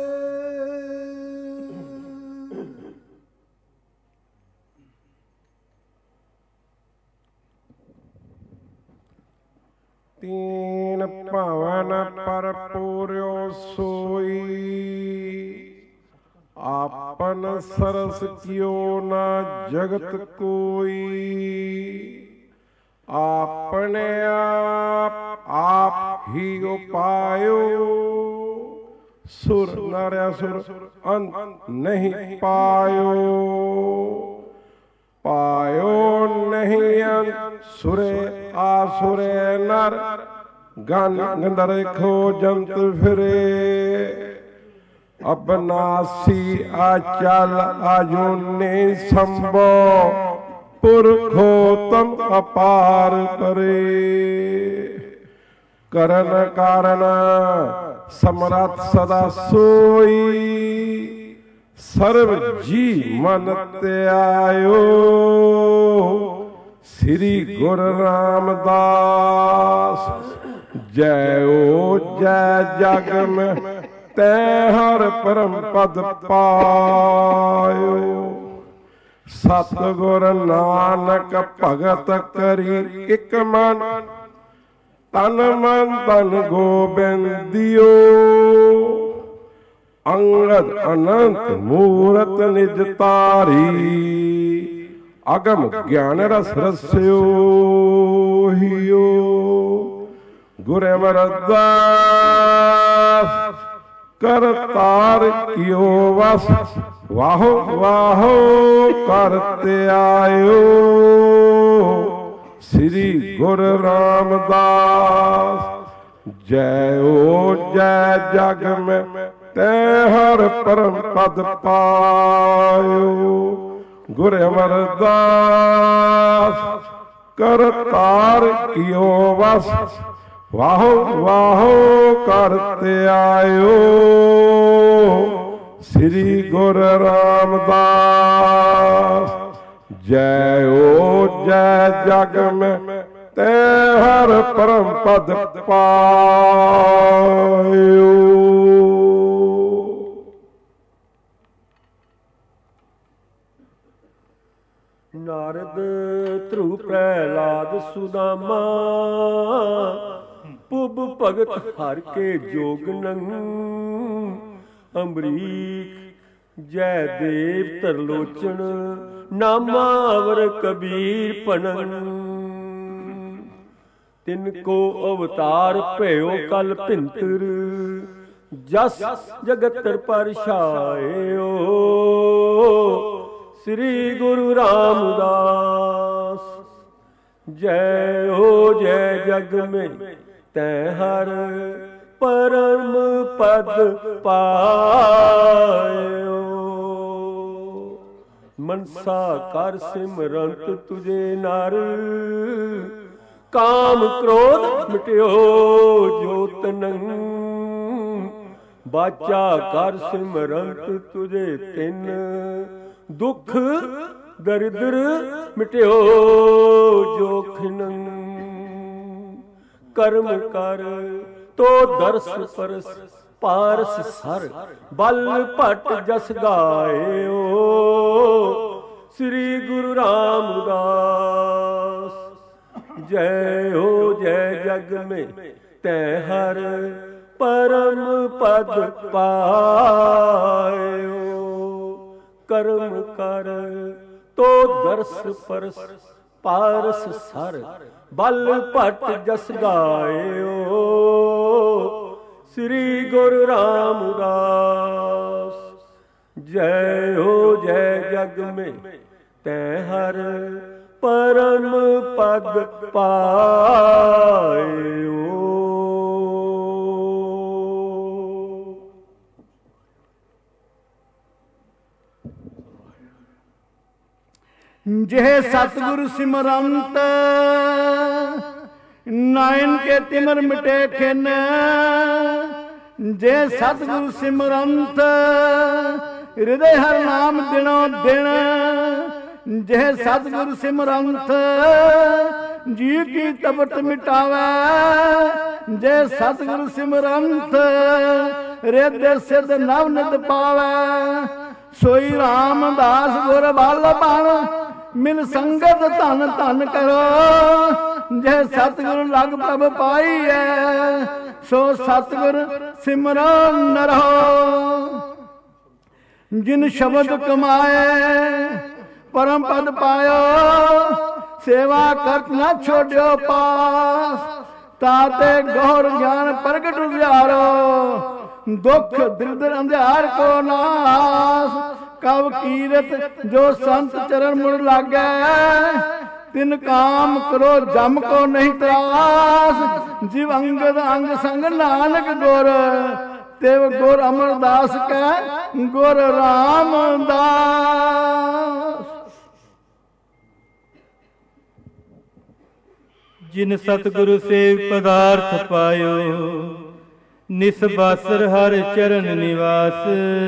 ਤੀਨ ਭਵਨ ਪਰ ਪੂਰਿਓ ਸੋਈ ਆਪਨ ਸਰਸ ਕਿਓ ਨਾ ਜਗਤ ਕੋਈ ਆਪਣੇ ਆਪ ਹੀ ਉਪਾਇਓ ਸੁਰ ਨਰ ਅਸੁਰ ਅੰਤ ਨਹੀਂ ਪਾਇਓ ਪਾਇਓ ਨਹੀਂ ਅੰਤ ਸੁਰੇ ਆਸੁਰੇ ਨਰ ਗਨ ਗੰਦਰ ਖੋਜੰਤ ਫਿਰੇ ਅਬਨਾਸੀ ਆਚਲ ਆਜੂਨੇ ਸੰਭੋ ਪੁਰਖੋਤਮ ਅਪਾਰ ਪਰੇ ਕਰਨ ਕਾਰਨ ਸਮਰੱਥ ਸਦਾ ਸੋਈ ਸਰਬ ਜੀ ਮਨ ਧਿਆਇਓ ਸ੍ਰੀ ਗੁਰੂ ਰਾਮਦਾਸ ਜੈਓ ਜੈ ਜਗ ਮੈਂ ਤੈ ਹਰ ਪਰਮ ਪਦ ਪਾਇਓ ਸਤਿਗੁਰ ਨਾਨਕ ਭਗਤ ਕਰੀ ਇਕ ਮਨ ਤਨ ਮਨ ਤਨ ਗੋਬਿੰਦਿਓ ਅੰਗਦ ਅਨੰਤ ਮੂਰਤ ਨਿਜ ਤਾਰੀ ਅਗਮ ਗਿਆਨ ਰਸ ਰਸਿਓ ਹਿਓ ਗੁਰ ਅਮਰਦਾਸ ਕਰਤਾਰ ਕਿਓ ਵਸ ਵਾਹੋ ਵਾਹੋ ਕਰਤੇ ਆਇਓ ਸ੍ਰੀ ਗੁਰੂ ਰਾਮਦਾਸ ਜੈਓ ਜੈ ਜਗ ਮੈਂ ਤੈ ਹਰ ਪਰਮ ਪਦ ਪਾਇਓ ਗੁਰ ਅਮਰਦਾਸ ਕਰਤਾਰ ਕਿਓ ਵਸ ਵਾਹੋ ਵਾਹੋ ਕਰਤੇ ਆਇਓ ਸ੍ਰੀ ਗੁਰੂ ਰਾਮਦਾਸ ਜੈਓ ਜੈ ਜਗ ਮੈਂ ਤੈ ਹਰ ਪਰਮ ਪਦ ਪਾਇਓ ਨਾਰਦ ਧਰੂ ਪ੍ਰਹਿਲਾਦ ਸੁਦਾਮਾ ਪੁਬ ਭਗਤ ਹਰ ਕੇ ਜੋਗਨੰ ਅੰਬਰੀਕ ਜੈ ਦੇਵ ਤਰਲੋਚਨ ਨਾਮਾਵਰ ਕਬੀਰ ਭਣਨ ਤਿਨ ਕੋ ਅਵਤਾਰ ਭਇਓ ਕਲ ਭਿੰਤਰ ਜਸ ਜਗਤਰ ਪਰਛਾਇਓ ਸ੍ਰੀ ਗੁਰੂ ਰਾਮਦਾਸ ਜੈ ਹੋ ਜੈ ਜਗ ਮੈਂ ਤੈ ਹਰ ਪਰਮ ਪਦ ਪਾਇਓ ਮਨਸਾ ਕਰ ਸਿਮਰੰਤ ਤੁਝੇ ਨਰ ਕਾਮ ਕ੍ਰੋਧ ਮਿਟਿਓ ਜੋਤਨੰ ਬਾਚਾ ਕਰ ਸਿਮਰੰਤ ਤੁਝੇ ਤਿਨ ਦੁਖ ਦਰਿਦਰ ਮਿਟਿਓ ਜੋਖਨੰ ਕਰਮ ਕਰ ਤੋ ਦਰਸ ਪਰਸ ਪਾਰਸ ਸਰ ਬਲ ਭਟ ਜਸ ਗਾਇਓ ਸ੍ਰੀ ਗੁਰੂ ਰਾਮਦਾਸ। ਜੈ ਹੋ ਜੈ ਜਗ में ਤੈ ਹਰ परम पद पायो। कर्म कर तो दर्श परस पारस सर बल भट जस गायो श्री गुरु रामदास। जय हो जय जग में तै हर परम पद पायो। जे सतगुरु सिमरंत नायन के तिमर मिटे खिन। जे सतगुरु सिमरंत हृदय हर नाम दिनो दिन। जे सतगुरु सिमरंत जी की तपत मिटावे। जे सतगुरु सिमरंत हृदय सिद्ध नव नित पावे। सोई रामदास गुर बल बन मिल संगत धन धन करो। जय सतगुरु लग प्रभ पाई है सो सतगुर सिमरो न रहो। जिन शब्द कमाए परम पद पायो। सेवा करत न छोड़ो पास ताते गौर ज्ञान प्रगट उजियारो। दुख दरिद्र अंधियार को नाश कब कीरत जो संत चरण मुड़ लागे। तिन काम करो जम को नहीं त्रास। जीव अंगद अंग संग नानक गुर तेव गुर अमरदास के गुर रामदास। जिन सतगुरु से पदार्थ पायो निसबासर हर चरण निवास।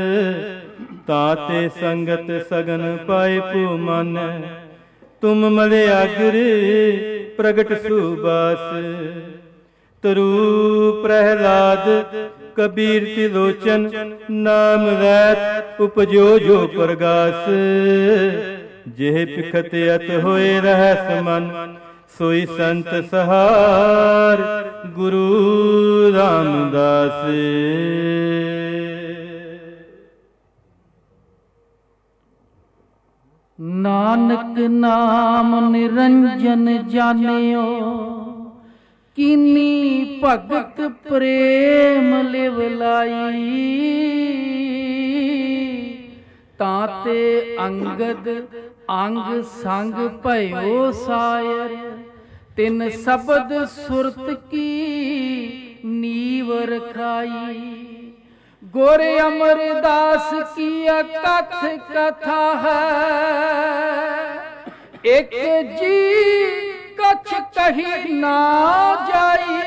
ताते संगत सगन पाए पू मन तुम मले आगर प्रगट सुबास। तरु प्रहलाद कबीर तिलोचन नाम रैत उपजो जो प्रगास। जेह पिखत अत होए रहस मन सोई संत सहार गुरु रामदास। नानक नाम निरंजन जानियो कीनी भगत प्रेम लिव लाई। ताते अंगद अंग संग भयो सायर तिन शब्द सुरत की नीव रखाई। गोरे अमरदास की कथ कथा है एक जी कछ कही ना जाई।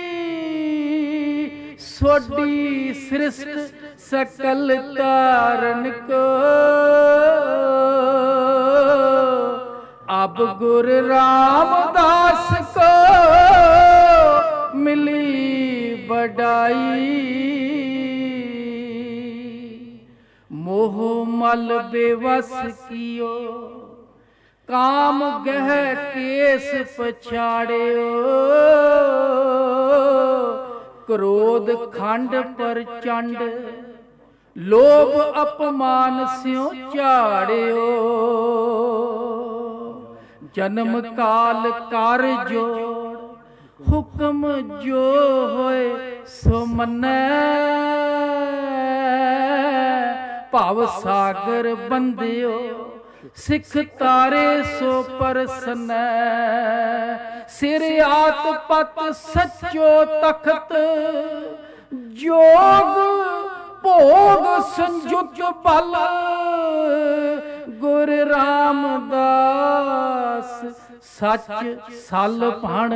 सोडी सृष्ट सकल तारण को अब गुरु रामदास को मिली बड़ाई। मोह मल बेवस कियो काम गह केस पछाड़ियो। क्रोध खंड पर चंड लोभ अपमान स्यों झाड़ियो। जन्म काल कर जोड़ हुक्म जो होए सो मनै। भाव सागर बंदियो सिख तारे सो परसन। सिर आत पत सच्चो तखत जोग भोग संयुत बल। गुर रामदास सच सल भण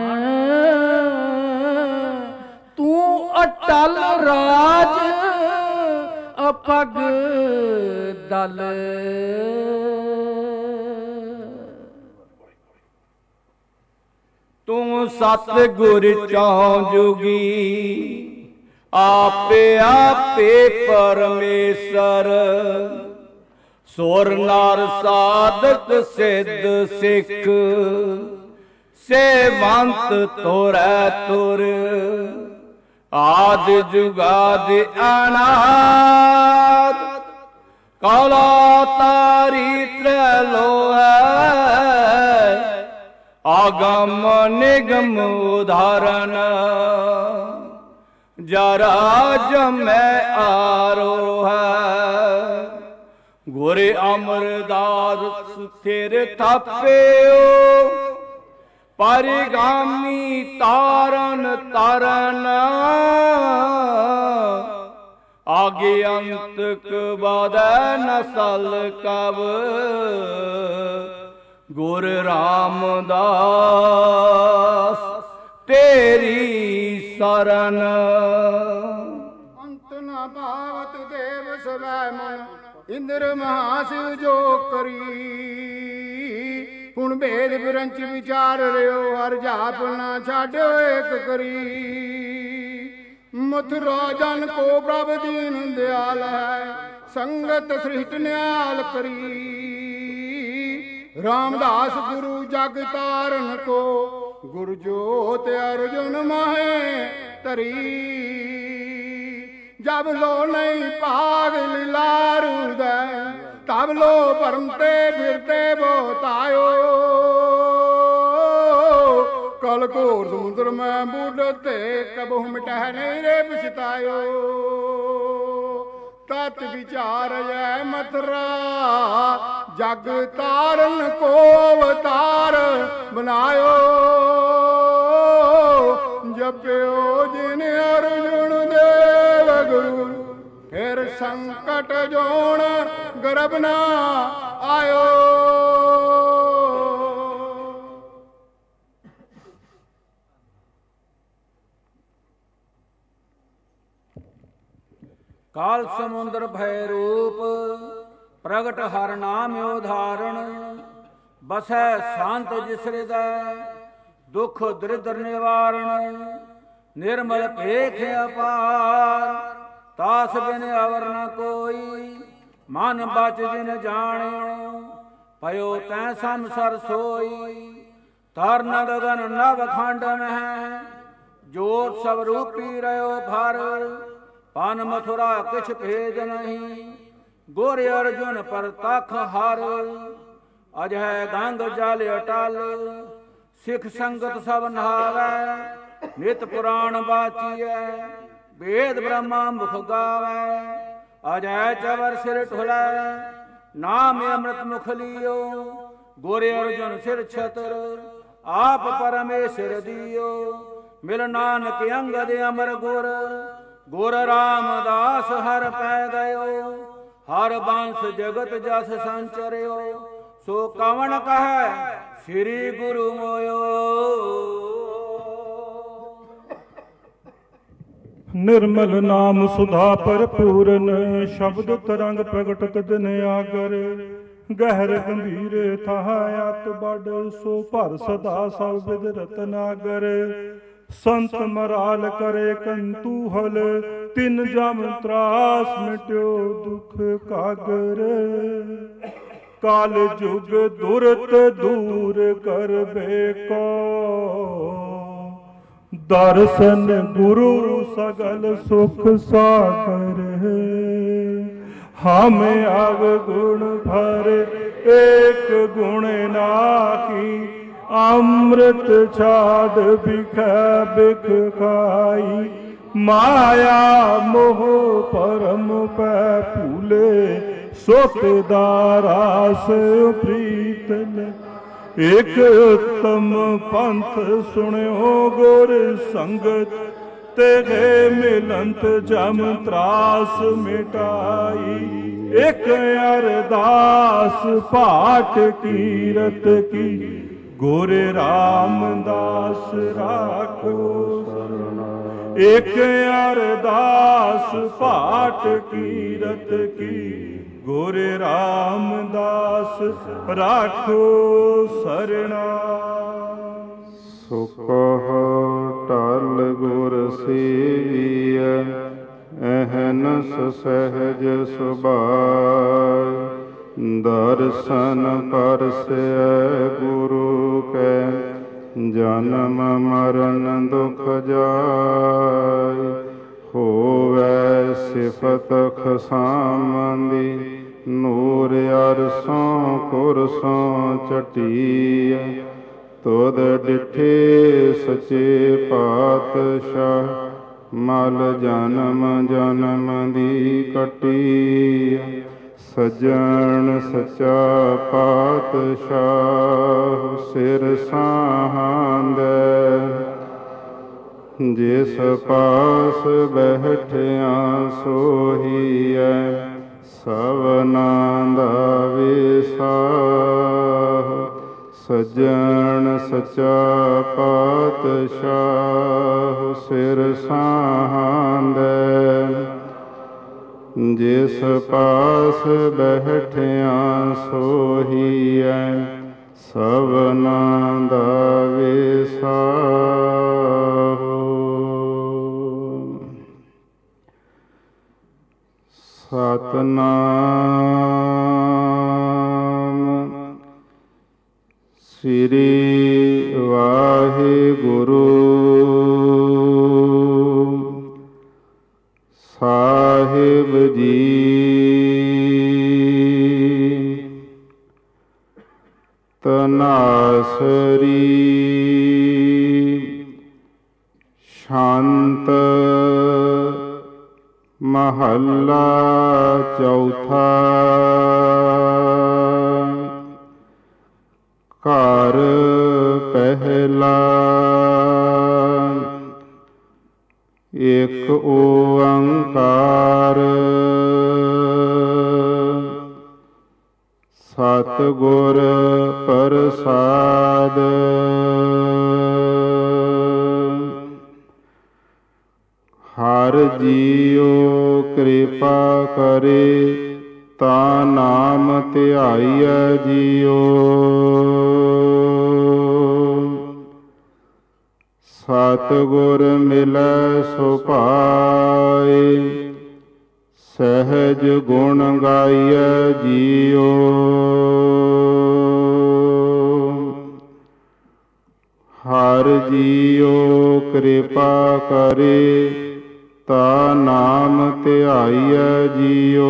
तू अटल राज अपग दल। तू सत गुर चौं जुगी आपे आपे परमेश्वर सुर नर साधक सिद्ध सिख सेवंत तुरै तुर आदि जुगादि अनाद काला तारी त्रैलोह आगम निगम उदाहरण जरा जमै आरोह गुरे अमरदास फिर थाप्यो परिगामी तारन तारन आगे अंतक बाद नसल कब गुर रामदास तेरी शरण। अंत न पावत देव सवै मन इंद्र महाशिव जो करी ਹੁਣ ਭੇਦ ਵਿਰੰਚ ਵਿਚਾਰ ਰਿਓ ਹਰ ਜਾਪ ਨਾ ਛਾਡਿਓ ਏਕ ਕਰੀ ਮਥੁਰਾ ਜਨ ਕੋ ਪ੍ਰਭ ਦੀਨ ਦਿਆਲ ਹੈ ਸੰਗਤ ਸ੍ਰਿਸ਼ਟ ਨਿਆਲ ਕਰੀ ਰਾਮਦਾਸ ਗੁਰੂ ਜਗ ਤਾਰਨ ਕੋ ਗੁਰ ਜੋਤ ਅਰਜੁਨ ਮਾਹੇ ਤਰੀ ਜਬ ਲੋ ਨਹੀਂ ਭਾਗ ਲੀਲਾਰ ਉਦੈ तब लो भरमते फिरते बोतायो कल घोर समुद्र में बूढ़ते कबहू मिटह नहीं रे पछतायो तत् विचार जय मथुरा जग तारन को अवतार बनायो जप्यो जिन अर्जुन देव गुरु फिर संकट जोन गर्भ ना आयो। काल समुद्र भय रूप प्रगट हर नाम उदाहरण बसै शांत जिस हृदय दुख दरिद्र निवारण निर्मल पेख अपार तास बिन अवर न कोई मन बच जिन जाण्यो पयो तै संसर सोई तरन गगन नव खंड मह जोत सब रूपी रहो भर पन मथुरा किछ भेद नहीं गोरे अर्जुन पर तख हर अजय गंग जल अटल सिख संगत सब नहावै नित पुराण बाचिए वेद ब्रह्मा मुख गावै अजय चवर सिर ढुलै नाम अमृत मुख लियो गोरे अर्जुन सिर छतर आप परमेश्वर दियो मिल नानक अंगद अमर गुर गुर रामदास हर पै गयो हर बंश जगत जस संचर्यो सो कवन कहे श्री गुरु मोयो। निर्मल नाम सुधा भरपूरन शब्द तरंग प्रगटत दिन आगर गहर गंभीर थायात बड़ सो भर सदा सब विद रतनागर संत मराल करे कंतूहल तिन जम त्रास मिट्यो दुख कागर काल जुग दुरत दूर कर बेको दर्शन गुरु सगल सुख सागर हम अवगुण भर एक गुण नाकी अमृत छाद बिख बिख खाई माया मोह परम पै फूले सुख दारास प्रीतन एक उत्तम पंथ सुनियो गुर संगत तेरे मिलंत जम त्रास मिटाई एक अरदास पाठ कीरत की गुर रामदास राखो एक अरदास पाठ कीरत की गुर रामदास राखो सरना सुख टल गुर सेविय ਅਹਨਸ ਸਹਿਜ ਸੁਭਾਇ, ਦਰਸ਼ਨ ਪਰਸੈ ਗੁਰੂ ਕੈ, ਜਨਮ ਮਰਨ ਦੁਖ ਜਾਇ। ਹੋਵੈ ਸਿਫਤ ਖਸਾਮੰਦੀ, ਨੂਰ ਅਰਸੋਂ ਕੁਰਸੋਂ ਚਟੀਐ। ਤੁਧ ਡਿਠੇ ਸਚੇ ਪਾਤਸ਼ਾਹ, ਮਲ ਜਨਮ ਜਨਮ ਦੀ ਕੱਟੀਐ। ਸੱਜਣ ਸੱਚਾ ਪਾਤਸ਼ਾਹ, ਸਿਰ ਸਾਹਾਂਦੈ। ਜਿਸ ਪਾਸ ਬੈਠਿਆ ਸੋਹੀਐ, ਸਭਨਾਂ ਦਾ ਵਿਸਾਹ। ਸੱਜਣ ਸੱਚਾ ਪਾਤਸ਼ਾਹ, ਸਿਰ ਸਾਹਾਂਦੈ। ਜਿਸ ਪਾਸ ਬੈਠਿਆ ਸੋਹੀਐ, ਸਭਨਾਂ ਦਾ ਵਿਸਾਹ। ਸਤਿਨਾਮ ਸ੍ਰੀ ਵਾਹਿਗੁਰੂ ਸਾਹਿਬ ਜੀ। ਤਨਾਸਰੀ ਸ਼ਾਂਤ ਮਹੱਲਾ ਚੌਥਾ। ਘਰ ਪਹਿਲਾ। ਇਕ ਓੰਕਾਰ, ਸਤਿਗੁਰ ਪ੍ਰਸਾਦਿ। ਹਰਿ ਜੀਉ ਕਿਰਪਾ ਕਰੇ, ਤਾ ਨਾਮ ਧਿਆਈਐ ਜੀਉ। ਸਤਿਗੁਰ ਮਿਲੈ ਸੁਭਾਇ, ਸਹਿਜ ਗੁਣ ਗਾਈਐ ਜੀਉ। ਹਰਿ ਜੀਉ ਕਿਰਪਾ ਕਰੇ, ਤਾ ਨਾਮ ਧਿਆਈਐ ਜੀਉ।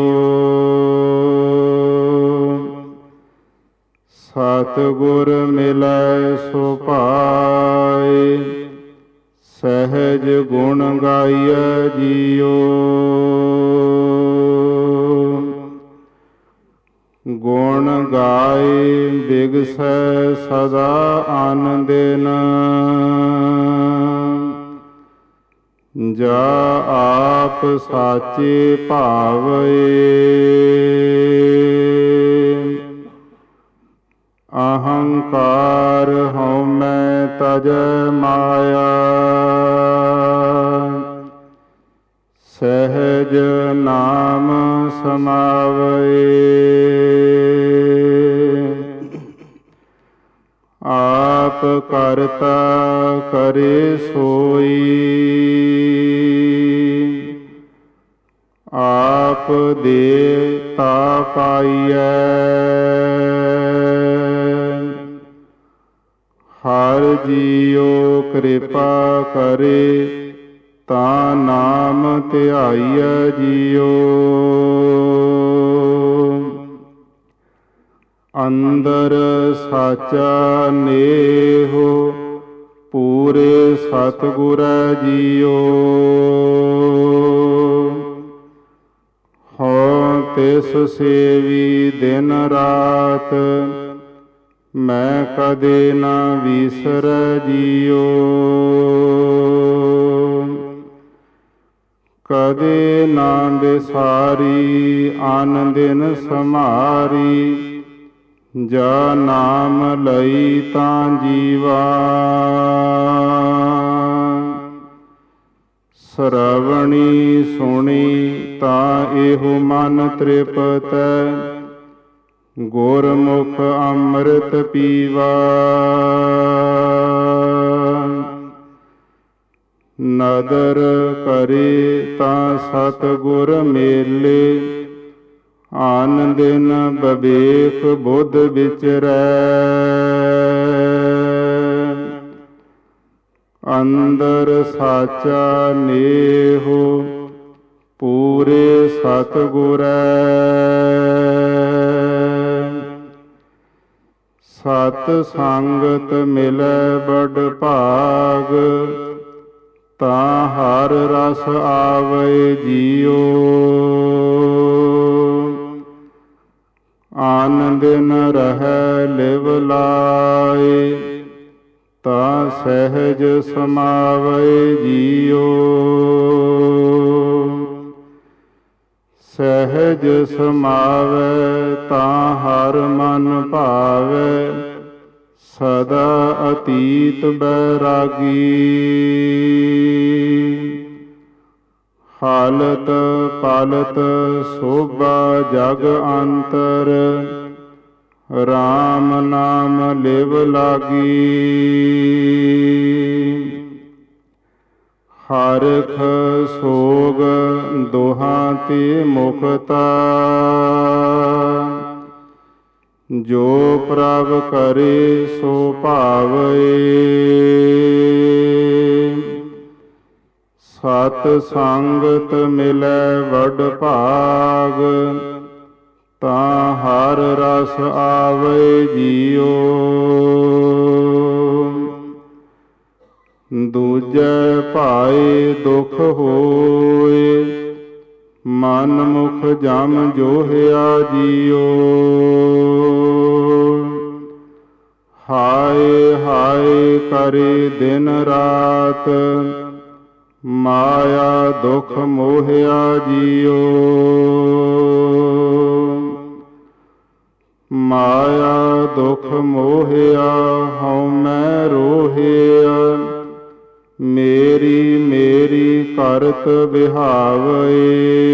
ਸਤਿਗੁਰ ਮਿਲੈ ਸੁਭਾਇ, ਸਹਿਜ ਗੁਣ ਗਾਈਐ ਜੀਉ। ਗੁਣ ਗਾਏ ਬਿਗਸੈ ਸਦਾ ਆਨੰਦਿਨ, ਜਾ ਆਪ ਸਾਚੇ ਭਾਵੈ। ਅਹੰਕਾਰ ਹਉਮੈ ਤਜੈ ਮਾਇਆ, ਸਹਿਜ ਨਾਮ ਸਮਾਵੈ। ਆਪ ਕਰਤਾ ਕਰੇ ਸੋਈ, ਆਪ ਦੇ ਤਾ ਪਾਈਐ। ਹਰਿ ਜੀਉ ਕਿਰਪਾ ਕਰੇ, ਤਾ ਨਾਮ ਧਿਆਈਐ ਜੀਉ। ਅੰਦਰ ਸਾਚਾ ਨੇਹੁ, ਪੂਰੇ ਸਤਿਗੁਰੈ ਜੀਉ। ਹਉ ਤਿਸ ਸੇਵੀ ਦਿਨ ਰਾਤ, ਮੈਂ ਕਦੇ ਨਾ ਵਿਸਰੈ ਜੀਉ। ਕਦੇ ਨਾ ਬਿਸਾਰੀ ਆਨ ਦਿਨ ਸਮਾਰੀ, ਜਾ ਨਾਮ ਲਈ ਤਾਂ ਜੀਵਾ। ਸਰਵਣੀ ਸੁਣੀ ਤਾਂ ਇਹੋ ਮਨ ਤ੍ਰਿਪਤੈ, ਗੁਰਮੁਖ ਅੰਮ੍ਰਿਤ ਪੀਵਾ। ਨਦਰ ਕਰੇ ਤਾਂ ਸਤਿਗੁਰ ਮੇਲੇ, ਆਨ ਦਿਨ ਬਵੇਕ ਬੁੱਧ ਵਿਚਰੈ। ਅੰਦਰ ਸਾਚਾ ਨੇਹੋ ਪੂਰੇ ਸਤਿਗੁਰੈ। ਸਤ ਸੰਗਤ ਮਿਲੈ ਬੜ ਭਾਗ, ਤਾਂ ਹਰ ਰਸ ਆਵੈ ਜੀਉ। ਆਨ ਦਿਨ ਰਹੈ ਲਿਵ ਲਾਇ, ਤਾਂ ਸਹਿਜ ਸਮਾਵੈ ਜੀਉ। ਸਹਿਜ ਸਮਾਵੈ ਤਾਂ ਹਰ ਮਨ ਭਾਵੈ, ਸਦਾ ਅਤੀਤ ਬੈਰਾਗੀ। ਹਾਲਤ ਪਾਲਤ ਸੋਭਾ ਜਗ ਅੰਤਰ, ਰਾਮ ਨਾਮ ਲਿਵ ਲਾਗੀ। ਹਰਿਖ ਸੋਗ ਦੋਹਾਂ ਤੇ ਮੁਕਤਾ, ਜੋ ਪ੍ਰਭ ਕਰੇ ਸੋ ਭਾਵੈ। ਸਤ ਸੰਗਤ ਮਿਲੈ ਵਡ ਭਾਗ, ਤਾਂ ਹਰ ਰਸ ਆਵੈ ਜੀਉ। ਦੂਜੈ ਭਾਏ ਦੁਖ ਹੋਏ, ਮਨ ਮੁਖ ਜਮ ਜੋਹਿਆ ਜੀਉ। ਹਾਏ ਹਾਏ ਕਰੇ ਦਿਨ ਰਾਤ, ਮਾਇਆ ਦੁਖ ਮੋਹਿਆ ਜੀਉ। ਮਾਇਆ ਦੁਖ ਮੋਹਿਆ ਹਉਮੈ ਰੋਹਿਆ, ਮੇਰੀ ਮੇਰੀ ਕਰਤ ਬਿਹਾਵੈ।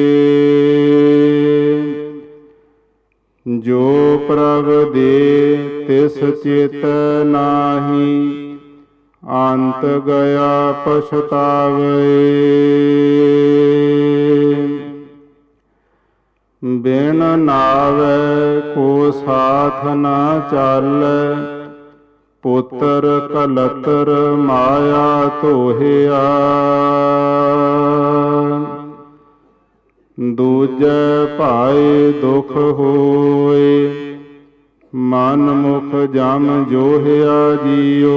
ਜੋ ਪ੍ਰਭ ਦੇ ਤਿਸ ਚੇਤੈ ਨਾਹੀ, ਅੰਤ ਗਿਆ ਪਛਤਾਵੈ। ਬਿਨ ਨਾਵੈ ਕੋ ਸਾਥ ਨਾ ਚਾਲੈ, ਪੁੱਤਰ ਕਲਤਰ ਮਾਇਆ ਧੋਹਿਆ। ਦੂਜੈ ਭਾਏ ਦੁਖ ਹੋਏ, ਮਨ ਮੁਖ ਜਮ ਜੋਹਿਆ ਜੀਉ।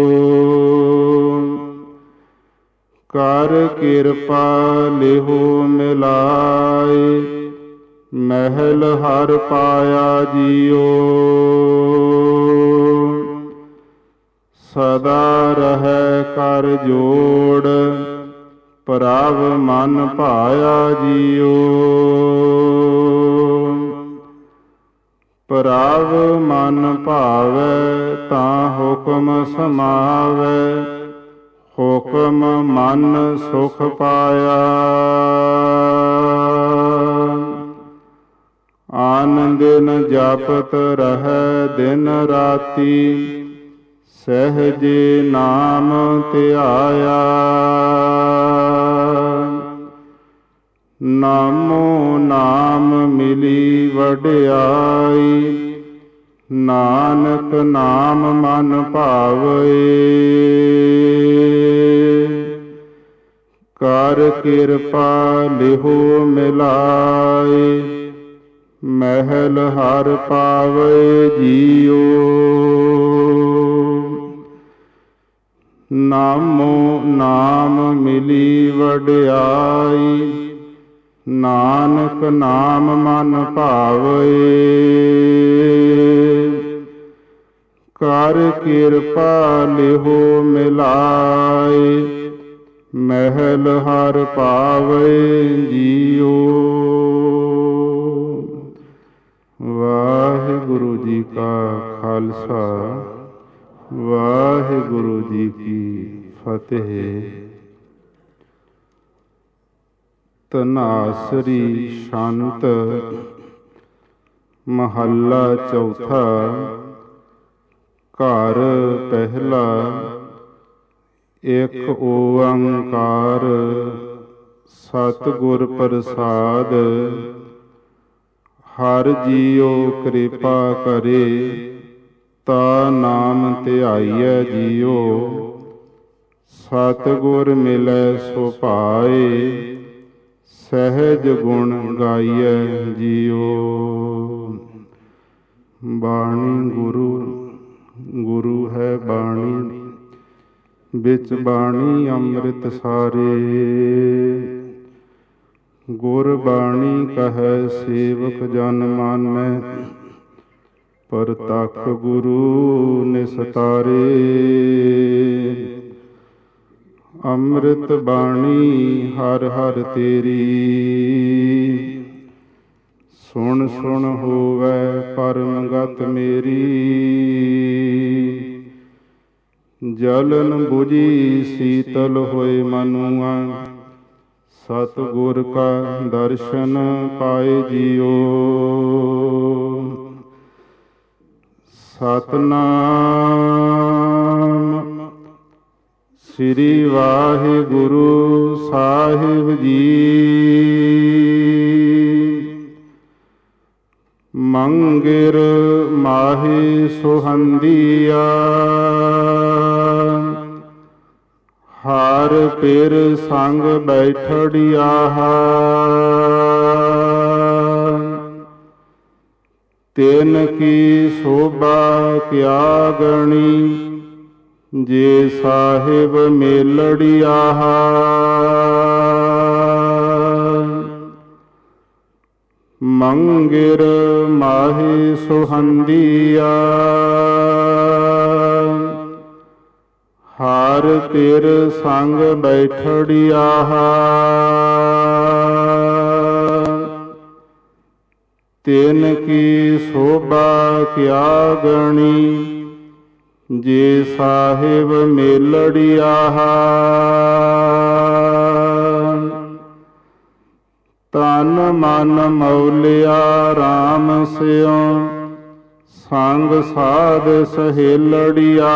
ਕਰ ਕਿਰਪਾ ਲਿਹੋ ਮਿਲਾਏ, ਮਹਿਲ ਹਰ ਪਾਇਆ ਜੀਉ। ਸਦਾ ਰਹੈ ਕਰ ਜੋੜ, ਪ੍ਰਭ ਮਨ ਭਾਇਆ ਜੀਉ। ਪ੍ਰਭ ਮਨ ਭਾਵੈ ਤਾਂ ਹੁਕਮ ਸਮਾਵੈ, ਹੁਕਮ ਮਨ ਸੁਖ ਪਾਇਆ। ਆਨ ਦਿਨ ਜਪਤ ਰਹੈ ਦਿਨ ਰਾਤੀ, ਸਹਿਜੇ ਨਾਮ ਧਿਆਇਆ। ਨਾਮੋ ਨਾਮ ਮਿਲੀ ਵਡਿਆਈ, ਨਾਨਕ ਨਾਮ ਮਨ ਭਾਵੈ। ਕਰ ਕਿਰਪਾ ਲਿਹੋ ਮਿਲਾਏ, ਮਹਿਲ ਹਰ ਪਾਵੈ ਜੀਉ। ਨਾਮੋ ਨਾਮ ਮਿਲੀ ਵਡਿਆਈ, ਨਾਨਕ ਨਾਮ ਮਨ ਭਾਵੈ। ਕਰ ਕਿਰਪਾ ਲਿਹੋ ਮਿਲਾਏ, ਮਹਿਲ ਹਰ ਪਾਵੈ ਜੀਉ। ਵਾਹਿਗੁਰੂ ਜੀ ਕਾ ਖਾਲਸਾ, ਵਾਹਿਗੁਰੂ ਜੀ ਕੀ ਫਤਿਹ। ਧਨਾਸਰੀ ਸ਼ੰਤ ਮਹੱਲਾ ਚੌਥਾ। ਘਰ ਪਹਿਲਾ ਇਕ ਓੰਕਾਰ ਸਤਿਗੁਰ ਪ੍ਰਸਾਦ। ਹਰ ਜੀਉ ਕਿਰਪਾ ਕਰੇ ਤਾ ਨਾਮ ਧਿਆਈਐ ਜੀਉ। ਸਤਿਗੁਰ ਮਿਲੈ ਸੋ ਭਾਏ ਸਹਿਜ ਗੁਣ ਗਾਈਐ ਜੀਉ। ਬਾਣੀ ਗੁਰੂ ਹੈ ਬਾਣੀ, ਵਿੱਚ ਬਾਣੀ ਅੰਮ੍ਰਿਤ ਸਾਰੇ। ਗੁਰ ਬਾਣੀ ਕਹੈ ਸੇਵਕ ਜਨ ਮਾਨੈ, ਪਰਤਖ ਗੁਰੂ ਨਿਸਤਾਰੇ। ਅੰਮ੍ਰਿਤ ਬਾਣੀ ਹਰ ਹਰ ਤੇਰੀ, ਸੁਣ ਸੁਣ ਹੋਵੈ ਪਰਮ ਗਤ ਮੇਰੀ। ਜਲਨ ਬੁਝੀ ਸੀਤਲ ਹੋਏ ਮਨੁਆ, ਸਤਿਗੁਰ ਕਾ ਦਰਸ਼ਨ ਪਾਏ ਜੀਉ। ਸਤਿਨਾਮ ਸ੍ਰੀ ਵਾਹਿਗੁਰੂ ਸਾਹਿਬ ਜੀ। ਮੰਗਿਰ ਮਾਹੀ ਸੁਹੰਦੀਆ, ਹਰ ਪਿਰ ਸੰਗ ਬੈਠੜਿਆ। ਤਿਨ ਕੀ ਸੋਭਾ ਕਿਆ ਗਣੀ, ਜੇ ਸਾਹਿਬ ਮੇਲੜਿਆ। ਮੰਗਿਰ ਮਾਹੀ ਸੁਹੰਦੀਆ, ਹਰ ਪਿਰ ਸੰਗ ਬੈਠੜਿਆ। ਤਿਨ ਕੀ ਸੋਭਾ ਕਿਆ ਗਣੀ, ਜੇ ਸਾਹਿਬ ਮੇਲੜਿਆ। ਤਨ ਮਨ ਮੌਲਿਆ ਰਾਮ ਸਿਉ, ਸੰਗ ਸਾਧ ਸਹੇਲੜਿਆ।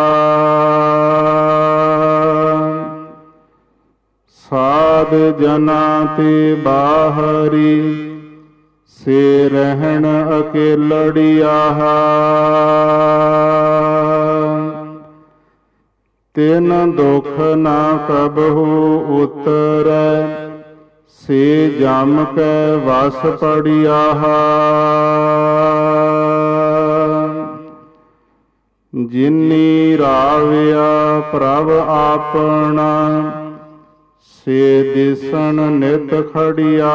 ਸਾਧ ਜਨਾ ਤੇ ਬਾਹਰੀ, ਸੇ ਰਹਿਣ ਅਕੇਲੜਿਆ। ਤਿਨ ਦੁਖ ਨਾ ਕਬਹੂ ਉਤਰੈ, ਸੇ ਜਮ ਕੈ ਵਸ ਪੜਿਆ। ਜਿਨੀ ਰਾਵਿਆ ਪ੍ਰਭ ਆਪਣਾ, ਸੇ ਦਿਸਣ ਨਿਤ ਖੜਿਆ।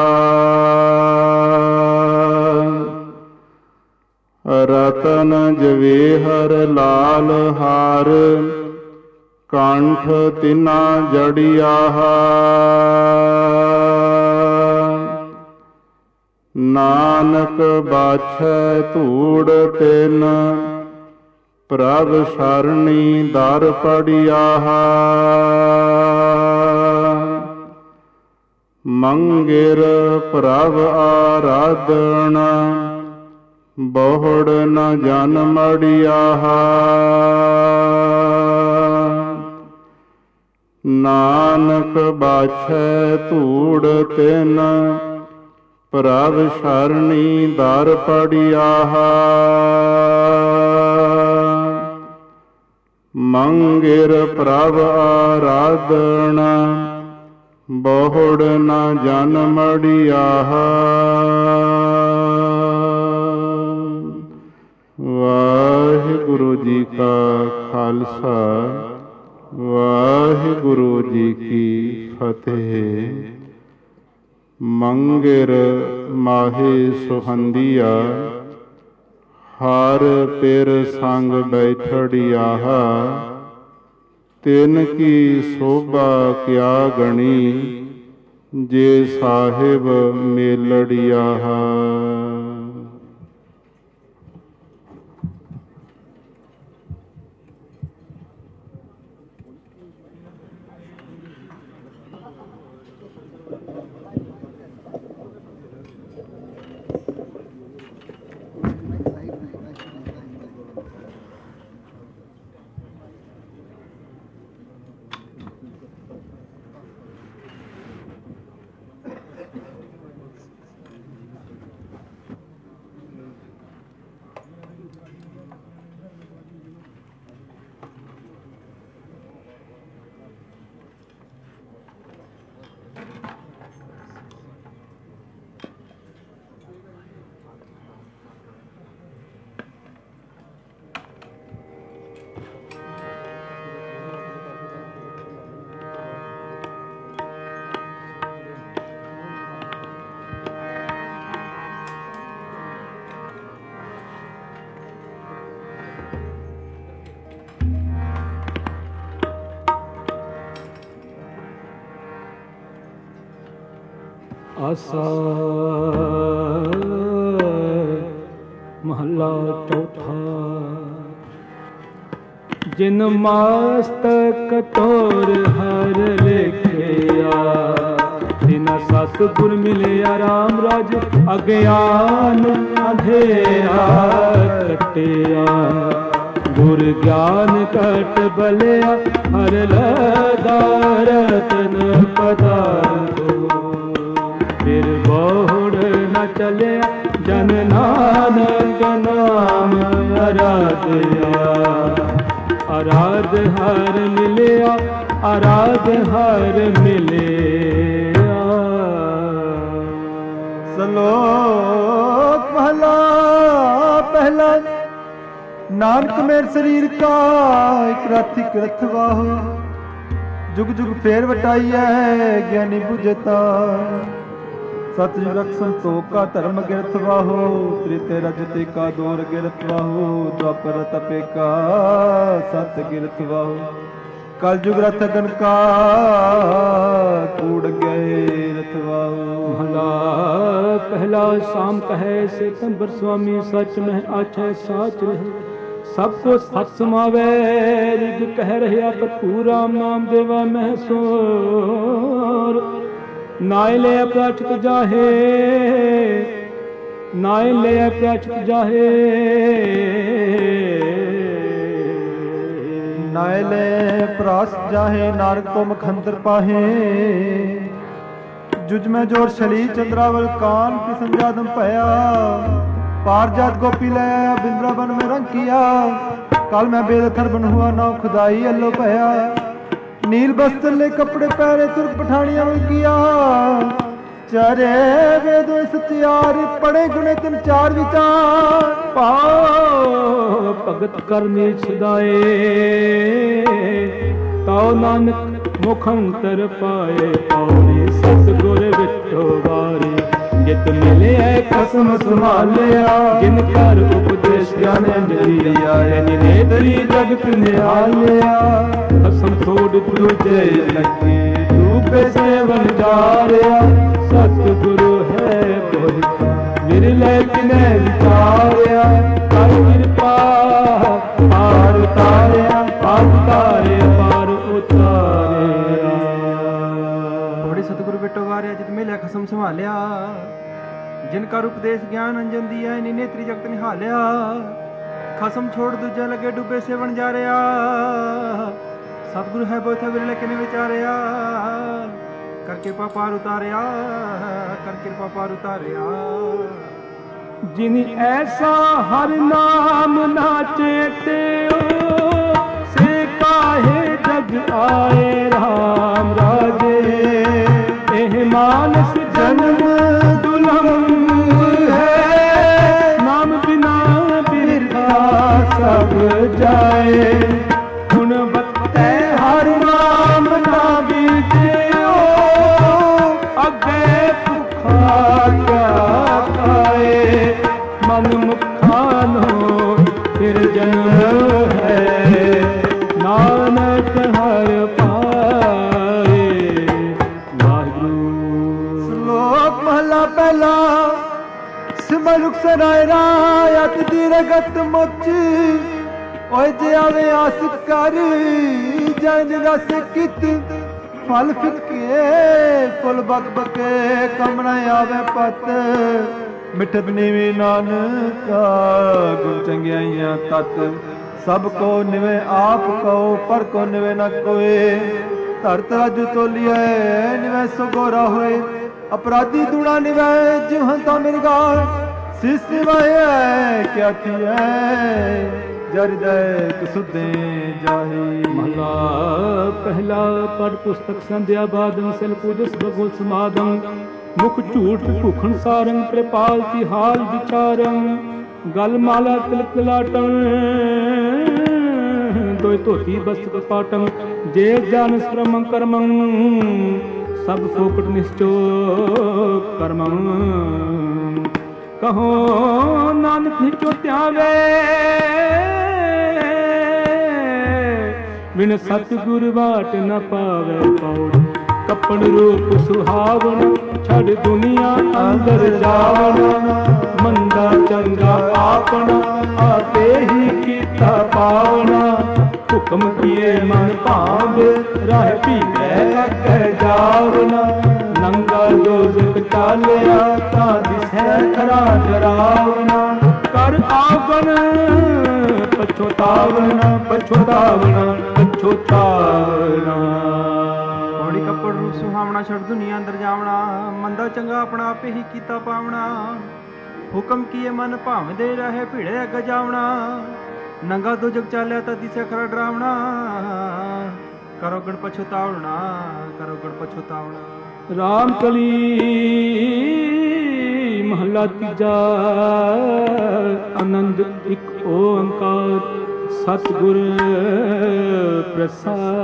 ਰਤਨ ਜਵੇਹਰ ਲਾਲ ਹਾਰ, ਕੰਠ ਤਿਨਾ ਜੜਿਆ। ਨਾਨਕ ਬਾਛੈ ਧੂੜ ਤਿਨ, ਪ੍ਰਭ ਸਰਣੀ ਦਰ ਪੜਿਆ। ਮੰਗਿਰ ਪ੍ਰਭ ਆਰਾਧਨਾ, ਬਹੁੜ ਨ ਜਨਮੜਿਆ। ਨਾਨਕ ਬਾਛੈ ਧੂੜ ਤਿਨ, ਪ੍ਰਭ ਸਰਣੀ ਦਰ ਪੜਿਆ। ਮੰਗਿਰ ਪ੍ਰਭ ਆਰਾਧਨਾ, ਬਹੁੜ ਨ ਜਨਮੜਿਆ। ਵਾਹਿਗੁਰੂ ਜੀ ਕਾ ਖਾਲਸਾ, ਵਾਹਿਗੁਰੂ ਜੀ ਕੀ ਫਤਿਹ। ਮੰਗਿਰ ਮਾਹੀ ਸੁਹੰਦੀਆ, ਹਰ ਪਿਰ ਸੰਗ ਬੈਠੜਿਆ। ਤਿਨ ਕੀ ਸੋਭਾ ਕਿਆ ਗਣੀ, ਜੇ ਸਾਹਿਬ ਮੇਲੜਿਆ। ਆਸਾ। ਮਹਲਾ ਚੌਥਾ। ਜਿਨ ਮਸਤਕ ਤੋਰ ਹਰ ਲਿਖਿਆ, ਤਿਨਾ ਸਤਿਗੁਰ ਮਿਲਿਆ ਰਾਮ ਰਾਜ, ਅਗਿਆਨ ਅੰਧੇਰਾ ਕੱਟਿਆ। ਗੁਰ ਗਿਆਨ ਕਟ ਬਲਿਆ, ਹਰ ਲਗਾ ਰਤਨ ਪਦਾਰਥ। ਫਿਰ ਬੋੜ ਨ ਚਲਿਆ, ਜਨ ਨਾਨਕ ਨਾਮ ਅਰਾਧਿਆ। ਅਰਾਧ ਹਰ ਮਿਲਿਆ, ਅਰਾਧ ਹਰ ਮਿਲਿਆ। ਸਲੋਕ ਮਹਲਾ ਪਹਿਲਾ। ਨਾਨਕ ਮੇਰ ਸਰੀਰ ਕਾ ਇਕ ਰਾਤੀ ਕਿਰਤ ਵਾਹੋ, ਜੁਗ ਜੁਗ ਫੇਰ ਵਟਾਈਐ ਗਿਆਨੀ ਬੁਝਤਾ। ਸਤਿ ਰਖ ਸੰਤੋਖ ਕਾ ਧਰਮ ਗਿਰਤ ਵਾਹੋ, ਤ੍ਰਿਤੇ ਰਜਤੇ ਕਾ ਦੋਰ ਗਿਰਤ ਵਾਹੋ। ਦੁਆਪਰ ਤਪੇ ਕਾ ਸਤ ਗਿਰਤ ਵਾਹੋ, ਕਲ ਜੁਗ ਰਥ ਅਗਨ ਕਾ ਕੂੜ ਗਏ ਰਥ ਵਾਹੋ। ਮਹਲਾ ਪਹਿਲਾ। ਸ਼ਾਮ ਕਹੈ ਸਿਤੰਬਰ ਸੁਆਮੀ, ਸਚ ਮਹਿ ਆਛੈ ਸਾਚ ਰਹੇ। ਸਭ ਕੋ ਸਤ ਸਮਾਵੈ, ਰਿਗ ਕਹਿ ਰਹਿਆ ਭਰਪੂਰ। ਰਾਮ ਨਾਮ ਦੇਵਾ ਮਹਿ ਸੋਰ। ਨਾਇ ਲੈ ਪ੍ਰਾਚਿਤ ਜਾਹੇ, ਨਾਇ ਲੈ ਪ੍ਰਾਚਿਤ ਜਾਹੇ। ਨਾਇ ਲੈ ਪ੍ਰਾਸ ਜਾਹੇ, ਨਾਨਕ ਕੋ ਮਖੰਦਰ ਪਾਹੇ। ਜੁਜ ਮੈਂ ਜੋਰ ਛਲੀ ਚੰਦਰਾਵਲ, ਕਾਨ ਕਿਸਮ ਜਾਦਮ ਭਇਆ। पार जात गोपी ले आया, बिंद्रावन में रंग किया। कल मैं बेदखर बन हुआ, ना खुदाई अल्लो पया। नील बस्तर ले कपड़े पहरे, तुर्क पठानिया में किया। चारे वेद सत्यार, पढ़े गुणे तिन चार विचार। पाओ भगत करनी छुदाए, ताओ नानक मुखंतर पाए। पौड़ी सतगुर विठो वारी, जित मिले कसम संभालिया। जिन कर उपदेश ज्ञान दिया, नेतरी जगत निहालिया। कसम छोड़ दूजे लगे, डूबे सेवन जारिया। सतगुरु है बोहिता, विरले किने विचारिया। कर कृपा पार उतारिया, पार उतारे पार उतारिया। बड़े सतगुरु बेटो वारिया, जित मिले खसम संभालिया। जिन का उपदेश ज्ञान अंजन दिया, इन्हीं नेत्री जगत निहालिया। खसम छोड़ दूजा लगे, डूबे सेवन जा रहा। सतगुरु है बोथा विरले किने विचारिया। कर कृपा पार उतारिया, कर कृपा पार उतारिया। जिन ऐसा हर नाम ना चेत्यो, से काहे जग आए राम राजे। एह मानस जन्म दुलम है, नाम बिना बिरथा सब जाए। गुण बत्ते हर नाम ना बीत्यो, अगे भुखा क्या खाए। मन मुखानो फिर जन्म है, नानक हर पाए। वाहिगुरू। श्लोक महला पहला। सिमर रुख सराय रायत दी रगत मुच। ओए जे आवे आस कर, जन रस कित। फल फिके फुल बक बके, कम न आवे पत। मिठत नीवी नानका, गुण चंगियाइयां तत। सब को निवे आप कहो, पर को निवे न कोए। धरत रज तोलिए, निवे सुगोरा होए। अपराधी दूना निवे, जिव हंता मिर्गा। सिस निवाए क्या थिए, जरदय सुधे जाही। महला पहला। पढ़ पुस्तक संध्या बादन, सिल पूजस भगवत समादम। मुख झूठ भूखण सारंग, कृपाल की हाल विचारं। गल माला तिलक लाटन, दोय धोती बस्त्र पाटं। जे जान श्रमं कर्मं, सब फोकट निश्चो कर्मं। कहो नानक निचो त्यावे, बिन सतगुर बाट न पावे। पौड़ ਕੱਪੜ ਰੂਪ ਸੁਹਾਵਣ ਛੱਡ ਦੁਨੀਆ ਅੰਦਰ ਜਾਵਣਾ ਮੰਦਾ ਚੰਗਾ ਆਪਣਾ ਆਪੇ ਹੀ ਕੀਤਾ ਪਾਵਣਾ ਹੁਕਮ ਕੀਏ ਮਨ ਭਾਵੇ ਰਾਹ ਭੀੜੈ ਅੱਗੇ ਜਾਵਣਾ ਨੰਗਾ ਦੋਜ਼ਖ ਚਾਲਿਆ ਤਾਂ ਦਿਸੈ ਖਰਾ ਡਰਾਵਣਾ ਕਰ ਆਵਣ ਪਛੋਤਾਵਣਾ ਪਛੋਤਾਵਣਾ ਪਛੋਤਾਵਣਾ ਪੌੜੀ ਕੱਪੜ ਰੂਪ ਸੁਹਾਵਣਾ ਛੱਡ ਦੁਨੀਆ ਅੰਦਰ ਜਾਵਣਾ ਮੰਦਾ ਚੰਗਾ ਆਪਣਾ ਆਪੇ ਹੀ ਕੀਤਾ ਪਾਵਣਾ ਹੁਕਮ ਕੀਏ ਮਨ ਭਾਵਦੇ ਰਹੇ ਭੀੜੇ ਅੱਗੇ ਜਾਵਣਾ ਨੰਗਾ ਦੋਜਗ ਚਾਲਿਆ ਤਾਂ ਦਿਸਿਆ ਖਰਾ ਡਰਾਵਣਾ ਕਰੋ ਗੜ ਪਛੋਤਾਵਣਾ ਕਰੋ ਗੜ ਪਛੋਤਾਵਣਾ। ਰਾਮ ਕਲੀ ਮਹਲਾ ਤੀਜਾ ਆਨੰਦ ਇੱਕ ਓੰਕਾਰ ਸਤਿਗੁਰ ਪ੍ਰਸਾਦ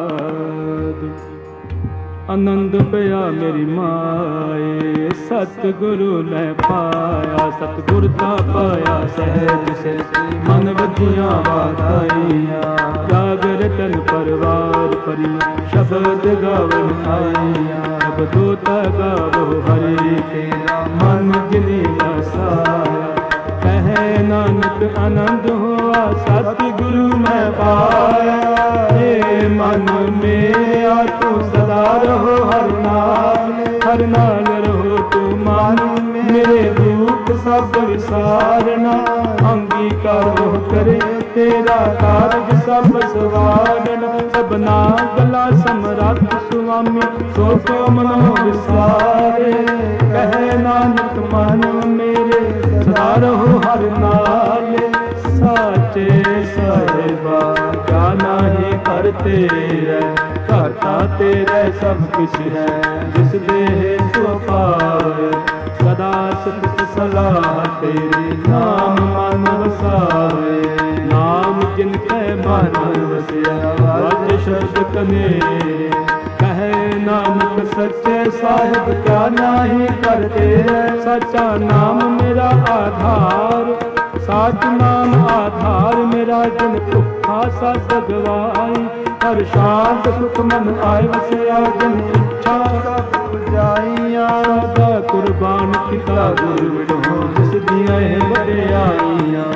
ਆਨੰਦ ਪਿਆ ਮੇਰੀ ਮਾਏ ਸਤਿਗੁਰੂ ਲੈ ਪਾਇਆ ਸਤਿਗੁਰ ਦਾ ਪਾਇਆ ਸਹਿਜ ਸਿਰ ਮਨ ਵਧੀਆਂ ਵਾਤਾਈਆਂ ਜਾਗਰ ਤਨ ਪਰਵਾਰ ਪਰੀ ਸ਼ਬਦ ਗਾਵਣ ਆਈਆਂ ਸ਼ਬਦੋ ਤਾ ਗਾਵੋ ਹਰੀ ਤੇਰਾ ਮਨ ਜਿਨੀ ਵਸਾਇਆ ਕਹੈ ਨਾਨਕ ਆਨੰਦ ਹੋਆ ਸਤਿਗੁਰੂ ਮੈਂ ਪਾਇਆ ਏ ਮਨ ਮੇਰਾ ਤੂੰ ਸਦਾ ਰਹੋ ਹਰ ਨਾਲ ਰਹੋ ਤੂੰ ਮਨ ਮੇਰੇ ਦੁੱਖ ਸਭ ਵਿਸਾਰਨਾ ਅੰਗੀਕਾਰ ਕਰੇ ਤੇਰਾ ਕਾਰਜ ਸਭ ਸਵਾਰਨਾ ਸਭਨਾ ਗਲਾ ਸਮਰੱਥ ਸੁਆਮੀ ਸੋ ਕੋ ਮਨੋ ਵਿਸਾਰੇ ਕਹੈ ਨਾਨਕ ਮਨ ਮੇਰੇ ਸਦਾ ਰਹੋ ਹਰ ਨਾਲ ਸਾਚੇ ਸਾਹਿਬਾ ਕਿਆ ਨਾਹੀ ਕਰ ਤੇਰੇ ਕਰਤਾ ਤੇਰੇ ਸਭ ਕੁਛ ਹੈ ਜਿਸ ਦੇਹ ਸੋ ਪਾਵੇ ਸਦਾ ਸਤ ਸਲਾਹ ਤੇਰੇ ਨਾਮ ਮਨ ਵਸਾਵੇ ਨਾਮ ਜਿਨ ਕੈ ਮਨ ਵਸਿਆ ਵਾਜ ਸ਼ਬਦ ਕਨੇ ਕਹੈ ਨਾਨਕ ਸੱਚੇ ਸਾਹਿਬ ਕਿਆ ਨਾਹੀ ਕਰ ਤੇਰੇ ਸੱਚਾ ਨਾਮ ਮੇਰਾ ਆਧਾਰ ਸਾਚ ਨਾਮ ਆਧਾਰ ਮੇਰਾ ਜਨ ਭੁੱਖਾ ਸਦ ਗਵਾਈ ਹਰ ਸ਼ਾਂਤ ਸੁਖ ਮਨ ਆਏ ਵਸਿਆ ਜਨ ਇੱਛਾ ਸਭ ਪੁਜਾਈਆਂ ਸਦਾ ਕੁਰਬਾਨ ਕੀਤਾ ਗੁਰ ਵਿਟੋ ਜਿਸ ਦੀਆਂ ਵਡਿਆਈਆਂ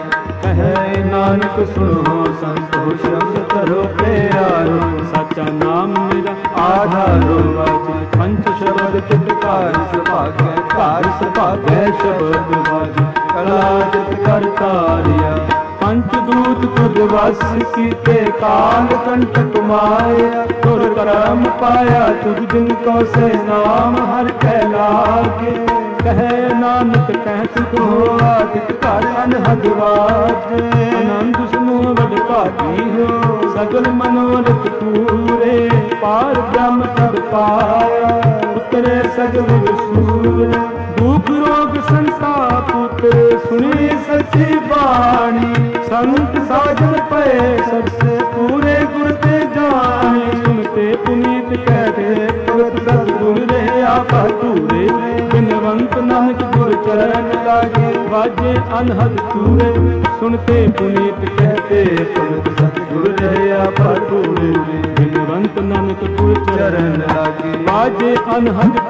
ਕਹੈ ਨਾਨਕ ਸੁਣੋ ਸੰਤੋ ਸ਼ਬਦ ਕਰੋ ਪਿਆਰੋ ਸੱਚਾ ਨਾਮ ਮੇਰਾ ਆਧਾਰੋ ਵਾਚੇ ਪੰਚ ਸ਼ਬਦ ਚਿਤਕਾਰ ਸੁਭਾਗੈ ਘਰ ਸੁਭਾਗੈ ਸ਼ਬਦ ਵਾਜੇ ਕਲਾ ਜਿਤ ਕਰ ਤਾਰਿਆ ਪੰਚ ਦੂਤ ਤੁਧ ਵਸ ਕੀਤੇ ਕਾਲ ਕੰਠ ਕੁਮਾਇਆ ਤੁਰ ਕਰਮ ਪਾਇਆ ਤੁਧ ਜਿਨ ਕੋ ਸੇ ਨਾਮ ਹਰ ਕੈ ਲਾਗੇ ਕਹੈ ਨਾਨਕ ਕਹਿ ਸੁਖ ਹੋਆ ਜਿਤ ਘਰ ਅਨਹਦ ਵਾਜੇ ਆਨੰਦ ਸਮੂਹ ਵਡ ਭਾਗੀ ਹੋ ਸਗਲ ਮਨੋਰਥ ਪੂਰੇ ਪਾਰ ਬ੍ਰਹਮ ਸਭ ਪਾਇਆ ਉਤਰੇ ਸਗਲ ਵਸੂਰੇ ਦੁਖ ਰੋਗ ਸੰਤਾਪ ਉਤਰੇ ਸੁਣੀ ਸੱਚੀ ਬਾਣੀ ਸੰਤ ਸਾਜਨ ਪਏ ਸਬਸੇ ਪੂਰੇ ਗੁਰ ਤੇ ਜਾਣੀ ਸੁਨਤੇ ਪੁਨੀਤ ਕਹਤੇ ਭਗਤ ਸਤਿਗੁਰ ਰਹਿਆ ਭਤੂਰੇ ਬਿਨਵੰਤ ਨਾਨਕ ਗੁਰ ਚਰਨ ਲਾਗੇ ਵਾਜੇ ਅਨਹਦ ਤੂਰੇ ਸੁਨਤੇ ਪੁਨੀਤ ਕਹਤੇ ਭਗਤ ਸਤਿਗੁਰ ਰਹਿਆ ਭਤੂਰੇ ਬਿਨਵੰਤ ਨਾਨਕ ਗੁਰ ਚਰਨ ਲਾਗੇ ਵਾਜੇ ਅਨਹਦ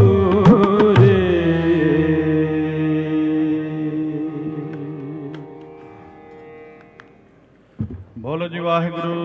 ਤੂਰੇ। ਬੋਲੋ ਜੀ ਵਾਹਿਗੁਰੂ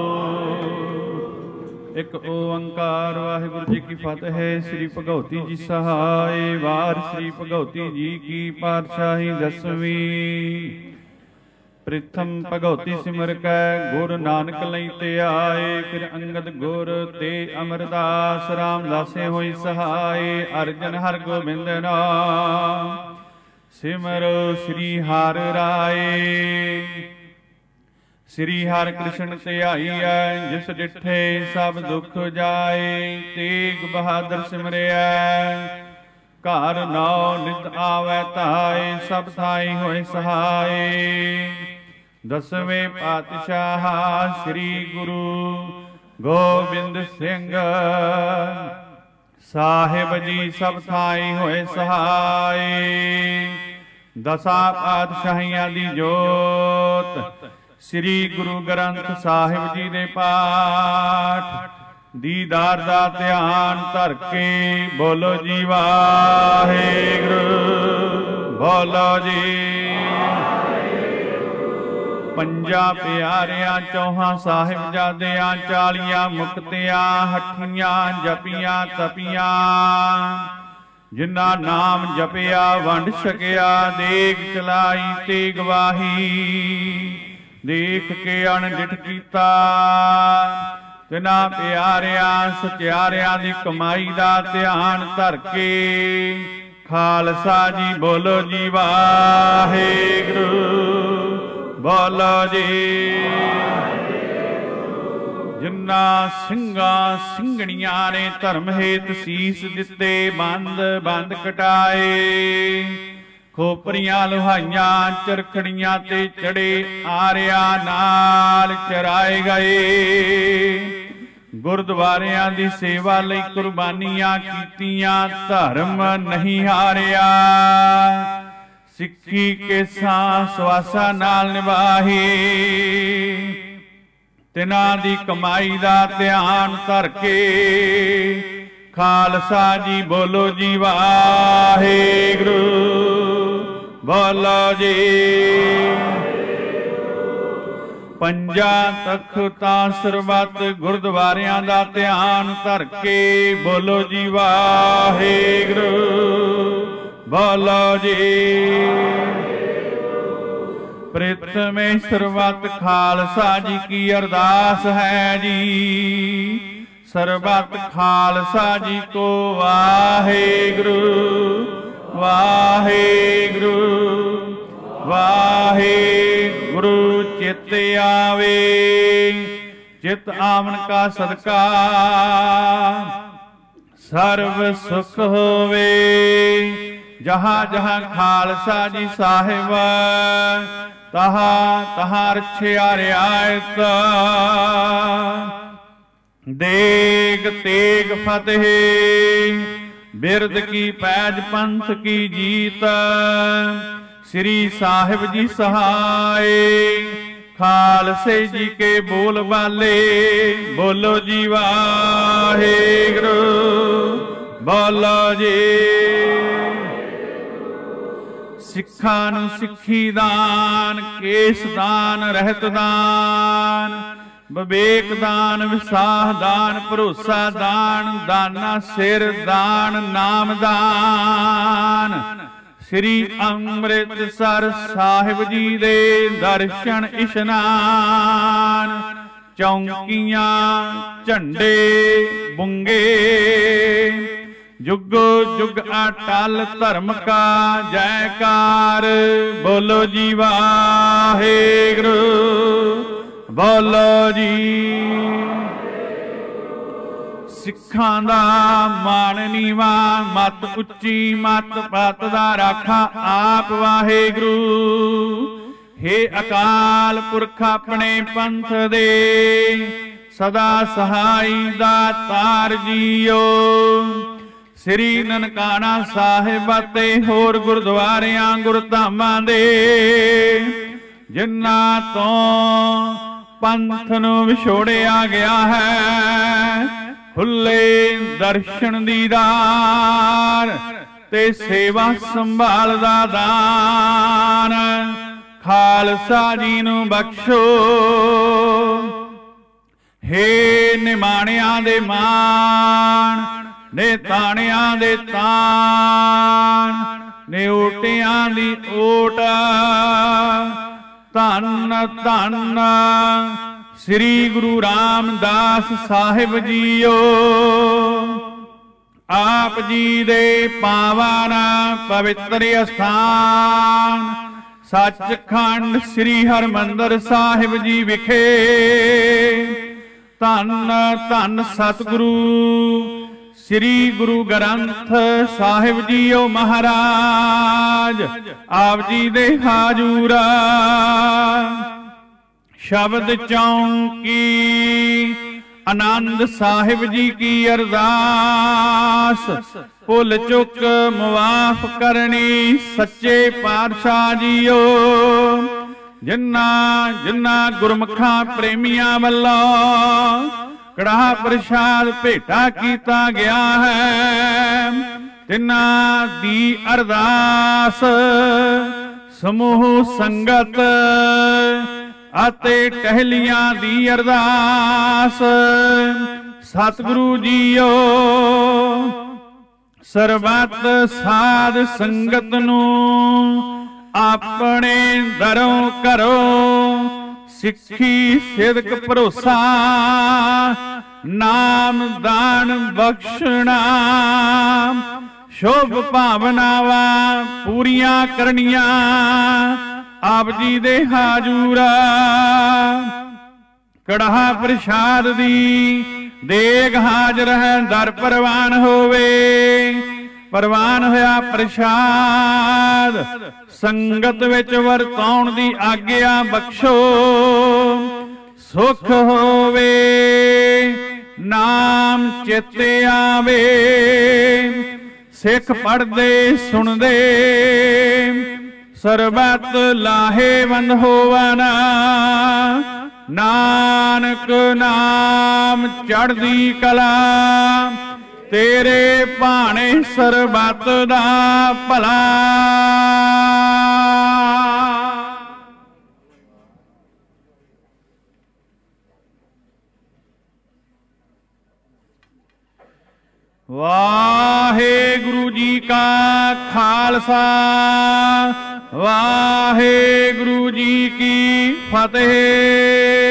ਇੱਕ ਓੰਕਾਰ ਵਾਹਿਗੁਰੂ ਜੀ ਕੀ ਫਤਿਹ। ਸ੍ਰੀ ਭਗਉਤੀ ਜੀ ਸਹਾਇ ਵਾਰ ਸ੍ਰੀ ਭਗਉਤੀ ਜੀ ਕੀ ਪਾਤਸ਼ਾਹੀ ਦਸਵੀਂ। ਪ੍ਰਿਥਮ ਭਗਉਤੀ ਸਿਮਰ ਕੈ ਗੁਰ ਨਾਨਕ ਲਈ ਤੇ ਆਏ ਫਿਰ ਅੰਗਦ ਗੁਰ ਤੇ ਅਮਰਦਾਸ ਰਾਮਦਾਸੇ ਹੋਈ ਸਹਾਇ ਅਰਜਨ ਹਰਿ ਗੋਬਿੰਦ ਨਾਮ ਸਿਮਰੋ ਸ੍ਰੀ ਹਰਿ ਰਾਏ। ਸ੍ਰੀ ਹਰਿ ਕ੍ਰਿਸ਼ਨ ਧਿਆਈਐ ਜਿਸ ਡਿਠੇ ਸਭ ਦੁਖ ਜਾਏ ਤੇਗ ਬਹਾਦਰ ਸਿਮਰਿਐ ਘਰ ਨੌ ਨਿਤ ਆਵੈ ਧਾਏ ਸਭ ਥਾਈ ਹੋਏ ਸਹਾਏ। ਦਸਵੇਂ ਪਾਤਸ਼ਾਹ ਸ੍ਰੀ ਗੁਰੂ ਗੋਬਿੰਦ ਸਿੰਘ ਸਾਹਿਬ ਜੀ ਸਭ ਥਾਈ ਹੋਏ ਸਹਾਏ। ਦਸਾਂ ਪਾਤਸ਼ਾਹੀਆਂ ਦੀ ਜੋਤ ਸ੍ਰੀ ਗੁਰੂ ਗ੍ਰੰਥ ਸਾਹਿਬ ਜੀ ਦੇ ਪਾਠ ਦੀਦਾਰ ਦਾ ਧਿਆਨ ਧਰ ਕੇ ਬੋਲੋ ਜੀ ਵਾਹਿਗੁਰੂ। ਬੋਲੋ ਜੀ ਪੰਜਾਂ ਪਿਆਰਿਆਂ ਚੌਹਾਂ ਸਾਹਿਬਜ਼ਾਦਿਆਂ 40 ਮੁਕਤਿਆਂ ਹੱਠੀਆਂ ਜਪੀਆਂ ਤਪੀਆਂ ਜਿਨ੍ਹਾਂ ਨਾਮ ਜਪਿਆ ਵੰਡ ਛਕਿਆ ਦੇਗ ਚਲਾਈ ਤੇ ਗਵਾਹੀ ਦੇਖ ਕੇ ਅਣਡਿਠ ਕੀਤਾ ਤਿਨਾਂ ਪਿਆਰਿਆਂ ਸਚਿਆਰਿਆਂ ਦੀ ਕਮਾਈ ਦਾ ਧਿਆਨ ਧਰ ਕੇ ਖਾਲਸਾ ਜੀ ਬੋਲੋ ਜੀ ਵਾਹਿਗੁਰੂ। ਬੋਲੋ ਜੀ ਜਿਨ੍ਹਾਂ ਸਿੰਘਾਂ ਸਿੰਘਣੀਆਂ ਨੇ ਧਰਮ ਹੇਤ ਸੀਸ ਦਿੱਤੇ ਬੰਦ ਬੰਦ ਕਟਾਏ ਖੋਪਰੀਆਂ ਲੁਹਾਈਆਂ ਚਰਖੜੀਆਂ ਤੇ ਚੜੇ ਆਰਿਆਂ ਨਾਲ ਚਰਾਏ ਗਏ ਗੁਰਦੁਆਰਿਆਂ ਦੀ ਸੇਵਾ ਲਈ ਕੁਰਬਾਨੀਆਂ ਕੀਤੀਆਂ ਧਰਮ ਨਹੀਂ ਹਾਰਿਆ ਸਿੱਖੀ ਕੇ ਸਾਹ ਸਵਾਸਾ ਨਾਲ ਨਿਭਾਹੀ ਤਿਨਾਂ ਦੀ ਕਮਾਈ ਦਾ ਧਿਆਨ ਧਰ ਕੇ ਖਾਲਸਾ ਜੀ ਬੋਲੋ ਜੀ ਵਾਹਿਗੁਰੂ। ਬੋਲੋ ਜੀ ਪੰਜਾਂ ਤਖਤਾਂ ਸਰਬੱਤ ਗੁਰਦੁਆਰਿਆਂ ਦਾ ਧਿਆਨ ਧਰ ਕੇ ਬੋਲੋ ਜੀ ਵਾਹਿਗੁਰੂ। ਬੋਲੋ ਜੀ ਪ੍ਰਿਥਮੇ ਸਰਬੱਤ ਖਾਲਸਾ ਜੀ ਕੀ ਅਰਦਾਸ ਹੈ ਜੀ ਸਰਬੱਤ ਖਾਲਸਾ ਜੀ ਕੋ ਵਾਹਿਗੁਰੂ ਵਾਹਿਗੁਰੂ ਵਾਹਿਗੁਰੂ ਚਿਤ ਆਵੇ ਚਿਤ ਆਵਨ ਕਾ ਸਦਕਾ ਸਰਬ ਸੁਖ ਹੋਵੇ ਜਹਾਂ ਜਹਾਂ ਖਾਲਸਾ ਜੀ ਸਾਹਿਬ ਤਹਾਂ ਤਹਾਂ ਰਛਿਆ ਰਿਆਇਤ ਦੇਗ ਤੇਗ ਫਤਿਹ ਬਿਰਦ ਕੀ ਪੈਜ ਪੰਥ ਕੀ ਜੀਤ ਸ੍ਰੀ ਸਾਹਿਬ ਜੀ ਸਹਾਏ ਖਾਲਸੇ ਜੀ ਕੇ ਬੋਲ ਬਾਲੇ ਬੋਲੋ ਜੀ ਵਾਹਿਗੁਰੂ। ਬੋਲੋ ਜੀ ਸਿੱਖਾਂ ਨੂੰ ਸਿੱਖੀ ਦਾਨ ਕੇਸ ਦਾਨ ਰਹਿਤ ਦਾਨ ਵਿਵੇਕ ਦਾਨ ਵਿਸਾਹ ਦਾਨ ਭਰੋਸਾ ਦਾਨ ਦਾਨਾ ਸਿਰ ਦਾਨ ਨਾਮ ਦਾਨ ਸ੍ਰੀ ਅੰਮ੍ਰਿਤਸਰ ਸਾਹਿਬ ਜੀ ਦੇ ਦਰਸ਼ਨ ਇਸ਼ਨਾਨ ਚੌਂਕੀਆਂ ਝੰਡੇ ਬੁੰਗੇ ਜੁਗੋ ਜੁਗ ਅਟਲ ਧਰਮ ਕਾ ਜੈਕਾਰ ਬੋਲੋ ਜੀ ਵਾਹਿਗੁਰੂ। ਬੋਲੋ ਜੀ ਸਿੱਖਾਂ ਦਾ ਮਾਣ ਨੀਵਾ ਮਤ ਉੱਚੀ ਮਤ ਪਤ ਦਾ ਰਾਖਾ ਆਪ ਵਾਹਿਗੁਰੂ ਹੇ ਅਕਾਲ ਪੁਰਖ ਆਪਣੇ ਪੰਥ ਦੇ ਸਦਾ ਸਹਾਈ ਦਾਤਾਰ ਜੀਓ ਸ੍ਰੀ ਨਨਕਾਣਾ ਸਾਹਿਬ ਅਤੇ ਹੋਰ ਗੁਰਦੁਆਰਿਆਂ ਗੁਰਧਾਮਾਂ ਦੇ ਜਿਨ੍ਹਾਂ ਤੋਂ ਪੰਥ ਨੂੰ ਵਿਛੋੜਿਆ ਗਿਆ ਹੈ ਖੁੱਲੇ ਦਰਸ਼ਨ ਦੀਦਾਰ ਤੇ ਸੇਵਾ ਸੰਭਾਲ ਦਾ ਦਾਨ ਖਾਲਸਾ ਜੀ ਨੂੰ ਬਖਸ਼ੋ ਹੇ ਨਿਮਾਣਿਆਂ ਦੇ ਮਾਣ ਨੇ ਤਾਣਿਆਂ ਦੇ ਤਾਣ ਨੇ ਓਟਿਆਂ ਦੀ ਓਟ ਧੰਨ ਧੰਨ ਸ੍ਰੀ ਗੁਰੂ ਰਾਮਦਾਸ ਸਾਹਿਬ ਜੀਓ ਆਪ ਜੀ ਦੇ ਪਾਵਨ ਪਵਿੱਤਰ ਅਸਥਾਨ ਸੱਚਖੰਡ ਸ੍ਰੀ ਹਰਿਮੰਦਰ ਸਾਹਿਬ ਜੀ ਵਿਖੇ ਧੰਨ ਧੰਨ ਸਤਿਗੁਰੂ ਸ੍ਰੀ ਗੁਰੂ ਗ੍ਰੰਥ ਸਾਹਿਬ ਜੀਓ ਮਹਾਰਾਜ ਆਪ ਜੀ ਦੇ ਹਾਜ਼ੂਰ ਸ਼ਬਦ ਚੌਂਕੀ ਆਨੰਦ ਸਾਹਿਬ ਜੀ ਕੀ ਅਰਦਾਸ ਭੁੱਲ ਚੁੱਕ ਮੁਆਫ ਕਰਨੀ ਸੱਚੇ ਪਾਤਸ਼ਾਹ ਜੀਓ ਜਿਨ੍ਹਾਂ ਜਿਨ੍ਹਾਂ ਗੁਰਮੁਖਾਂ ਪ੍ਰੇਮੀਆਂ ਵੱਲੋਂ ਕੜਾਹ ਪ੍ਰਸ਼ਾਦ ਭੇਟਾ ਕੀਤਾ ਗਿਆ ਹੈ। ਤਿੰਨਾਂ ਦੀ ਅਰਦਾਸ ਸਮੂਹ ਸੰਗਤ ਅਤੇ ਟਹਿਲੀਆਂ ਦੀ ਅਰਦਾਸ। ਸਤਿਗੁਰੂ ਜੀਓ ਸਰਬੱਤ ਸਾਧ ਸੰਗਤ ਨੂੰ ਆਪਣੇ ਦਰੋਂ ਕਰੋ ਸਿੱਖੀ ਸਿਦਕ ਭਰੋਸਾ ਨਾਮ ਦਾਨ ਬਖਸ਼ਣਾ ਸ਼ੁਭ ਭਾਵਨਾਵਾਂ ਪੂਰੀਆਂ ਕਰਨੀਆਂ ਆਪ ਜੀ ਦੇ ਹਾਜ਼ੂਰਾ। ਕੜਾਹ ਪ੍ਰਸ਼ਾਦ ਦੀ ਦੇਗ ਹਾਜ਼ਰ ਹੈ ਦਰ ਪ੍ਰਵਾਨ ਹੋਵੇ। ਪ੍ਰਵਾਨ ਹੋਇਆ ਪ੍ਰਸ਼ਾਦ ਸੰਗਤ ਵਿੱਚ ਵਰਤਾਉਣ ਦੀ ਆਗਿਆ ਬਖਸ਼ੋ। ਸੁਖ ਹੋਵੇ ਨਾਮ ਚੇਤੇ ਆਵੇ ਸਿੱਖ ਪੜ੍ਹਦੇ ਸੁਣਦੇ ਸਰਬੱਤ ਲਾਹੇਵੰਦ ਹੋਵਨ। ਨਾਨਕ ਨਾਮ ਚੜ੍ਹਦੀ ਕਲਾ ਤੇਰੇ ਭਾਣੇ ਸਰਬੱਤ ਦਾ ਭਲਾ। ਵਾਹਿਗੁਰੂ ਜੀ ਕਾ ਖਾਲਸਾ ਵਾਹਿਗੁਰੂ ਜੀ ਕੀ ਫਤਿਹ।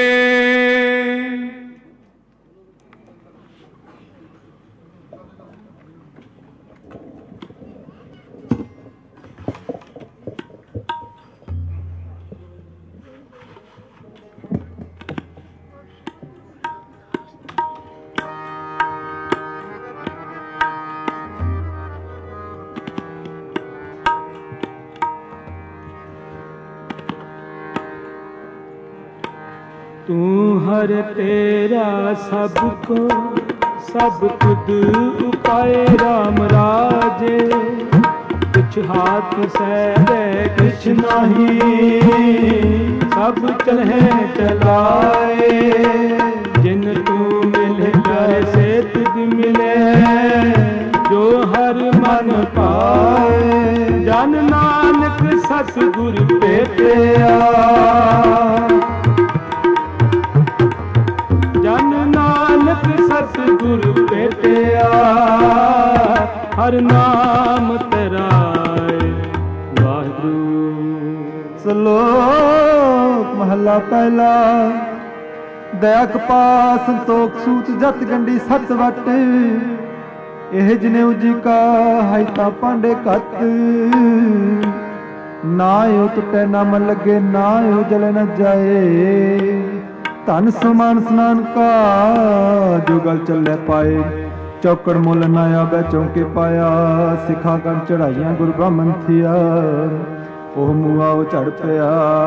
तू हर तेरा सबको सब खुद उपाय राम राजे। कुछ हाथ से दे कुछ नहीं सब चले चलाए। जिन तू मिले कर से तुझ मिले जो हर मन पाए। जन नानक सतगुर भेटिया जन नानक सतगुर भेटिया हर नाम तेरा वाहिगुरू। श्लोक महला पहला। दया कपाल संतोख सूत जत गंडी सत वट। ਇਹ ਜਨੇਊ ਜੀ ਕਾ ਹਾਇਤਾ ਪਾਂਡੇ ਘੱਟ। ਨਾ ਓ ਟੁੱਟੇ ਨਾ ਮਨ ਲੱਗੇ ਨਾ ਓ ਜਲੇ ਨਾ ਜਾਏ। ਧਨ ਸਮਾਨ ਸਨਾਨ ਕਾ ਜੋ ਗਲ ਚੱਲੇ ਪਾਏ। ਚੌਕੜ ਮੁੱਲ ਨਾ ਆਵੇ ਚੌਂਕੇ ਪਾਇਆ। ਸਿਖਾ ਗਣ ਚੜਾਈਆਂ ਗੁਰ ਬ੍ਰਾਹਮਣ ਥੀਆ। ਉਹ ਮੂਆ ਉਹ ਝੜ ਪਿਆ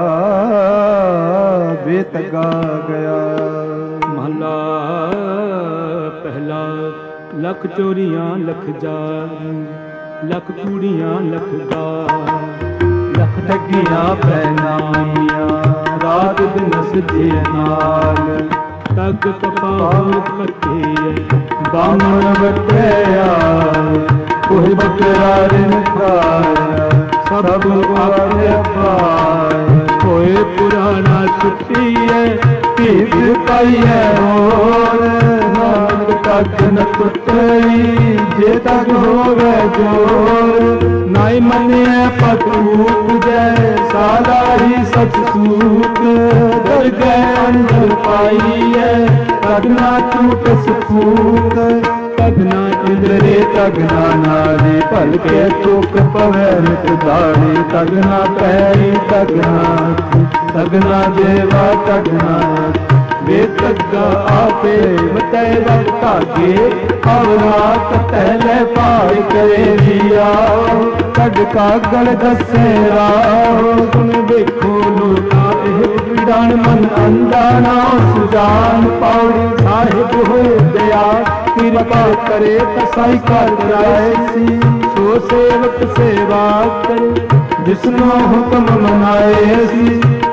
ਬੇਤਗਾ ਗਿਆ। ਮਹਲਾ ਪਹਿਲਾ। ਲੱਖ ਚੋਰੀਆਂ ਲੱਖ ਜ਼ਾਰ ਲੱਖ ਕੂੜੀਆਂ ਲੱਖ ਗਾਰ। ਲੱਖ ਠੱਗੀਆਂ ਪੈ ਨਾਮੀਆਂ ਰਾਤ ਦਿਨ ਸਜੇ ਨਾਲ। ਤਗ ਕਪਾਲ ਕੱਟੇ ਬਾਮਣ ਵਟਿਆ ਕੋਈ ਬੱਕਰਾ ਰਿਨ ਖਾਇਆ। ਸਭ ਵਾਰੇ ਪਾਏ ਹੋਏ ਪੁਰਾਣਾ ਸੁੱਟੀਏ ਭੀਖ ਪਾਈਏ ਹੋਰ। ਨਾਨਕ ਤੱਕ ਨ ਟੁੱਟਈ ਜੇ ਤੱਕ ਹੋਵੇ ਜੋਰ। ਨਾਈ ਮੰਨਿਆ ਪਤੂਪ ਜੈ ਸਾਲਾ ਹੀ ਸਚ ਸੂਤ। ਦਰ ਗਏ ਅੰਦਰ ਪਾਈਏ ਤਗ ਨਾ ਟੂਟ ਸਫੂਤ। ਤਗ ਨਾ ਇੰਦਰੇ ਤਗ ਨਾ ਨਾਰੀ ਭਲ ਕੇ ਚੁੱਕ ਪਵੈ ਨਿਤ ਦਾੜੀ। ਤਗ ਨਾ ਪੈਰੀ ਤਗ ਨਾ ਦੇਵਾ ਤਗ ਨਾ ਬੇਤਗਾ ਆਪੇ ਬਤੈ ਵਕ ਧਾਗੇ। ਅਵਰਾ ਕਤੈ ਲੈ ਭਾਈ ਕਰੇ ਜੀਆ ਕੱਢ ਕਾਗਲ ਦੱਸੇ ਰਾਹ। ਸੁਣ ਵੇਖੋ ਲੋਕਾ ਇਹ ਵਿਡਾਨ ਮਨ ਅੰਦਾ ਨਾ ਸੁਜਾਨ। ਪੌੜੀ ਸਾਹਿਬ ਹੋਏ ਦਇਆ ਕਿਰਪਾ ਕਰੇ ਤਸਾਈ ਕਰ ਰਾਏ ਸੀ। ਸੋ ਸੇਵਕ ਸੇਵਾ ਕਰੇ ਜਿਸਨੋ ਹੁਕਮ ਮਨਾਏ ਸੀ।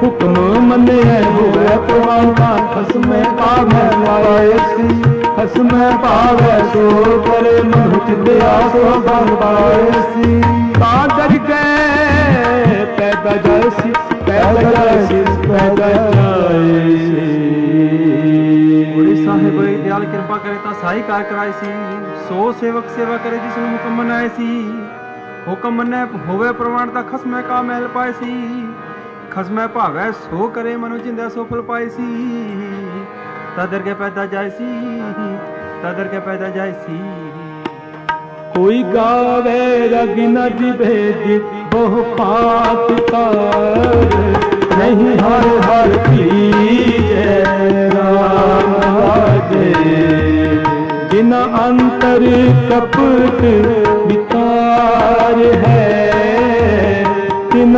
हुक्म मने होवे प्रवान का खसमे पावे पायसी खसमे पावे सो करे मनुष्य दया सो पायसी कादर के पैदा जायसी पैदा जायसी पैदा जायसी गुरु साहिब दयाल कृपा करे ता साई कार कराई सी सो सेवक सेवा करे जिसनु हुक्म मनाए सी हुक्म मने होवे प्रवान ता खसमे का महल पाए सी खसमै भावै सो करे मनु जिंदा सो फल पाए सी तदर के पैदा जाए सी तदर के पैदा जाए सी कोई गावे रग न भेदी बहु पात कार नहीं हर हर कीजे राम राजे जिन अंतर कपट विकार है तिन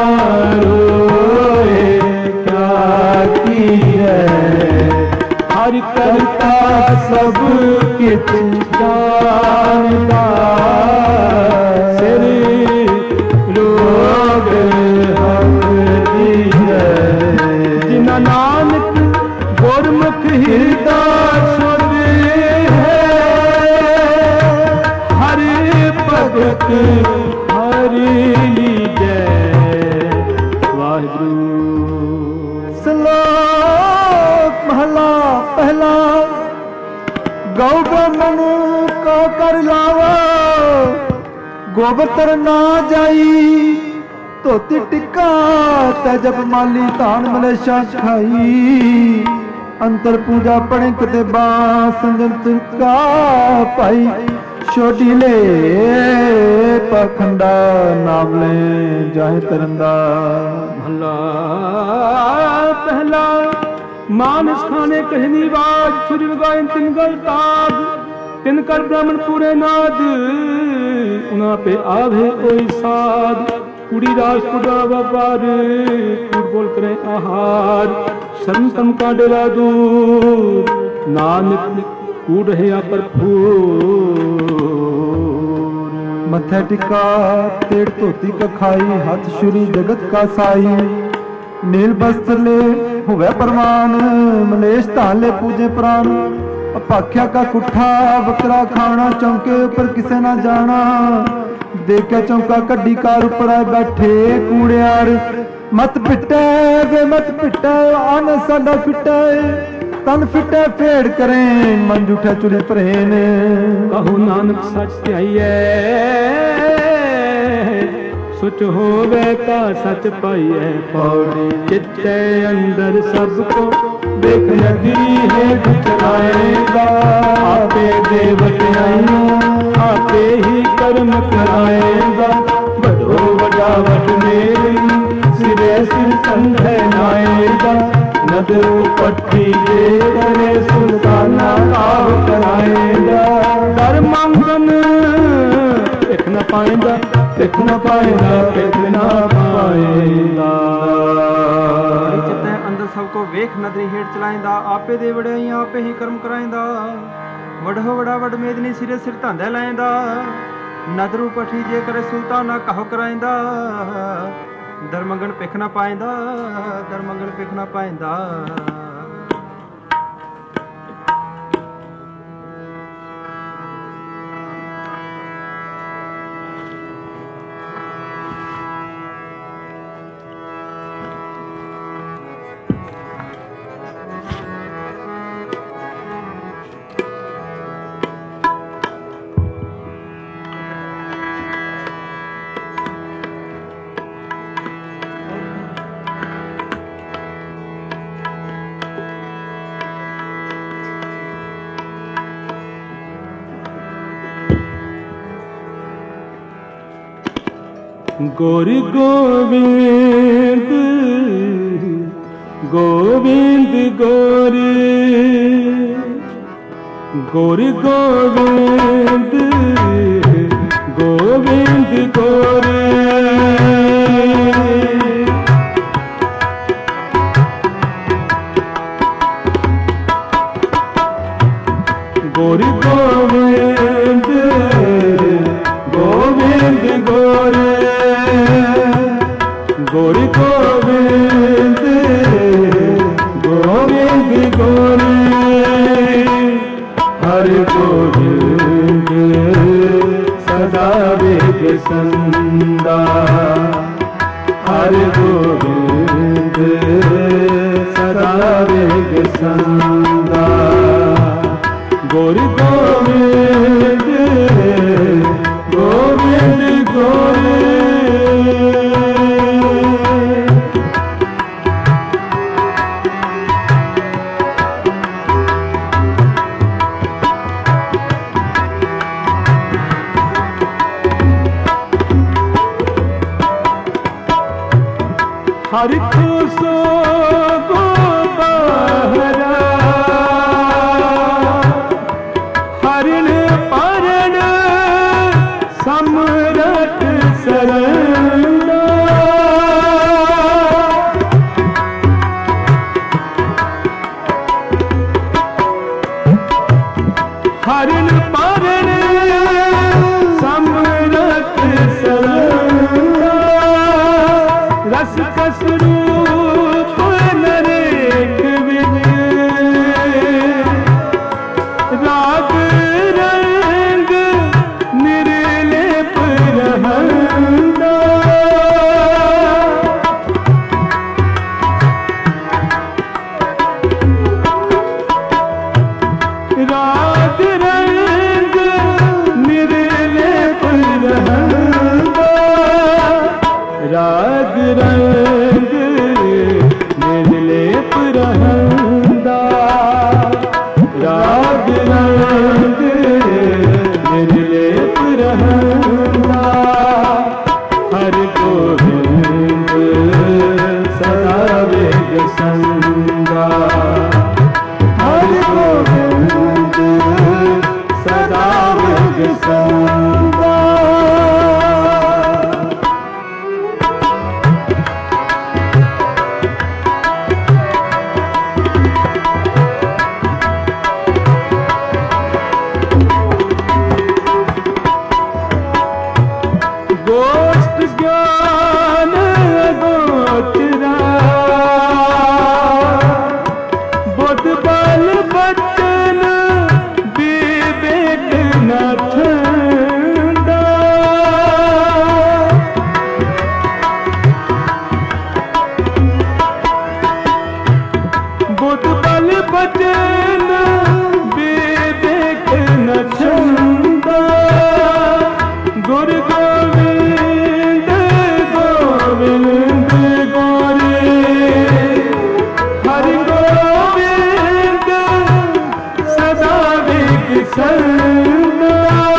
हर करता सब कित जानता सिर रोग जिन नानक गुरमुख हृदय सुध है हर भगत हर लीजै वाहिगुरू। श्लोक महला पहला गौ ब्राह्मण का कर लावा गोबर ना जाई धोती टिक्का तजब माली धान मलेशा खाई अंतर पूजा पड़े कते संजन का पाई छोटी ले पखंडा नाम ले जाहे तरंदा भला पहला मानस खाने कहनी बाज छुरी लगाए तिन गल ताज तिन कर ब्राह्मण पूरे नाद उना पे आवे कोई साध कुड़ी राजपुरा व्यापार कूड़ बोल करे आहार शर्म तम का डेरा दूर नानक कूड़ है पर मथे टिका तेड़ धोती का खाई हाथ छुरी जगत का साई नील वस्त्र ले हुए परमान मलेश ताले पूजे प्राण अपाख्या का कुठा बकरा खाना चौके ऊपर किसे ना जाना देखा चौका कड्डी कार ऊपर आए बैठे कूड़ियार मत पिटे वे मत पिटे आन साडा फिटे तन फिटे फेड़ करें मन जूठा चुरी परेन कहो नानक सच त्याइए सुच होवे का सच पाइए पौड़ी चित्ते अंदर सबको देख नगरी है चलाएगा आपे देवत आपे ही कर्म कराएगा बड़ो बड़ा वट मेरी सिरे सिर संधे नाएगा नदरू पट्टी दे करे सुल्ताना काव कराएगा कर मंगन देख न पाएगा देख न पाएगा देख न पाएगा चित्ते अंदर सबको वेख नदरी हेठ चलाएंदा आपे दे वड़ाई आपे ही कर्म कराएंदा वड़ो वड़ा वड मेदनी सिरे सिर धांधे लाएंदा नदरू पठी जे करे सुल्ताना काव कराएंदा दरमंगन पिख ना पाएंदा दरमंगन पिख ना पाएंदा गोर गोविंद गोविंद गोर गोर गोविंद गोविंद गोर गोर गोविंद गोविंद गोर गोर गोविंद संदा गुरु गोविंद गोविंद गोविंद। हरि को सो गो बहरा हरिण परण समरट सरना हरिण परण समरट सरना रस कस रूप नरेख विद राग रंग निर्लेप रहंदा राग रंग निर्लेप रहंदा राग रंग निर्लेप रहंदा राग रंग निर्लेप रहंदा हरि गोविंद सदा वेग संगा हरि गोविंद सदा वेग संगा। गोष्ठ ज्ञान गोचरा बुद्ध बल बचन विवेक न ठंडा बुद्ध बल बचन विवेक न ठंडा गुरु गोविंद गोविंद गोरे हरि गोविंद सदा वेग संगा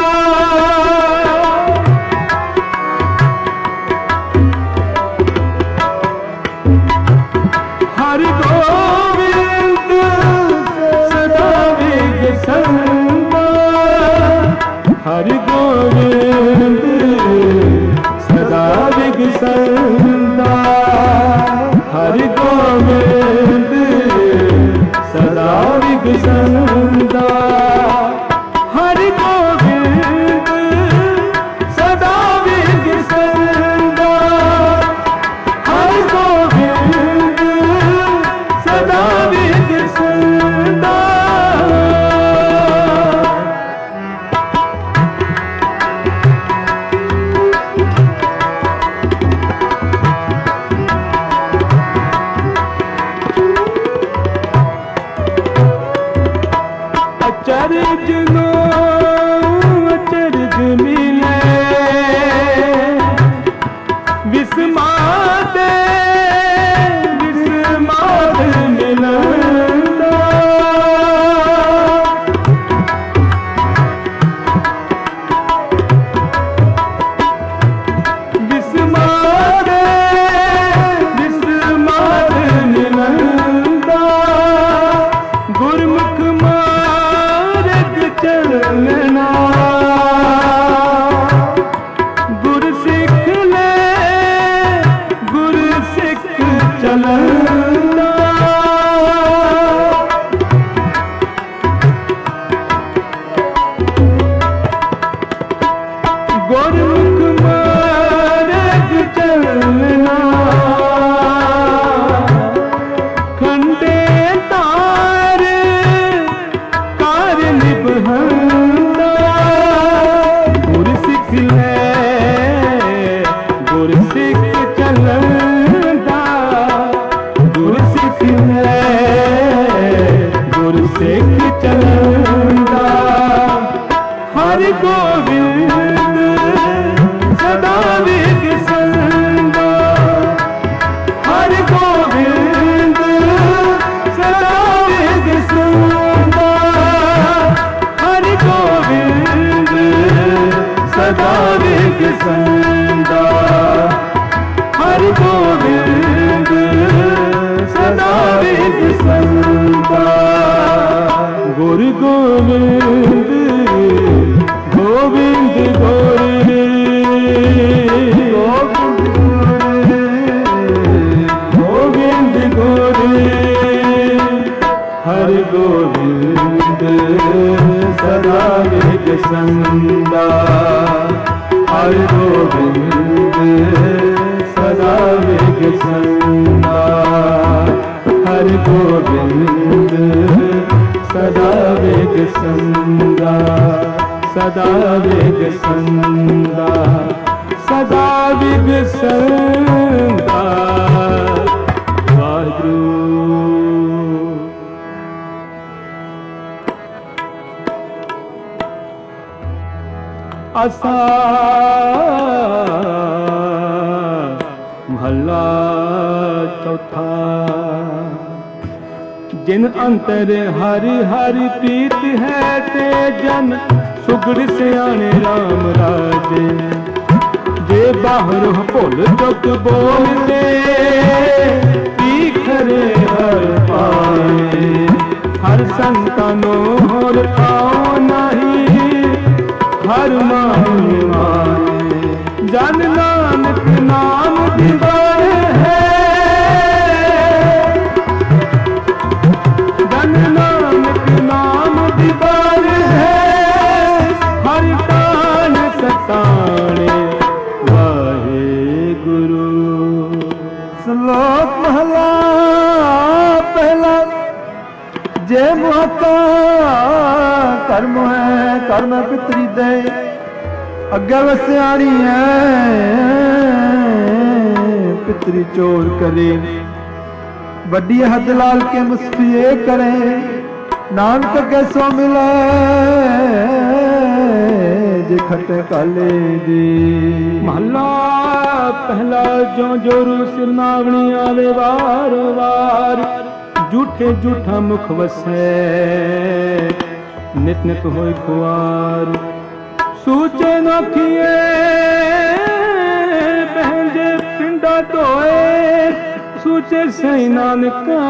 हरि गोविंद सदा वेग संगा हरि गोविंद सदा वेग संगा हरि गोविंद सदा वेग संगा हरि गोविंद सदा वेग संगा हरि गोविंद सदा वेग संगा। अचरज नो अचरज मिले विस्माद विस्माद मिलंदा विस्माद विस्माद मिलंदा गुरमुख मार्ग चल ਗੁਰਸਿੱਖ ਚਲੰਦਾ ਹਰ ਗੋਬਿੰਦ ਸਦਾ ਵੇਖ ਸੰਦਾ ਹਰ ਗੋਬਿੰਦ ਸਦਾ ਵੇਖ ਸੰਦਾ ਹਰ ਗੋਬਿੰਦ ਸਦਾ ਵੇਖ ਸੰਦਾ ਹਰ ਗੋਬਿੰਦ ਸਦਾ ਵੇਖ ਸੰਦਾ ਗੁਰ ਗੋਬਿੰਦ ਗੋਬਿੰਦ ਗੋਰੇ ਗੋਬਿੰਦ ਗੋਰੇ ਹਰ ਗੋਬਿੰਦ ਸਦਾ ਵੇਖ ਸੰਦਾ ਹਰ ਗੋਬਿੰਦ ਸਦਾ ਵੇਖ ਸੰਦਾ ਹਰ ਗੋਬਿੰਦ ਸਦਾ ਵੇਖ ਸੰਦਾ ਸਦਾ ਵੇਖ ਸੰਦਾ ਸਦਾ ਵੇਖ ਸੰਦਾ ਵਾਹਿਗੁਰੂ। ਆਸਾ ਮਹੱਲਾ ਚੌਥਾ। ਜਿਨ ਅੰਤਰ ਹਰਿ ਹਰਿ ਪ੍ਰੀਤ ਹੈ ਤੇ ਜਨ ਸੁਗੜ ਸਿਆਣੇ ਰਾਮ ਰਾਜੇ। ਜੇ ਬਾਹਰੋਂ ਭੁੱਲ ਚੁੱਕ ਬੋਲਦੇ ਖਰੇ ਹਰ ਪਾਏ। ਹਰ ਸੰਤਾਂ ਨੂੰ ਹੋਰ ਪਾਉ ਨਹੀਂ ਹਰ ਮਾਨ ਮਾਨੇ। ਜਨ ਨਾਨਕ ਨਾਮ ਦੀਵਾਰ ਹੈ ਜਨ ਨਾਨਕ ਨਾਮ ਦੀਵਾਰ ਹੈ। ਹਰ ਕਾਨ ਸਤਾਣੇ ਵਾਹਿਗੁਰੂ। ਸ਼ਲੋਕ ਮਹਲਾ ਪਹਿਲਾ। ਜੇ ਮੁਹਤਾ ਕਰਮ ਹੈ ਕਰਮ ਪਿਤਰੀ ਦੇ ਅੱਗੇ ਵਸਿਆਣੀ ਹੈ। ਪਿਤਰੀ ਚੋਰ ਕਰੇ ਵੱਡੀ ਹੱਦ ਲਾਲ ਕੇ ਮੁਸਫੀਏ ਕਰੇ। ਨਾਨਕ ਅੱਗੇ ਸੋ ਮਿਲੇ ਜੇ ਖਟੇ ਕਾਲੇ ਦੀ। ਮਹਲਾ ਪਹਿਲਾ। ਜੋ ਜੋਰੂ ਸਿਰਨਾਵਣੀ ਆਵੇ ਵਾਰ ਵਾਰ। ਝੂਠੇ ਝੂਠਾ ਮੁਖ ਵਸੈ ਨਿਤ ਨਿਤ ਹੋਇ ਖੁਆਰ। ਸੂਚੇ ਨੋਖੀਏ ਬਹਿੰਦੇ ਪਿੰਡਾ ਧੋਏ। ਸੂਚੇ ਸਈ ਨਾਨਕਾ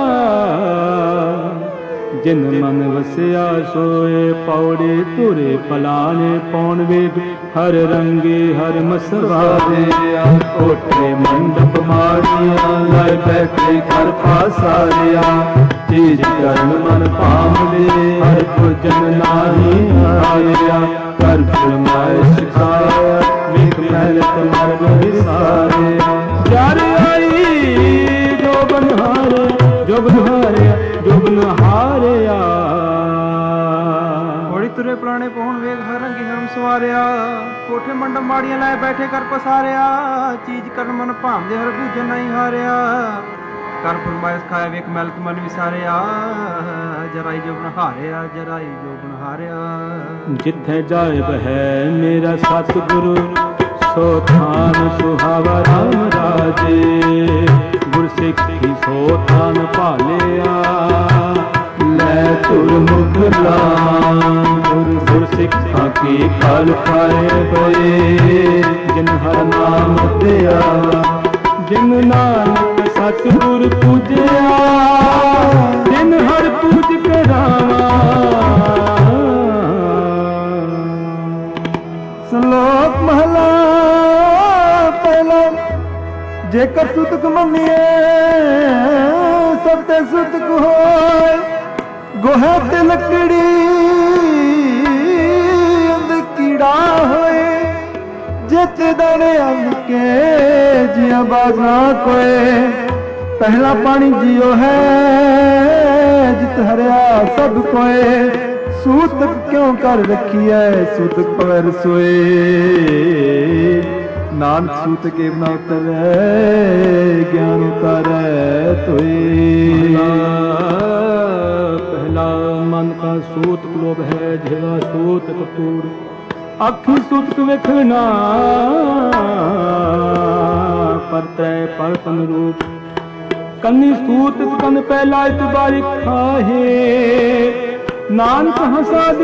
ਜਿਨ ਮਨ ਵਸਿਆ ਸੋਏ। ਪੌੜੇ ਧੁਰੇ ਪਲਾਣੇ ਪੌਣ ਵੇਗ ਹਰ ਰੰਗੇ ਹਰ ਮਸਵਾਰੇ। ਕੋਠੇ ਮੰਡਪ ਮਾੜੀਆਂ ਲਾਇ ਬੈਠੇ ਘਰ ਪਾਸਾਰਿਆ। ਚੀਜ ਕਰਨ ਮਨ ਭਾਵਦੇ ਹਰ ਭੋਜਨ ਨਾਹੀ ਹਾਰਿਆ। ਕਰ ਫਰਮਾਇ ਸਿਖਾਇਆ ਵੇਖ ਮਹਿਲ ਤੁਮਾਰ ਵਿਸਾਰੇ। ਜਰ ਆਈ ਜੋ ਬਨਹਾਰੇ ਜੋ ਬਨਹਾਰਿਆ ਜੋ ਬਨਹਾਰਿਆ। ਹੋੜੀ ਤੁਰੇ ਪੁਰਾਣੇ ਪਹੁਣ ਵੇਖ ਹਰ ਰੰਗੀ ਹਰਮ ਸਵਾਰਿਆ। ਕੋਠੇ ਮੰਡਪ ਮਾੜੀਆਂ ਲੈ ਬੈਠੇ ਕਰ ਪਸਾਰਿਆ। ਚੀਜ਼ ਕਰਨ ਮਨ ਭਾਵਦੇ ਹਰ ਭੂਜਨ ਨਹੀਂ ਹਾਰਿਆ। ਕਰ ਫਰਮਾਇਸ਼ ਖਾਇਆ ਵੇਖ ਮਹਿਲ ਤੁਮਨ ਵਿਸਾਰਿਆ। ਜਰਾਈ ਜੋ ਬਨਹਾਰਿਆ ਜਰਾਈ ਜੋ ਬਨਹਾਰਿਆ। ਜਿੱਥੇ ਜਾਇਬ ਹੈ ਮੇਰਾ ਸਤਿਗੁਰੂ ਸੋ ਥਾਨ ਸੁਹਾਵਾ ਰਾਮ ਰਾਜੇ। ਗੁਰਸਿੱਖੀ ਸੋ ਥਾਨ ਭਾਲਿਆ ਲੈ ਤੁਰ ਮੁਖ ਲਾਮ। ਗੁਰਸਿੱਖਾਂ ਕੀ ਫਲ ਪਾਏ ਪਏ ਜਿਨ ਹਰ ਨਾਮ ਧਿਆ। ਜਿਨ ਨਾਨਕ ਸਤਿਗੁਰ ਪੂਜਿਆ ਜਿਨ ਹਰ ਪੂਜ ਕਰਾਵਾ। ਸ਼ਲੋਕ ਮਹਲਾ ਪਹਿਲਾ। ਜੇਕਰ ਸੁਤਕ ਮੰਨੀਏ ਸਭ ਤੇ ਸੁਤਕ ਹੋਏ। ਗੋਹੇ ਤੇ ਲੱਕੜੀ ਅੰਦ ਕੀੜਾ ਹੋਏ। ਜਿਤ ਦਾਣੇ ਅੰਨ ਕੇ ਜਿਆ ਬਾਜ਼ਾ ਕੋਏ। ਪਹਿਲਾ ਪਾਣੀ ਜਿਉ ਹੈ ਜਿਤ ਹਰਿਆ ਸਭ ਕੋਏ। ਸੂਤਕ ਕਿਉਂ ਕਰ ਰੱਖੀਐ ਸੂਤਕ ਪਵੈ ਰਸੋਏ। ਨਾਨਕ ਸੂਤਕ ਏਵ ਨਾ ਉਤਰੈ ਗਿਆਨ ਉਤਾਰੈ ਤੋਏ। ਪਹਿਲਾ का सूत लोभ है जेवा सूत कपूर अखी सूत वेखना पर तै पर तन रूप कन्नी सूत कन पहला इतबारी खाहे नानक हसाद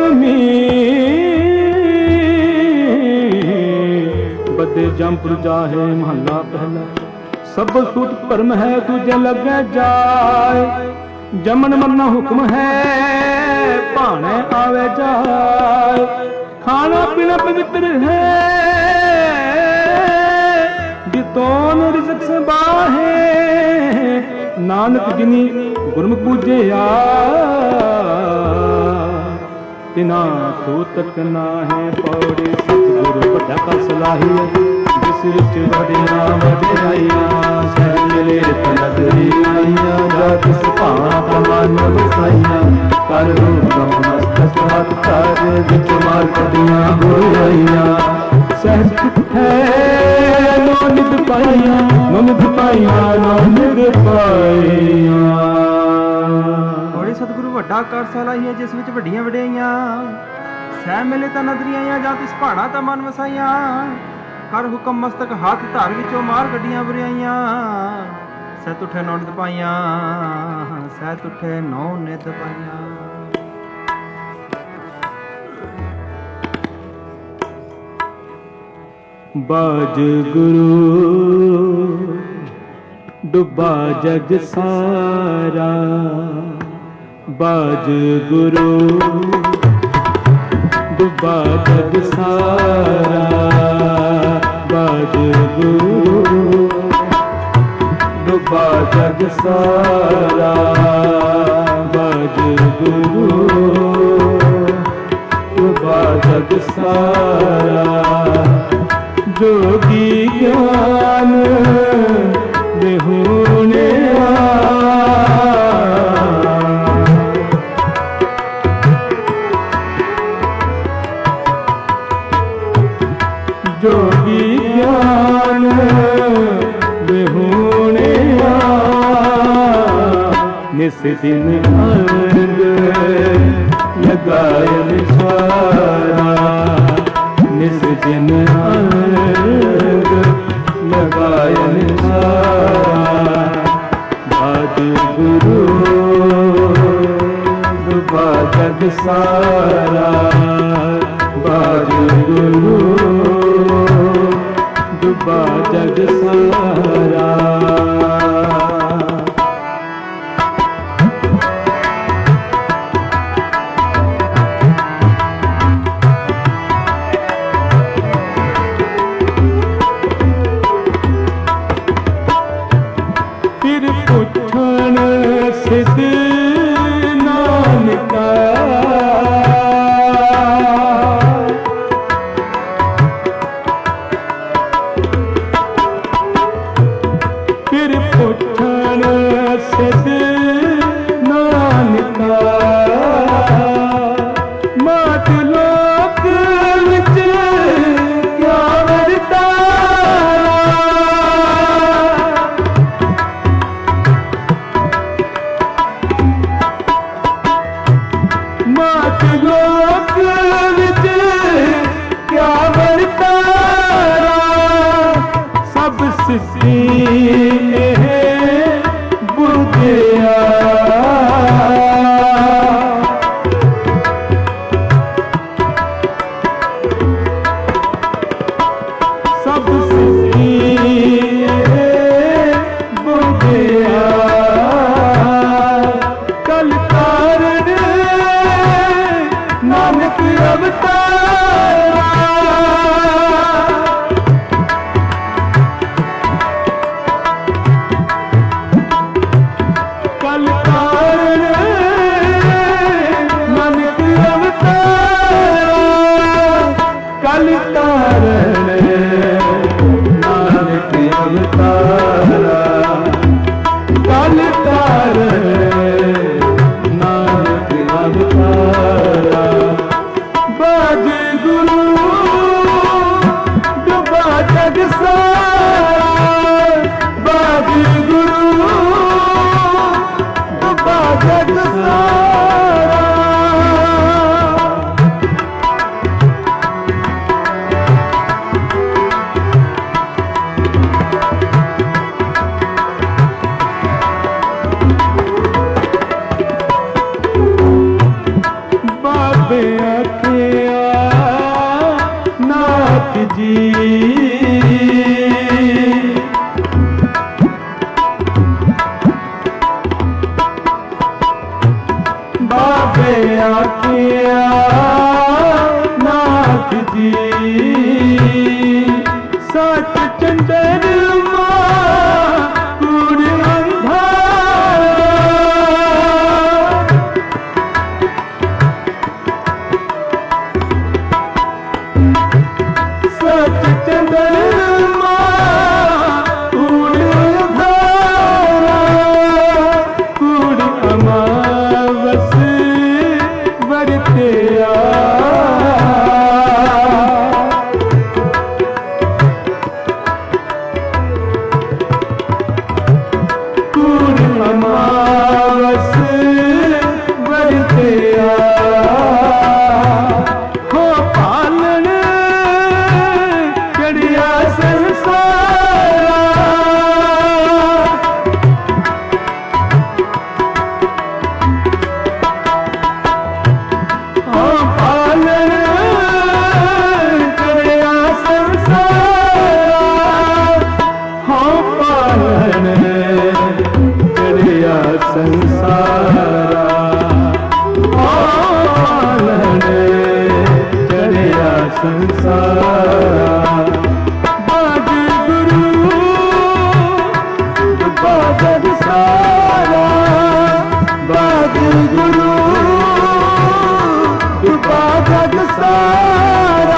बदे जमपुर जाहे महला पहला सब सूत भरम है दूजे लगे जाए जमन मरना हुक्म है भाने आवे जाए खाना पीना पवित्र है दितोन रिज़्क़ से बाहे नानक जिनी गुरमुख पूजे तिना सूतक ना है पौड़ी सतगुरु वड्डा का सलाही जिस विच वडिया वडियाइया सह मिले तनदरी आइया जात सुभान मन बसाइया कर रूप मस्तक हाथ कर विच मार कटिया बुराइया सहज है नो निध पाइया नो निध पाइया नो निध पाइया। सतगुरु ਵੱਡਾ ਕਰ ਸਲਾਹੀਆ ਜਿਸ ਵਿੱਚ ਵੱਡੀਆਂ ਵਡਿਆਈਆਂ ਸਹਿ ਮਿਲੇ ਤਾਂ ਨਦਰੀਆਂ ਜਾਂ ਤਿਸ ਪਹਾੜਾ ਤਾਂ ਮਨ ਵਸਾਈਆਂ ਕਰ ਹੁਕਮ ਮਸਤਕ ਹੱਥ ਧਰ ਵਿੱਚੋਂ ਮਾਰ ਗੱਡੀਆਂ ਬੁਰਾਈਆਂ ਸਹਿ ਤੁਠੇ ਨੌ ਨਿਧ ਪਾਈਆਂ ਸਹਿ ਤੁਠੇ ਨੌ ਨਿਧ ਪਾਈਆਂ। ਬਾਜ ਗੁਰੂ ਡੁੱਬਾ ਜਗ ਸਾਰਾ बाज गुरु डुबा जग सारा बाज गुरु डुबा जग सारा बाज गुरु डुबा जग सारा जोगी ज्ञान देहुने जोगी ज्ञान बेहुने निस दिन अंग लगायन सारा निस दिन अंग लगायन सारा बाज गुरु डुबा जग सारा बाज गुरु डुबा जग सारा। फिर पुछन सिद्ध नानका बाबे आखिया नाथ जी बाबे आखिया नाथ जी सच चंद्रमा कूड़ अंधारा सच चंद्रमा कूड़ अंधारा कूड़ अमावस बरतिया अमावस बरतिया हो पालन कड़िया संसारा हो पालन कड़िया संसारा हो पालन संसारा पालन चढ़िया संसारा बाज गुरु बाज सारा बाज गुरु बाज सारा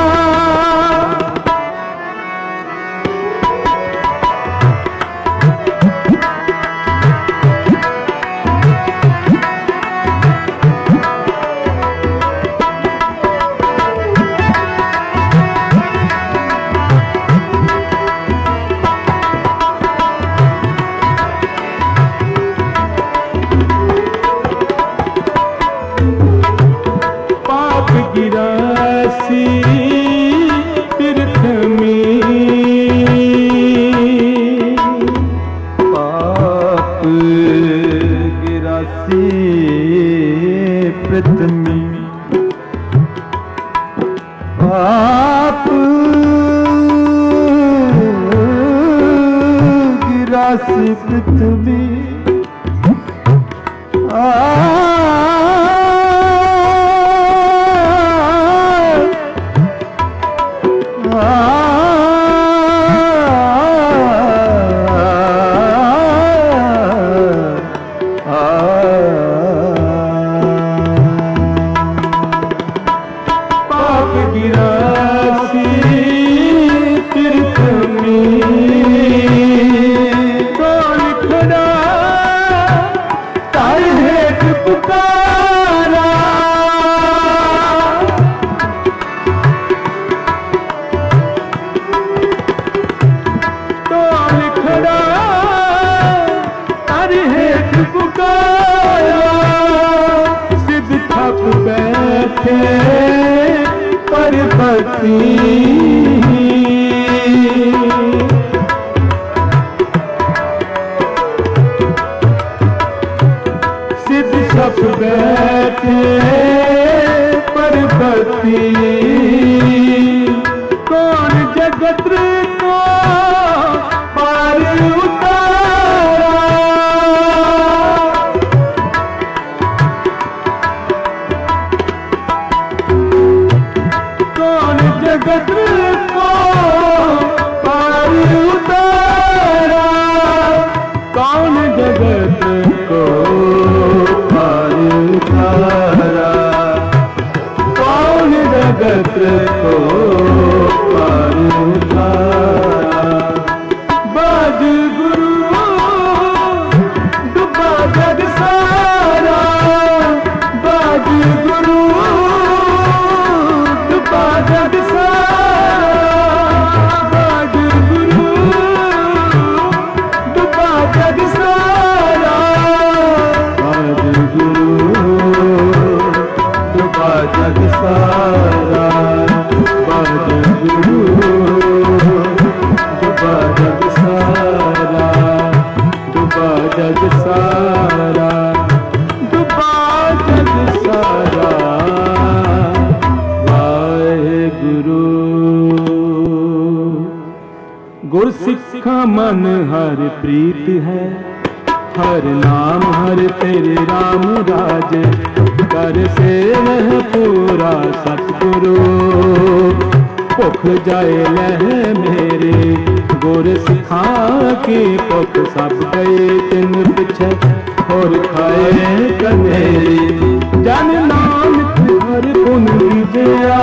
गिरासी तीर्थ में पाप गिरासी पृथ्वी पाप गिरासी पृथ्वी सिद्ध सब बैठे परपति कौन जगत को पार उतारा कौन जगत को पार उतारा कौन जगत को पार उतारा कौन जगत को पार उतारा बाज गुरु डूबा जग सारा बाज गुरु डूबा जग सारा बाज गुरु डूबा जग सारा बाज गुरु डूबा जग सारा बाज गुरु डूबा जग सारा डूबा जग सारा डूबा जग सारा गुर सिखा मन हर प्रीत है, हर नाम हर तेरे राम राज, कर सेवह पूरा सतगुरु, भुख जाए लह मेरे, गुर सिखा की भुख सब गए तिन पिछे, और खाए कनेरी, जन नानक हर गुण विजया,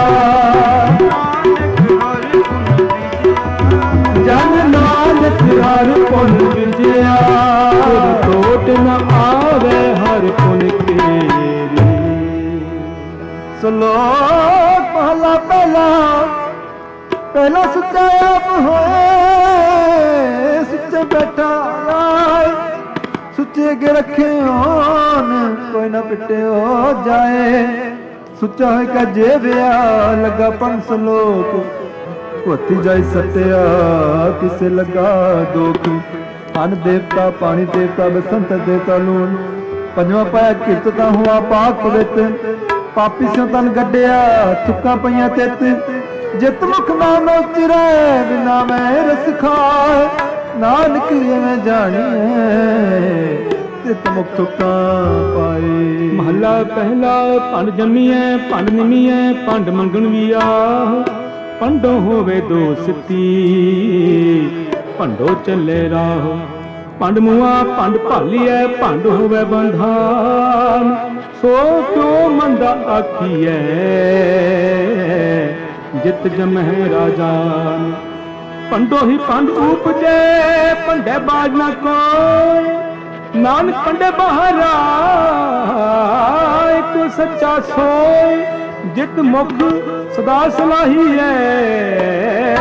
जन नानक हर गुण विजया, टोट न आवे हर गुण केरी। श्लोक पहला पहला, पहला सच्चा आप होए, सच्चे बैठा राय, सुच्चे अगे रखे होन, कोई ना पिटे हो जाए, सुच्चा होएगा जे विया लगा पंस लोक, होती जाए सत्या किसे लगा दोख, अन्न देवता पानी देवता बसंत देवता लून, पंजवा पाया कीर्तता हुआ पाक पवित्र, पापी से तन गड्डिया थुक्का पईया तित, जित मुख नाम उचरै बिना मैं रस खाए, नानक मैं जानी है तित मुख थुक्का पाए। महला पहला पंड जमीए पंड निमीए पंड मंगण विया, पंडो होवे दोस्ती पंडो चले राह, पंड मुआ पंड भालीए पंड होवे बंधान, सो क्यों मंदा आखिए जित जमह राजान, पंडो ही पंड उपजे पंडे बाज न कोई, नानक पंडे बहारा तो सच्चा सोय, जित मुख सदा सलाही है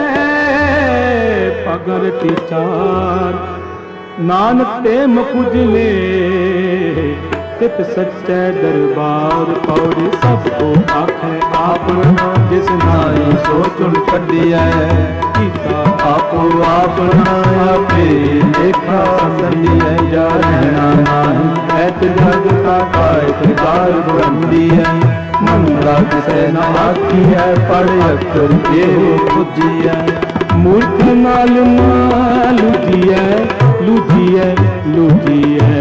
पगर टीचार, नानक ते मुख उजले तित सच्चे दरबार, पौड़ी सबको आखे आपना, जिस नाई सो चुन कढ़िया, कीता आपो आपना आपे लेखा संदिया, जा रहना नाही ऐत जग का कायत गार बुलंदी है, मंगला किसे न आखी है, पढ़ अक्षर के बुझी है, मूर्ख नाल माल लुझिए लुझिए लुझिए।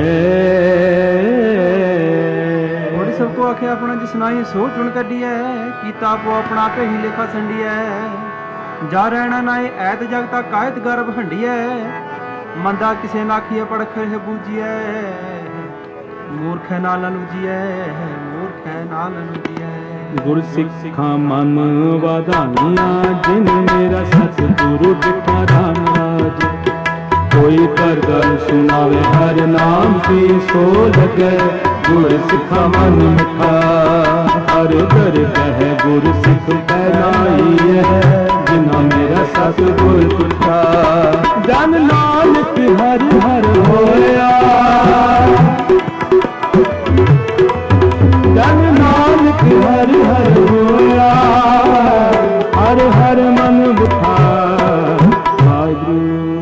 बड़ी सबको आखे अपना जिस नाई सो चुन कढ़ी है, कीता आपो अपना पे ही लेखा संडी है, जा रहना नाई ऐत जगता कायत गर्भ हंडी है, मंदा किसे नाखिए पड़ख है बूझिए, मूर्ख नाल लुझिए मूर्ख नाल लुझिए। गुर सिखा मन वाधाइया, जिन मेरा सतगुरु दिखा राम राज, कोई कर गल सुनावे हर नाम की सो लगे, गुर सिखा मन मिठा, हर दर कह गुर सिख कहलाई है, जिना मेरा सतगुर तुठा, जन नानक हर हर होया, जन नानक हर हर होया, हर हर मन बुठा वाहिगुरू।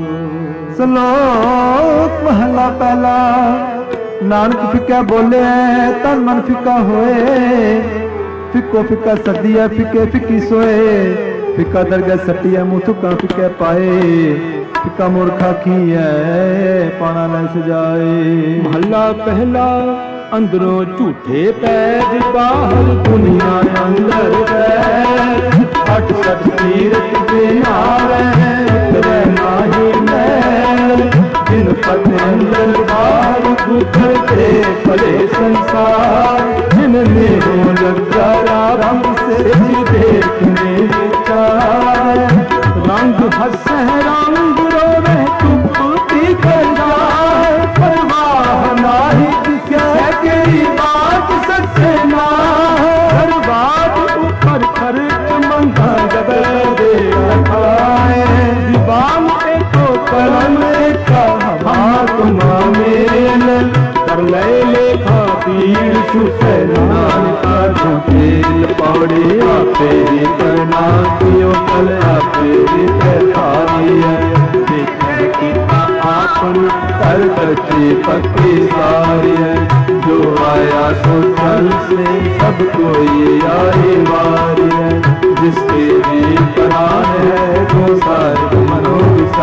श्लोक महला पहला, नानक फिक्का बोले तन मन फिक्का होए, फिक्को फिक्का सदी है फिक्के फिक्की सोए, फिक्का दरगह सटी है मुँह थुक्का फिक्के पाए, फिक्का मूर्खा की है पाना न सजाए। महला पहला अंदरों झूठे पैज, बाहर दुनिया अंदर पैज, अठ सठ तीरथ बिनावे रहना ही मैल, जिन पद अंदर बाहर गुखर के भले संसार, जिनने हो लगा रंग से देखने विचार, रंग हंसे रंग रोवे चुप कर जाए, परवाह नाही तेरी बात सच्चे ना, हर बात ऊपर खर्च मंगा जब दे खाए, दीवान को करम का हमार तुमा मेल, कर ले लेखा पीड़ सुसे नानका झोंकेल, पौड़ी आपे ही करना कियो कल आपे ही कहतारी है, देखे कि आपन कर करके पक्की सारी है, जो आया सो चल से सब कोई आई मारी है, जिसके भी प्राण है वो सारे मनोविष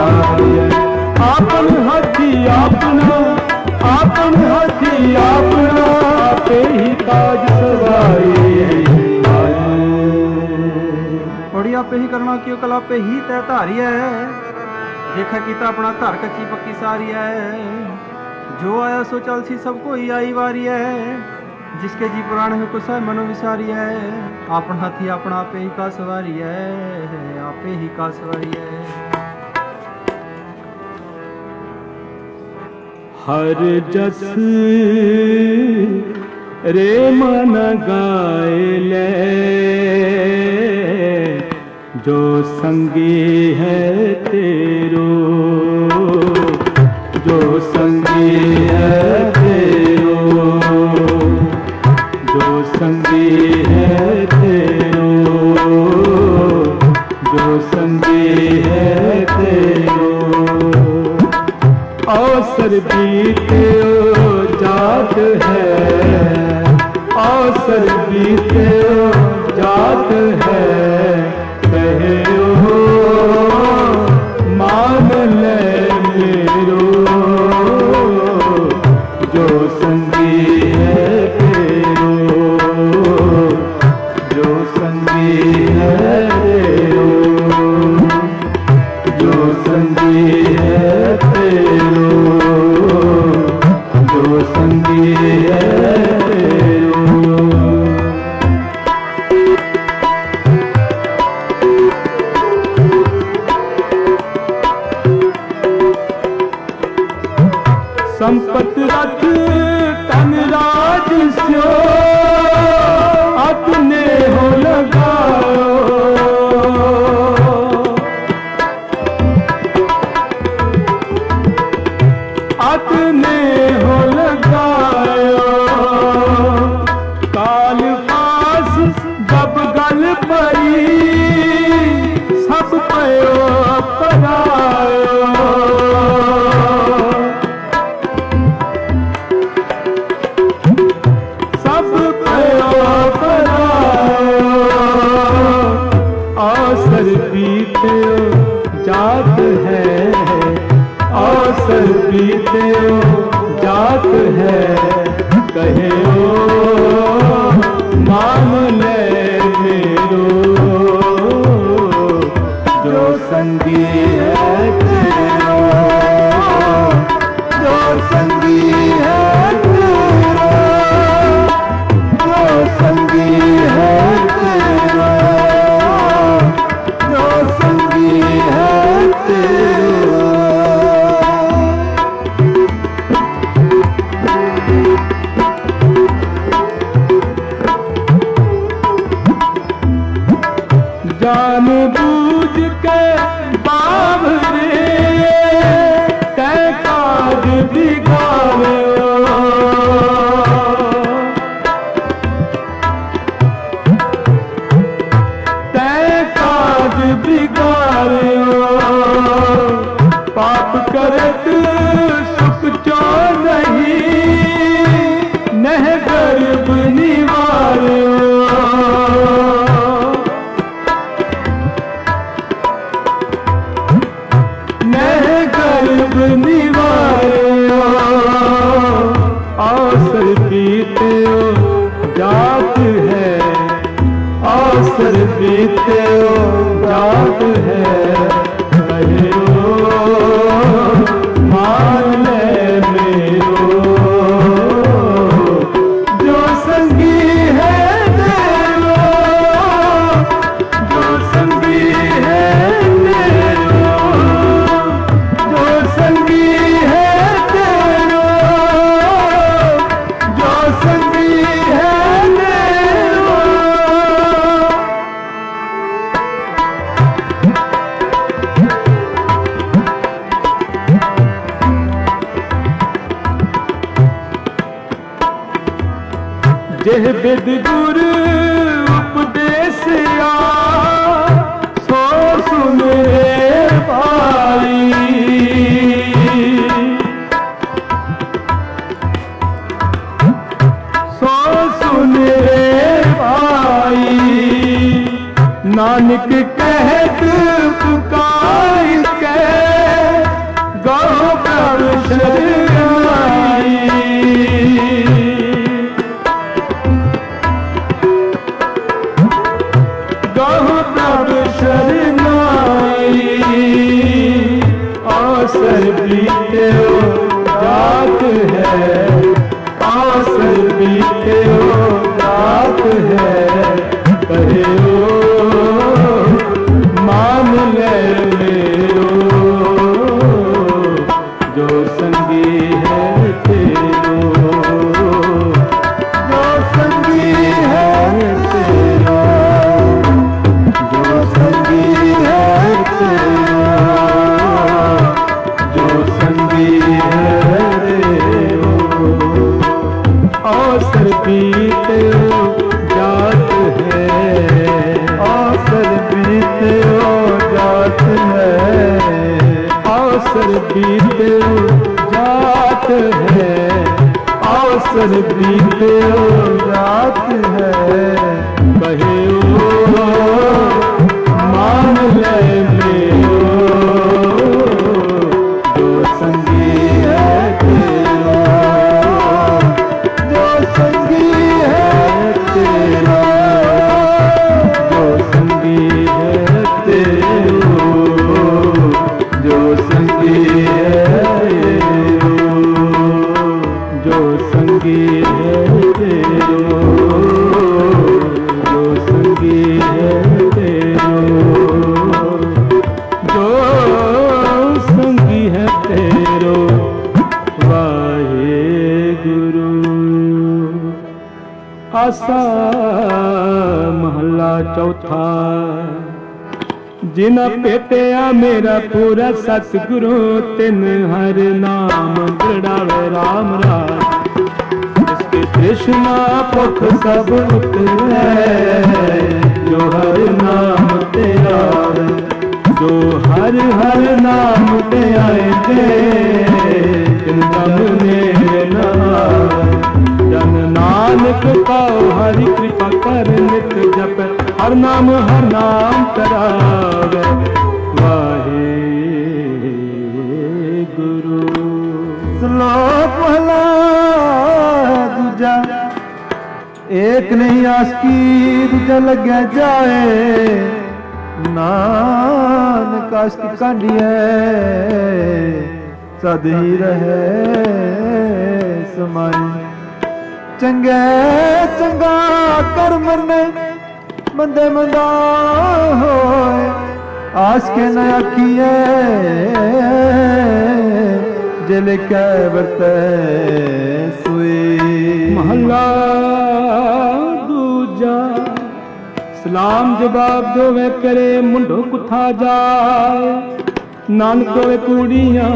आई बड़ी आपे ही करना क्यों कला पे ही तय धारी है देखा कीता अपना धर कच्ची पक्की सारी है जो आया सो चल सी सबको ही आई वारी है जिसके जी पुराने को सह मनो विसारी है अपना हाथी अपना आपे ही का सवारी है आपे ही का सवारी है हर जस रे मन गाए ले जो संगी है तेरो जो संगी है तेरो जो संगी है तेरो जो संगी है तेरो अवसर बीते जात है अवसर बीते जात है कहे मान ले मेरो जो संगी है तेरो जो संगी है तेरो जो संगी है तेरो जो संगी है तेरो संपत रथ तन राज स्यो अपने हो लगाओ अपने हो लगायो काल पास जब गल पई सब पयो परायो जात है अवसर बीते जात है कहे मान ले मेरो जो संगी है तेरो जो संगी है तेरो जो संगी है तेरो जो संगी है तेरो जान बूझ के बावरे तय काज बिगाड़ो तय काज बिगाड़ो पाप करत सुख चो नहीं नह गर्भ निवारो निवारो अवसर बीते जात है अवसर बीते जात है मान ले मेरो जो संगी है तेरो जो संगी है तेरो जो संगी है तेरो जो संगी है तेरो जेह बिद गुर उपदेसिया सो सुन रे भाई सो सुन रे भाई नानक कहत पुकार के गौ प्रभु शरणाई ਕਹਿਓ मान ले मेरो जो संगी है तेरो, जो संगी है तेरो, जो संगी है तेरो, जो संगी है तेरो। अवसर बीते जात है, अवसर बीते जात है, अवसर बीते जात है, अवसर बीते जात है। कहे मान ले मेरो जो संगी है तेरा, जो संगी है तेरा, जो संगी है तेरो, जो संगी है तेरो, जो संगी है तेरो, जो संगी है तेरो, जो संगी है तेरो। वाहेगुरु। आसा महला चौथा। जिना भेटिया मेरा पूरा सतगुरु, तिन हर नाम दृढ़ावे राम राज। इसके तृष्णा भुख सब उतरे, जो हर नाम तेरा, जो हर हर नाम ते आएंगे, तिन ने जन नानक पाओ हरि कृपा कर नित जप, हर नाम करावे। वाहेगुरु। श्लोक पहला दूजा। एक नहीं आसकी दूजा लग्या जाए, नानक आसकी कांडिए सद ही रहे समाए। चंगे चंगा कर मरने, मंदे मंदा होए, आस के न आखिए जिल के बरते सुई। महला दूजा। सलाम जवाब दोवे करे, मुंडो कुथा जाए, नानक वे कूड़ियां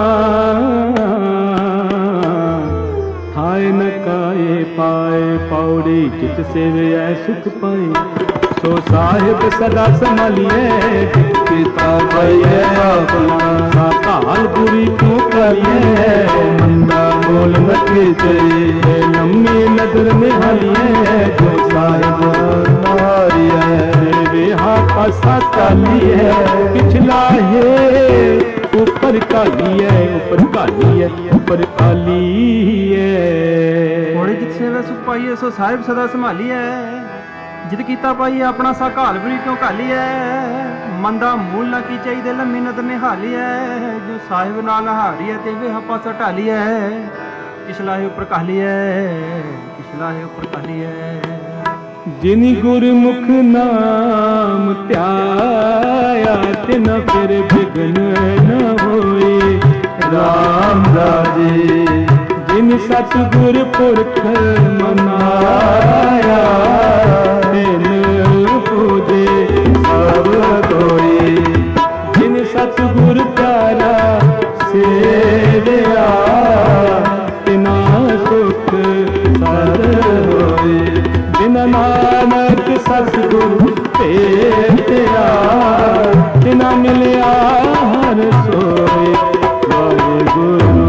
थाए न काए पाए। पौड़ी चित सेवे सुख पाए, सो साहिब सदा संभालिए। पिता भाइये अपना काल बुरी क्यों करिए, मंदा बोल मचे चाहिए, लम्बी नजर में हालिए। जो साहिब नारिए बेहा पासा काली है, पिछला है ऊपर काली है, ऊपर काली है, ऊपर काली है। थोड़ी जित सेवे सुख पाइए, सो साहिब सदा संभालिए। जिद कीता पाइए अपना सा घाल बुरी क्यों घाली है, मंदा मूल ना की चाहिए लम्मी नदर ने हाली है। जो साहिब नाल हारी है ते वे पासा ढाली है, पिछला है ऊपर काली है, पिछला है ऊपर काली है। जिन गुरमुख नाम त्याया, तिन फिर विघ्न न होए राम राजे। जिन सतगुर पुरख मनाया, तिन पूजे सब कोई। जिन सतगुर प्यारा सेविया, तिना सुख सर होए। जिन नानक सतगुरु भेटिया, तिना मिलिया हर सोए। वाहेगुरु।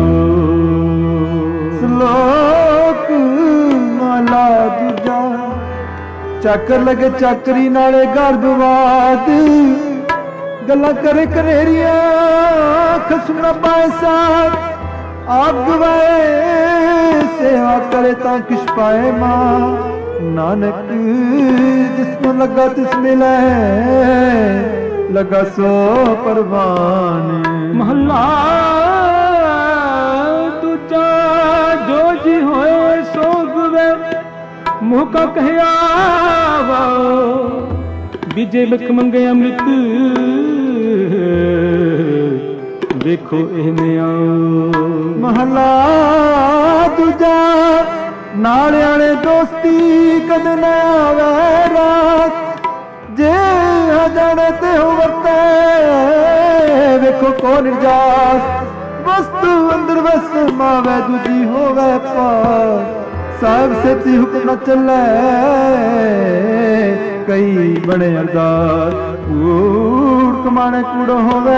श्लोक माला दूजा। ਚੱਕਰ ਲਗੇ ਚਾਕਰੀ ਨਾਲੇ ਘਰ ਬਵਾਦ, ਗੱਲਾਂ ਕਰੇ ਕਨੇਰੀਆਂ ਖਸਮ ਨਾ ਪਾਏ ਸਾਥ। ਆਪ ਗਵਾਏ ਸੇਵਾ करे ਤਾਂ ਕਿਛ ਪਾਏ ਮਾਂ। ਨਾਨਕ ਜਿਸ ਨੂੰ ਲੱਗਾ ਤਿਸ ਮਿਲੇ, ਲੱਗਾ ਸੋ ਪਰਵਾਨ। ਮਹੱਲਾ ਦੂਜਾ। ਜੋ ਜੀ ਹੋਏ ਸੋ ਗਵੇ, मुँह का कहया ਬੀਜੇ ਬਿਖ ਮੰਗੇ ਅੰਮ੍ਰਿਤ ਵੇਖੋ ਇਹ ਨਿਆ। ਮਹਲਾ ਦੂਜਾ ਨਾਲ ਵਾਲੇ ਦੋਸਤੀ ਕਦ ਨਾ ਆਵੇ ਰਾਸ, ਜੇ ਹਜਣ ਤੇ ਹੋ ਵਰਤੇ ਵੇਖੋ ਕੋ ਨਿਰਜਾਸ। ਵਸਤੂ ਅੰਦਰ ਵਸ ਮਾਵੇ ਦੂਜੀ ਹੋਵੇ ਪਾਰ, ਸਾਹਿਬ ਸੇਤੀ ਹੁਕਮ ਨਾ ਚੱਲੇ ਕਈ ਬਣੇ ਅਰਦਾਸ। ਕੂੜ ਕਮਾਣੇ ਕੂੜੋ ਹੋਵੇ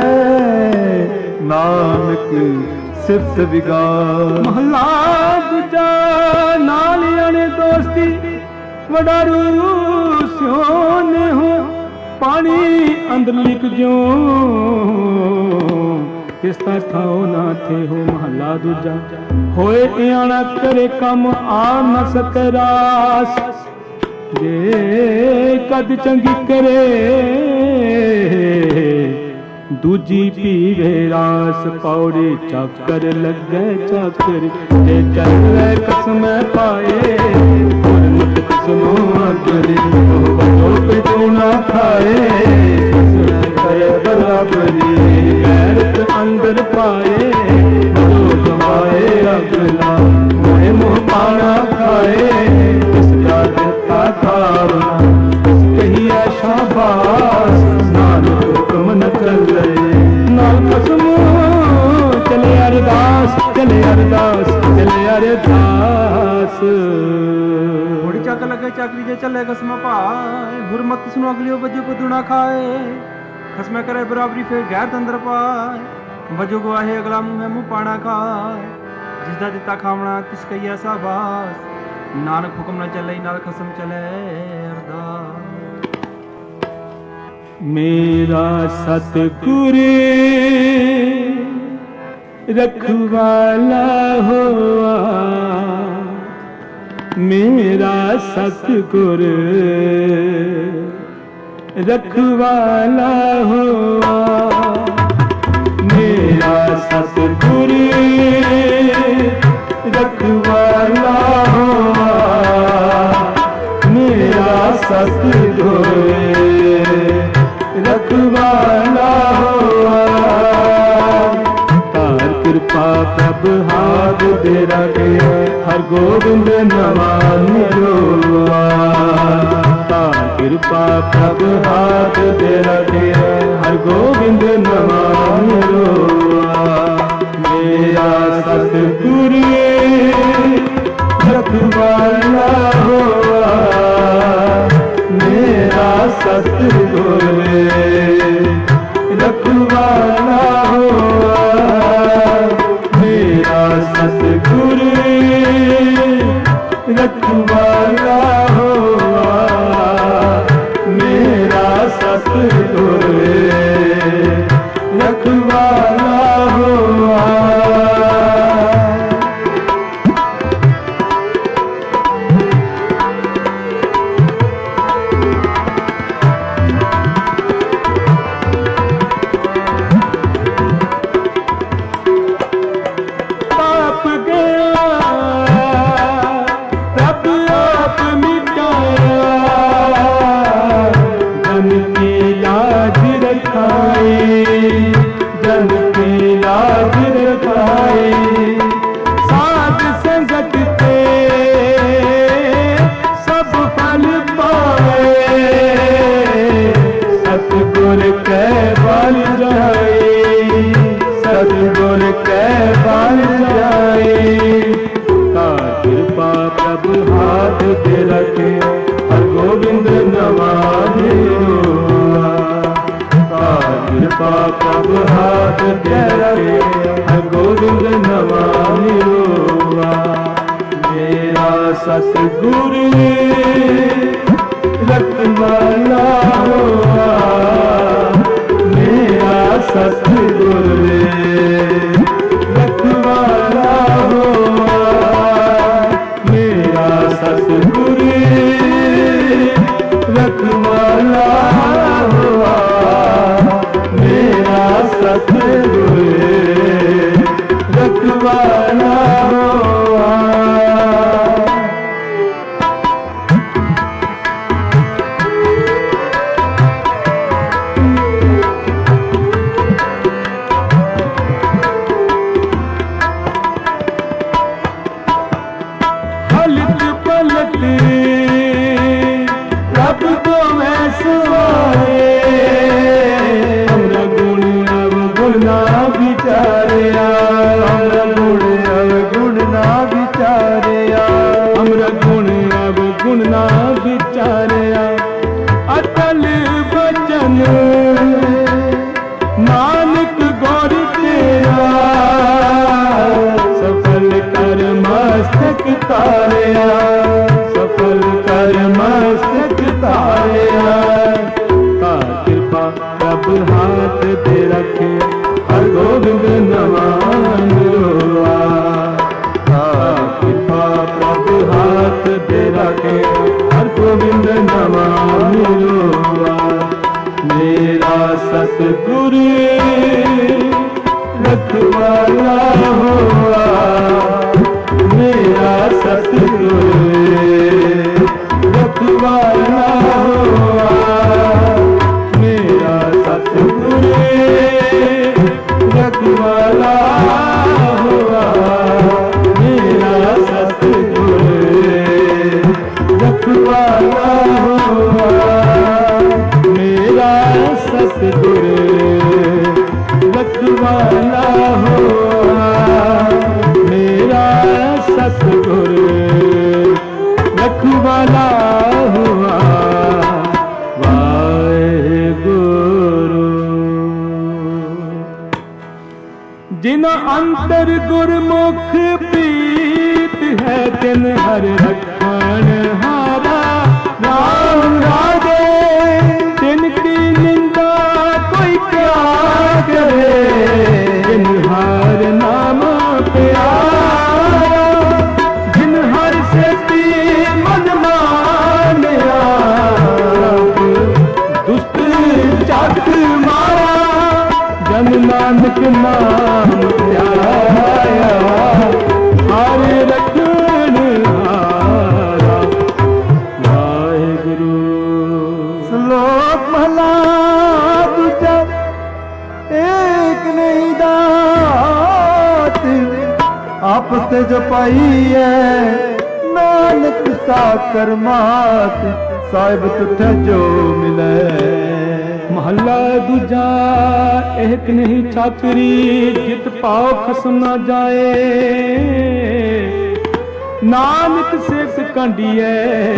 ਨਾਨਕ ਸਿਫਤ ਵਿਗਾਰ। ਮਹਲਾ ਦੂਜਾ ਨਾਲ ਆਣੇ ਦੋਸਤੀ ਵਡਾਰੂ ਸਿਉਨੇ ਹੋ, ਪਾਣੀ ਅੰਦਰ ਲਿਖ ਜਿਉ ਕਿਸ ਤਾਂ ਥਾਉ ਨਾ ਥੇ ਹੋ। ਮਹਲਾ ਦੂਜਾ ਹੋਏ ਇਆਣਾ ਕਰੇ ਕੰਮ ਆ ਨ ਸਕੇ ਰਾਸ, ਜੇ ਕਦ ਚੰਗੀ ਕਰੇ ਦੂਜੀ ਪੀਵੇ ਰਾਸ। ਪੌੜੀ ਚਾਕਰ ਲੱਗੇ ਚਾਕਰ ਤੇ ਚੱਲੇ ਕਸਮ ਪਾਏ, ਗੁਰਮਤਿ ਕਸਮੋਂ ਅਗਰੇ ਉਹ ਬਤੋ ਪਿਛੂ ਨਾ ਖਾਏ। ਕਰੇ ਬਰਾਬਰੀ ਗੈਰਤ ਅੰਦਰ ਪਾਏ, ਜੋ ਜਮਾਏ ਅਗਲਾ ਮੋਹ ਮੋਹ ਪਾਣਾ ਖਾਏ। ਇਸ ਦਾ ਦਿੱਤਾ ਖਾਵਨਾ ਕਹੀਏ ਸ਼ਾਬਾਸ਼, ਨਾਨਕ ਹੁਕਮ ਨ ਚੱਲੇ ਨਾਲ ਕਸਮ ਚਲੇ ਅਰਦਾਸ, ਚਲੇ ਅਰਦਾਸ, ਚਲੇ ਅਰਦਾਸ। ਘੋੜੀ ਚੱਕ ਲੱਗੇ ਚਾਕਰੀ ਜੇ ਚੱਲੇ ਕਸਮ ਭਾਏ, ਗੁਰਮਤਿ ਸੁਣੋ ਅਗਲਿਓ ਵਜੋ ਕੋ ਨਾ ਖਾਏ। ਖਸਮੇ ਕਰੇ ਬਰਾਬਰੀ ਫੇਰ ਗੈਰ ਅੰਦਰ ਪਾਏ, ਵਜੋ ਗਵਾਹੇ ਅਗਲਾ ਮੂੰਹ ਮੂੰਹ ਪਾਣਾ ਖਾਏ। ਜਿਸ ਦਾ ਦਿੱਤਾ ਖਾਵਣਾ ਤਿਸ ਕਹੀਏ ਸ਼ਾਬਾਸ਼, ਨਾਨਕ ਹੁਕਮ ਨਾ ਚੱਲੇ ਨਾਲ ਖਸਮ ਚਲੇ ਅਰਦਾਸ। ਮੇਰਾ ਸਤਿਗੁਰ ਰਖਵਾਲਾ ਹੋਆ, ਮੇਰਾ ਸਤਿਗੁਰ ਰਖਵਾਲਾ ਹੋਆ। ਮੇਰਾ ਸਤਿਗੁਰ ਰਖਵਾਲਾ ਹੋਆ, ਮੇਰਾ ਸਤਿਗੁਰ ਰਖਵਾਲਾ ਹੋਆ। ਧਾਰ ਕਿਰਪਾ ਪ੍ਰਭ ਹਾਥ ਦੇ ਰਾਖੇ, ਹਰ ਗੋਬਿੰਦ ਨਵਾ ਨਿਰੋਆ। ਧਾਰ ਕਿਰਪਾ ਪ੍ਰਭ ਹਾਥ ਦੇ ਰਾਖੇ, ਹਰ ਗੋਬਿੰਦ ਨਵਾ ਨਿਰੋਆ। ਮੇਰਾ ਸਤਿਗੁਰ ਰਖਵਾਲਾ ਹੋਆ, ਮੇਰਾ ਸਤਿਗੁਰ ਰਖਵਾਲਾ ਹੋਆ। ਮੇਰਾ ਸਤਿਗੁਰ ਰਖਵਾਲਾ ਹੋਆ, ਮੇਰਾ ਸਤਿਗੁਰ ਰਖਵਾਲਾ ਹੋਆ। ਸਤਿਗੁਰ ਰਖਵਾਲਾ ਹੋਆ, ਮੇਰਾ ਸਤਿਗੁਰ ਰਖਵਾਲਾ ਹੋਆ। ਮੇਰਾ ਸਤਿਗੁਰ ਰਖਵਾਲਾ ਹੋਆ, ਮੇਰਾ ਸਤਿਗੁਰ ਰਖਵਾਲਾ ਹੋਆ। ਵਿਚਾਰਿਆ ਅਟਲ ਬਚਨ ਨਾਨਕ ਗੁਰ ਤੇਰਾ ਸਫਲ ਕਰ ਮਸਤਕ ਤਾਰਿਆ ਸਫਲ ਕਰ ਮਸਤਕ ਤਾਰਿਆ ਤਾ ਕਿਰਪਾ ਪ੍ਰਭ ਹਾਥ ਤੇ ਰੱਖੇ ਹਰ ਗੋਬਿੰਦ ਨਵਾਂ ਗੁਰੂਆ ਤਾ ਕਿਰਪਾ ਪ੍ਰਭ ਹਾਥ ਤੇ ਰੱਖੇ ਹਰ ਗੋਬਿੰਦ ਨਵਾਂ ਗੁਰੂਆ ਮੇਰਾ ਸਤਿਗੁਰ ਰਖਵਾਲਾ ਹੋਆ ਮੇਰਾ ਸਤਿਗੁਰ ਰਖਵਾਲਾ ਹੋਆ ਮੇਰਾ ਸਤਿਗੁਰ ਰਖਵਾਲਾ ਹੋਆ ਮੇਰਾ ਸਤਿਗੁਰ ਰਖਵਾਲਾ ਹੋਆ ਮੇਰਾ ਸਤਿਗੁਰ ਰਖਵਾਲਾ ਹੋਆ ਮੇਰਾ ਸਤਿਗੁਰ ਰਖਵਾਲਾ ਹੋਆ ਵਾਹਿਗੁਰੂ। ਜਿਨ ਅੰਤਰ ਗੁਰਮੁਖ ਪ੍ਰੀਤ ਹੈ ਤਿਨ ਹਰ ਰਖਣ ਹਾਰਾ ਰਾਮ ਰਾਜੇ ਤਿਨ ਕੀ ਨਿੰਦਾ ਕੋਈ ਕਿਆ ਕਰੇ ਜਿਨ ਹਰ ਨਾਮ ਪਿਆਰਾ ਜਿਨ ਹਰ ਸੇਤੀ ਮਨ ਮਾਨਿਆ ਦੁਸ਼ਟ ਜਗ ਮਾਰਾ ਜਨ ਨਾਨਕ ਨਾਮ ਧਿਆਇਆ ਹਰ ਰਖਣ ਹਾਰਾ ਵਾਹਿਗੁਰੂ। ਸ਼ਲੋਕ ਮਹਲਾ ਦੂਜਾ ਏਕ ਨਹੀਂ ਦਾਤ ਆਪਸ ਤੇ ਜੋ ਪਾਈ ਹੈ ਨਾਨਕ ਸਾ ਕਰਮਾਤ ਸਾਹਿਬ ਤੁਠ ਜੋ ਮਿਲੇ। ਮਹੱਲਾ ਦੂਜਾ ਏਕ ਨਹੀਂ ਚਾਕਰੀ ਜਿਤ ਪਾਉ ਖਸਮ ਨਾ ਜਾਏ ਨਾਨਕ ਸੇਸ ਕਾਂਡੀਐ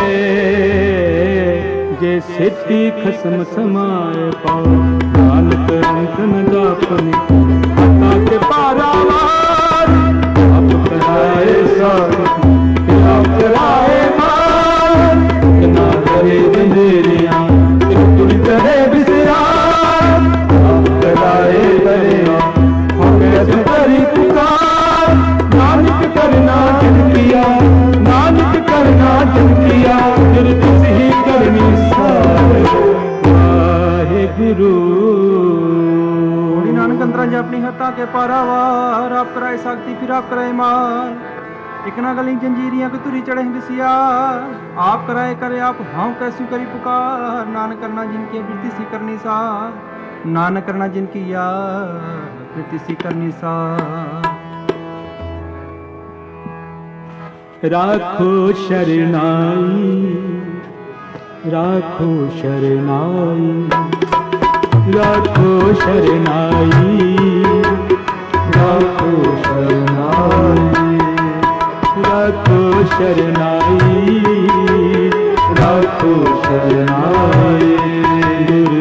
ਜੇ ਸੇਤੀ ਖਸਮ ਸਮਾਏ ਪਾਉ ਨਾਨਕ ਅੰਤ ਨ ਜਾਪਨੀ ਆਤਾ ਕੇ ਪਾਰਾਵਾਰ ਆਪ ਕਰਾਏ ਸਾਧ ਆਪ ਕਰਾਏ ਮਾਰ ਨਾ ਕਰੇ ਜੰਦੇਰੀਆਂ ਤੁਰ ਕਰੇ ਵਿਸਰਾਮ ਆਪ ਕਰਾਏ ਦਰਿਆ ਹੋ ਗਏ ਸਤਰੀ ਪੁਕਾਰ ਨਾਨਕ ਕਰਨਾ ਜਿਨ ਕੀਆ ਨਾਨਕ ਕਰਨਾ ਜਿਨ ਕੀਆ ਜਿਨ ਤੁਸੀਂ ਕਰਨੀ ਸਾਰੇ ਵਾਹਿਗੁਰੂ। होली नानक अंतरा जे अपनी हत्ता के पारावार आप कराए सकती फिर आप कराए मार इकना गली जंजीरियां के तुरी चढ़े बिसिया आप कराए करे आप हाँ कैसू करी पुकार नानक करना जिनकी वृत्ति सी करनी सा नानक करना जिनकी यार वृत्ति सी करनी सा। राखो शरणाई राखो शरणाई राखो शरणाई राखो शरणाई राखो शरणाई राखो शरणाई गुरु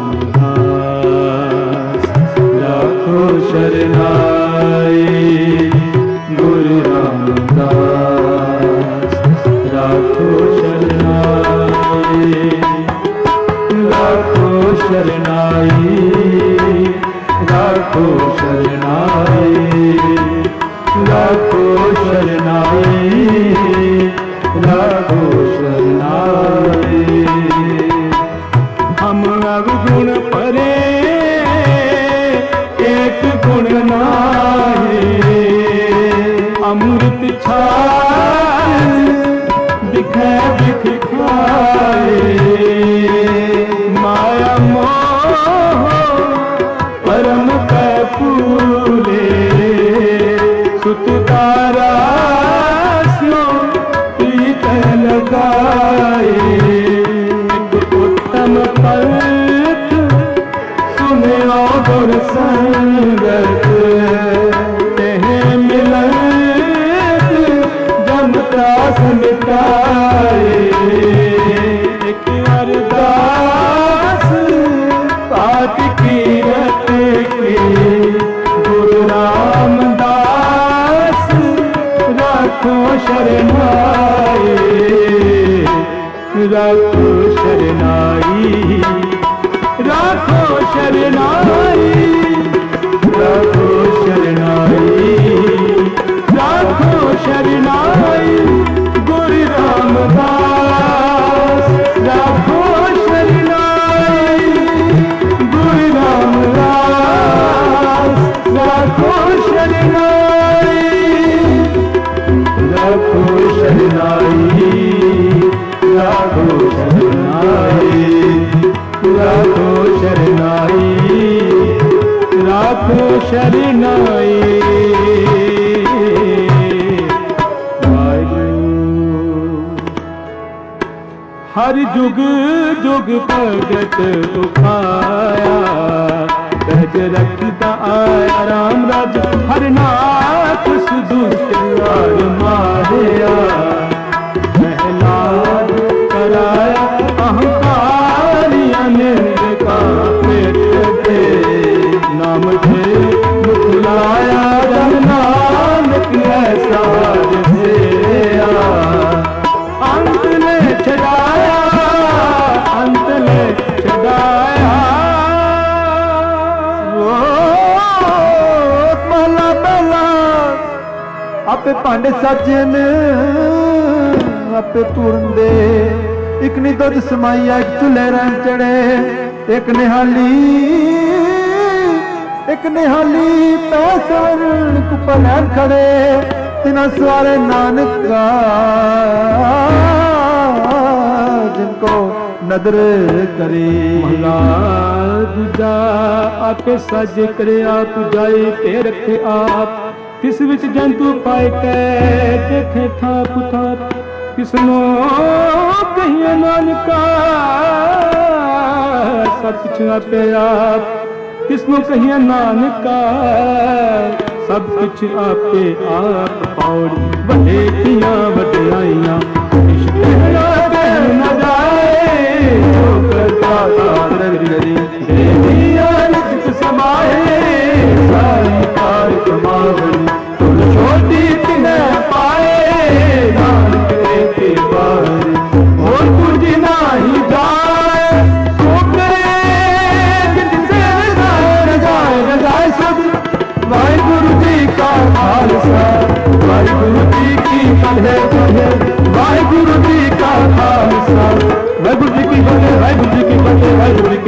रामदास राखो शरणाई गुरु रामदास राखो शरणाई राखो शरणाई राखो शरणाई राखो शरणाई राखो शरणाई। हम अवगुण परे एक गुण नाहि अमृत छाय दिखै बिख खाए माया मोह परम कै फूले सुत तारा स्यो प्रीत लगाए उत्तम पंथ सुनियो गुर संगत तेह मिलत जम त्रास मिटाए शरनाई, राखो शरनाई, राखो शरनाई, राखो शरनाई, गुरु रामदास राखो शरनाई, गुरु रामदास राखो शरनाई, राखो शरनाई, राखो शरनाई, राखो शरनाई, राखो शरनाई। हर जुग जुग भगत उपाया, रज रखता आया राम राज, हर नाथ सुदुष्टार मारया, महलाद कराया अहंकारिया निंद का पेट दे, नाम थे मुखलाया जन नानक ऐसा जैसे अंत ने छड़ाया, अंत ने छड़ाया। महला पहला आपे भांडे साजन, आपे पूरन दे, एक नी दुध समाइया एक चूल्हे रंग चढ़े, एक निहाली पैसन कुपा लैन खड़े, तिना सवारे नानक का जिनको नदर करे। महला दूजा आपे सज करे आप जाए ते रखे आप, किस विच जंतु पाए कै देखे थाप थाप, किसनो कहिए नानका सब कुछ आपे आप, किसनो कहिए नानका सब कुछ आपे आप। पौड़ी बड़े किया वड्याइयां इश्क कहन न जाए, जो करता देविया रिज़्क़ समाए, सारी कार कमावनी तुल छोटी तिने पाए, नानक के बारे और कुछ नहीं जाए, सो करे जिससे रजाए सब। वाहिगुरु जी का खालसा, वाहिगुरु जी की फतेह, वाहिगुरु जी का खालसा, वाहिगुरु जी की फतेह, वाहिगुरु जी की फतेह, वाहिगुरु जी की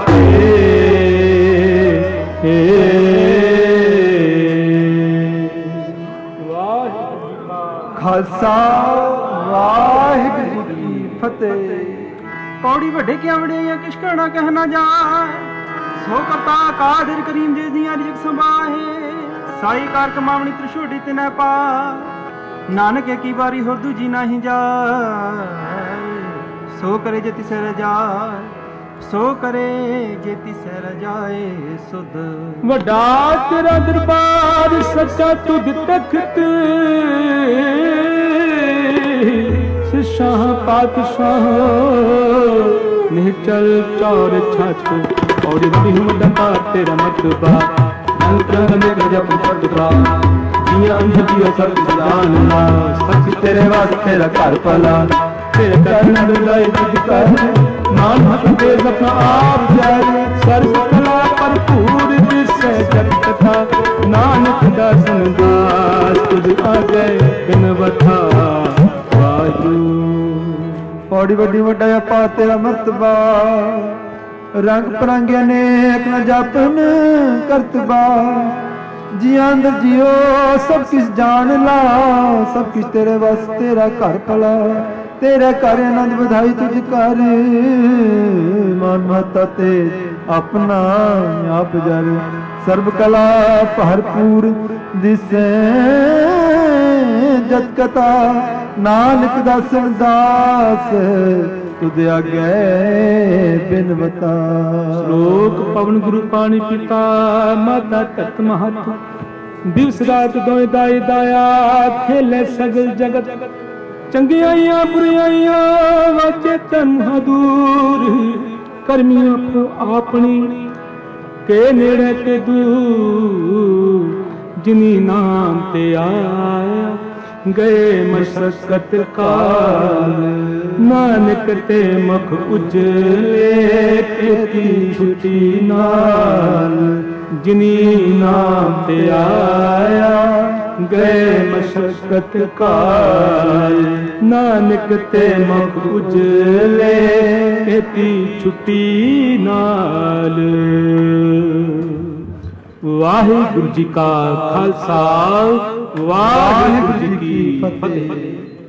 फतेह। खालसा वाहिगुरु जी की फतेह। पौड़ी वड्डे क्या वड्याइयां किश कहना कहना जाए, सो करता कादिर करीम जे दियां रिज़्क़ संभाहे, साई कार कमावनी त्रिशोटी तिनै पा, नानक की बारी होर दूजी नहीं जाए, सो करे जे तिसे रजाए, सो करे जे तिसे रजाए सुध। वड्डा तेरा दरबार सच्चा तुझ तख्त, शाह पातशाह निचल चौर छत, और वड्डा तेरा मतबा अंतरंग में गजब पटवा, जिया अंधिया सब जानना, सच तेरे वास्ते घर पला, तेरे करना दुलाई तुझ कर, नानक दे सपना आप जाए, सर्व कला भरपूर दिसे जग कथा, नानक दासन दास तुझ आ गए बिन बथा। पौड़ी वड्डी वड्डा पा तेरा मर्तबा, रंग परांगे नेक न जापन करतबा, जिया अंदर जियो सब किस जान ला, सब किस तेरे बस तेरा घर भला, तेरे घर आनंद बधाई तुझ कर, मान महता ते अपना आप जर, सर्व कला भरपूर दिसे जत कथा, नानक दासन दास तुझ आगे बिन बता। श्लोक पवन गुरु पानी पिता, माता तत महत, दिवस रात दोए दाई दाया, खेले सगल जगत, चंगियाइयां बुराइयां वाचे तन दूर, करमियों को अपनी के नेड़े ते दूर, जिनी नाम ते आया गए मशक्कत काल, ਨਾਨਕ ਤੇ ਮੁਖ ਉਜਲੇ ਕੀਤੀ ਛੁੱਟੀ ਨਾਲ ਜਿਨੀ ਨਾਮ ਤੇ ਆਇਆ ਗਏ ਮਸ਼ਕਤ ਕਾਲ ਨਾਨਕ ਤੇ ਮੁਖ ਉਜਲੇ ਕੀਤੀ ਛੁੱਟੀ ਨਾਲ। ਵਾਹਿਗੁਰੂ ਜੀ ਕਾ ਖਾਲਸਾ ਵਾਹਿਗੁਰੂ ਜੀ ਕੀ ਫਤਿਹ।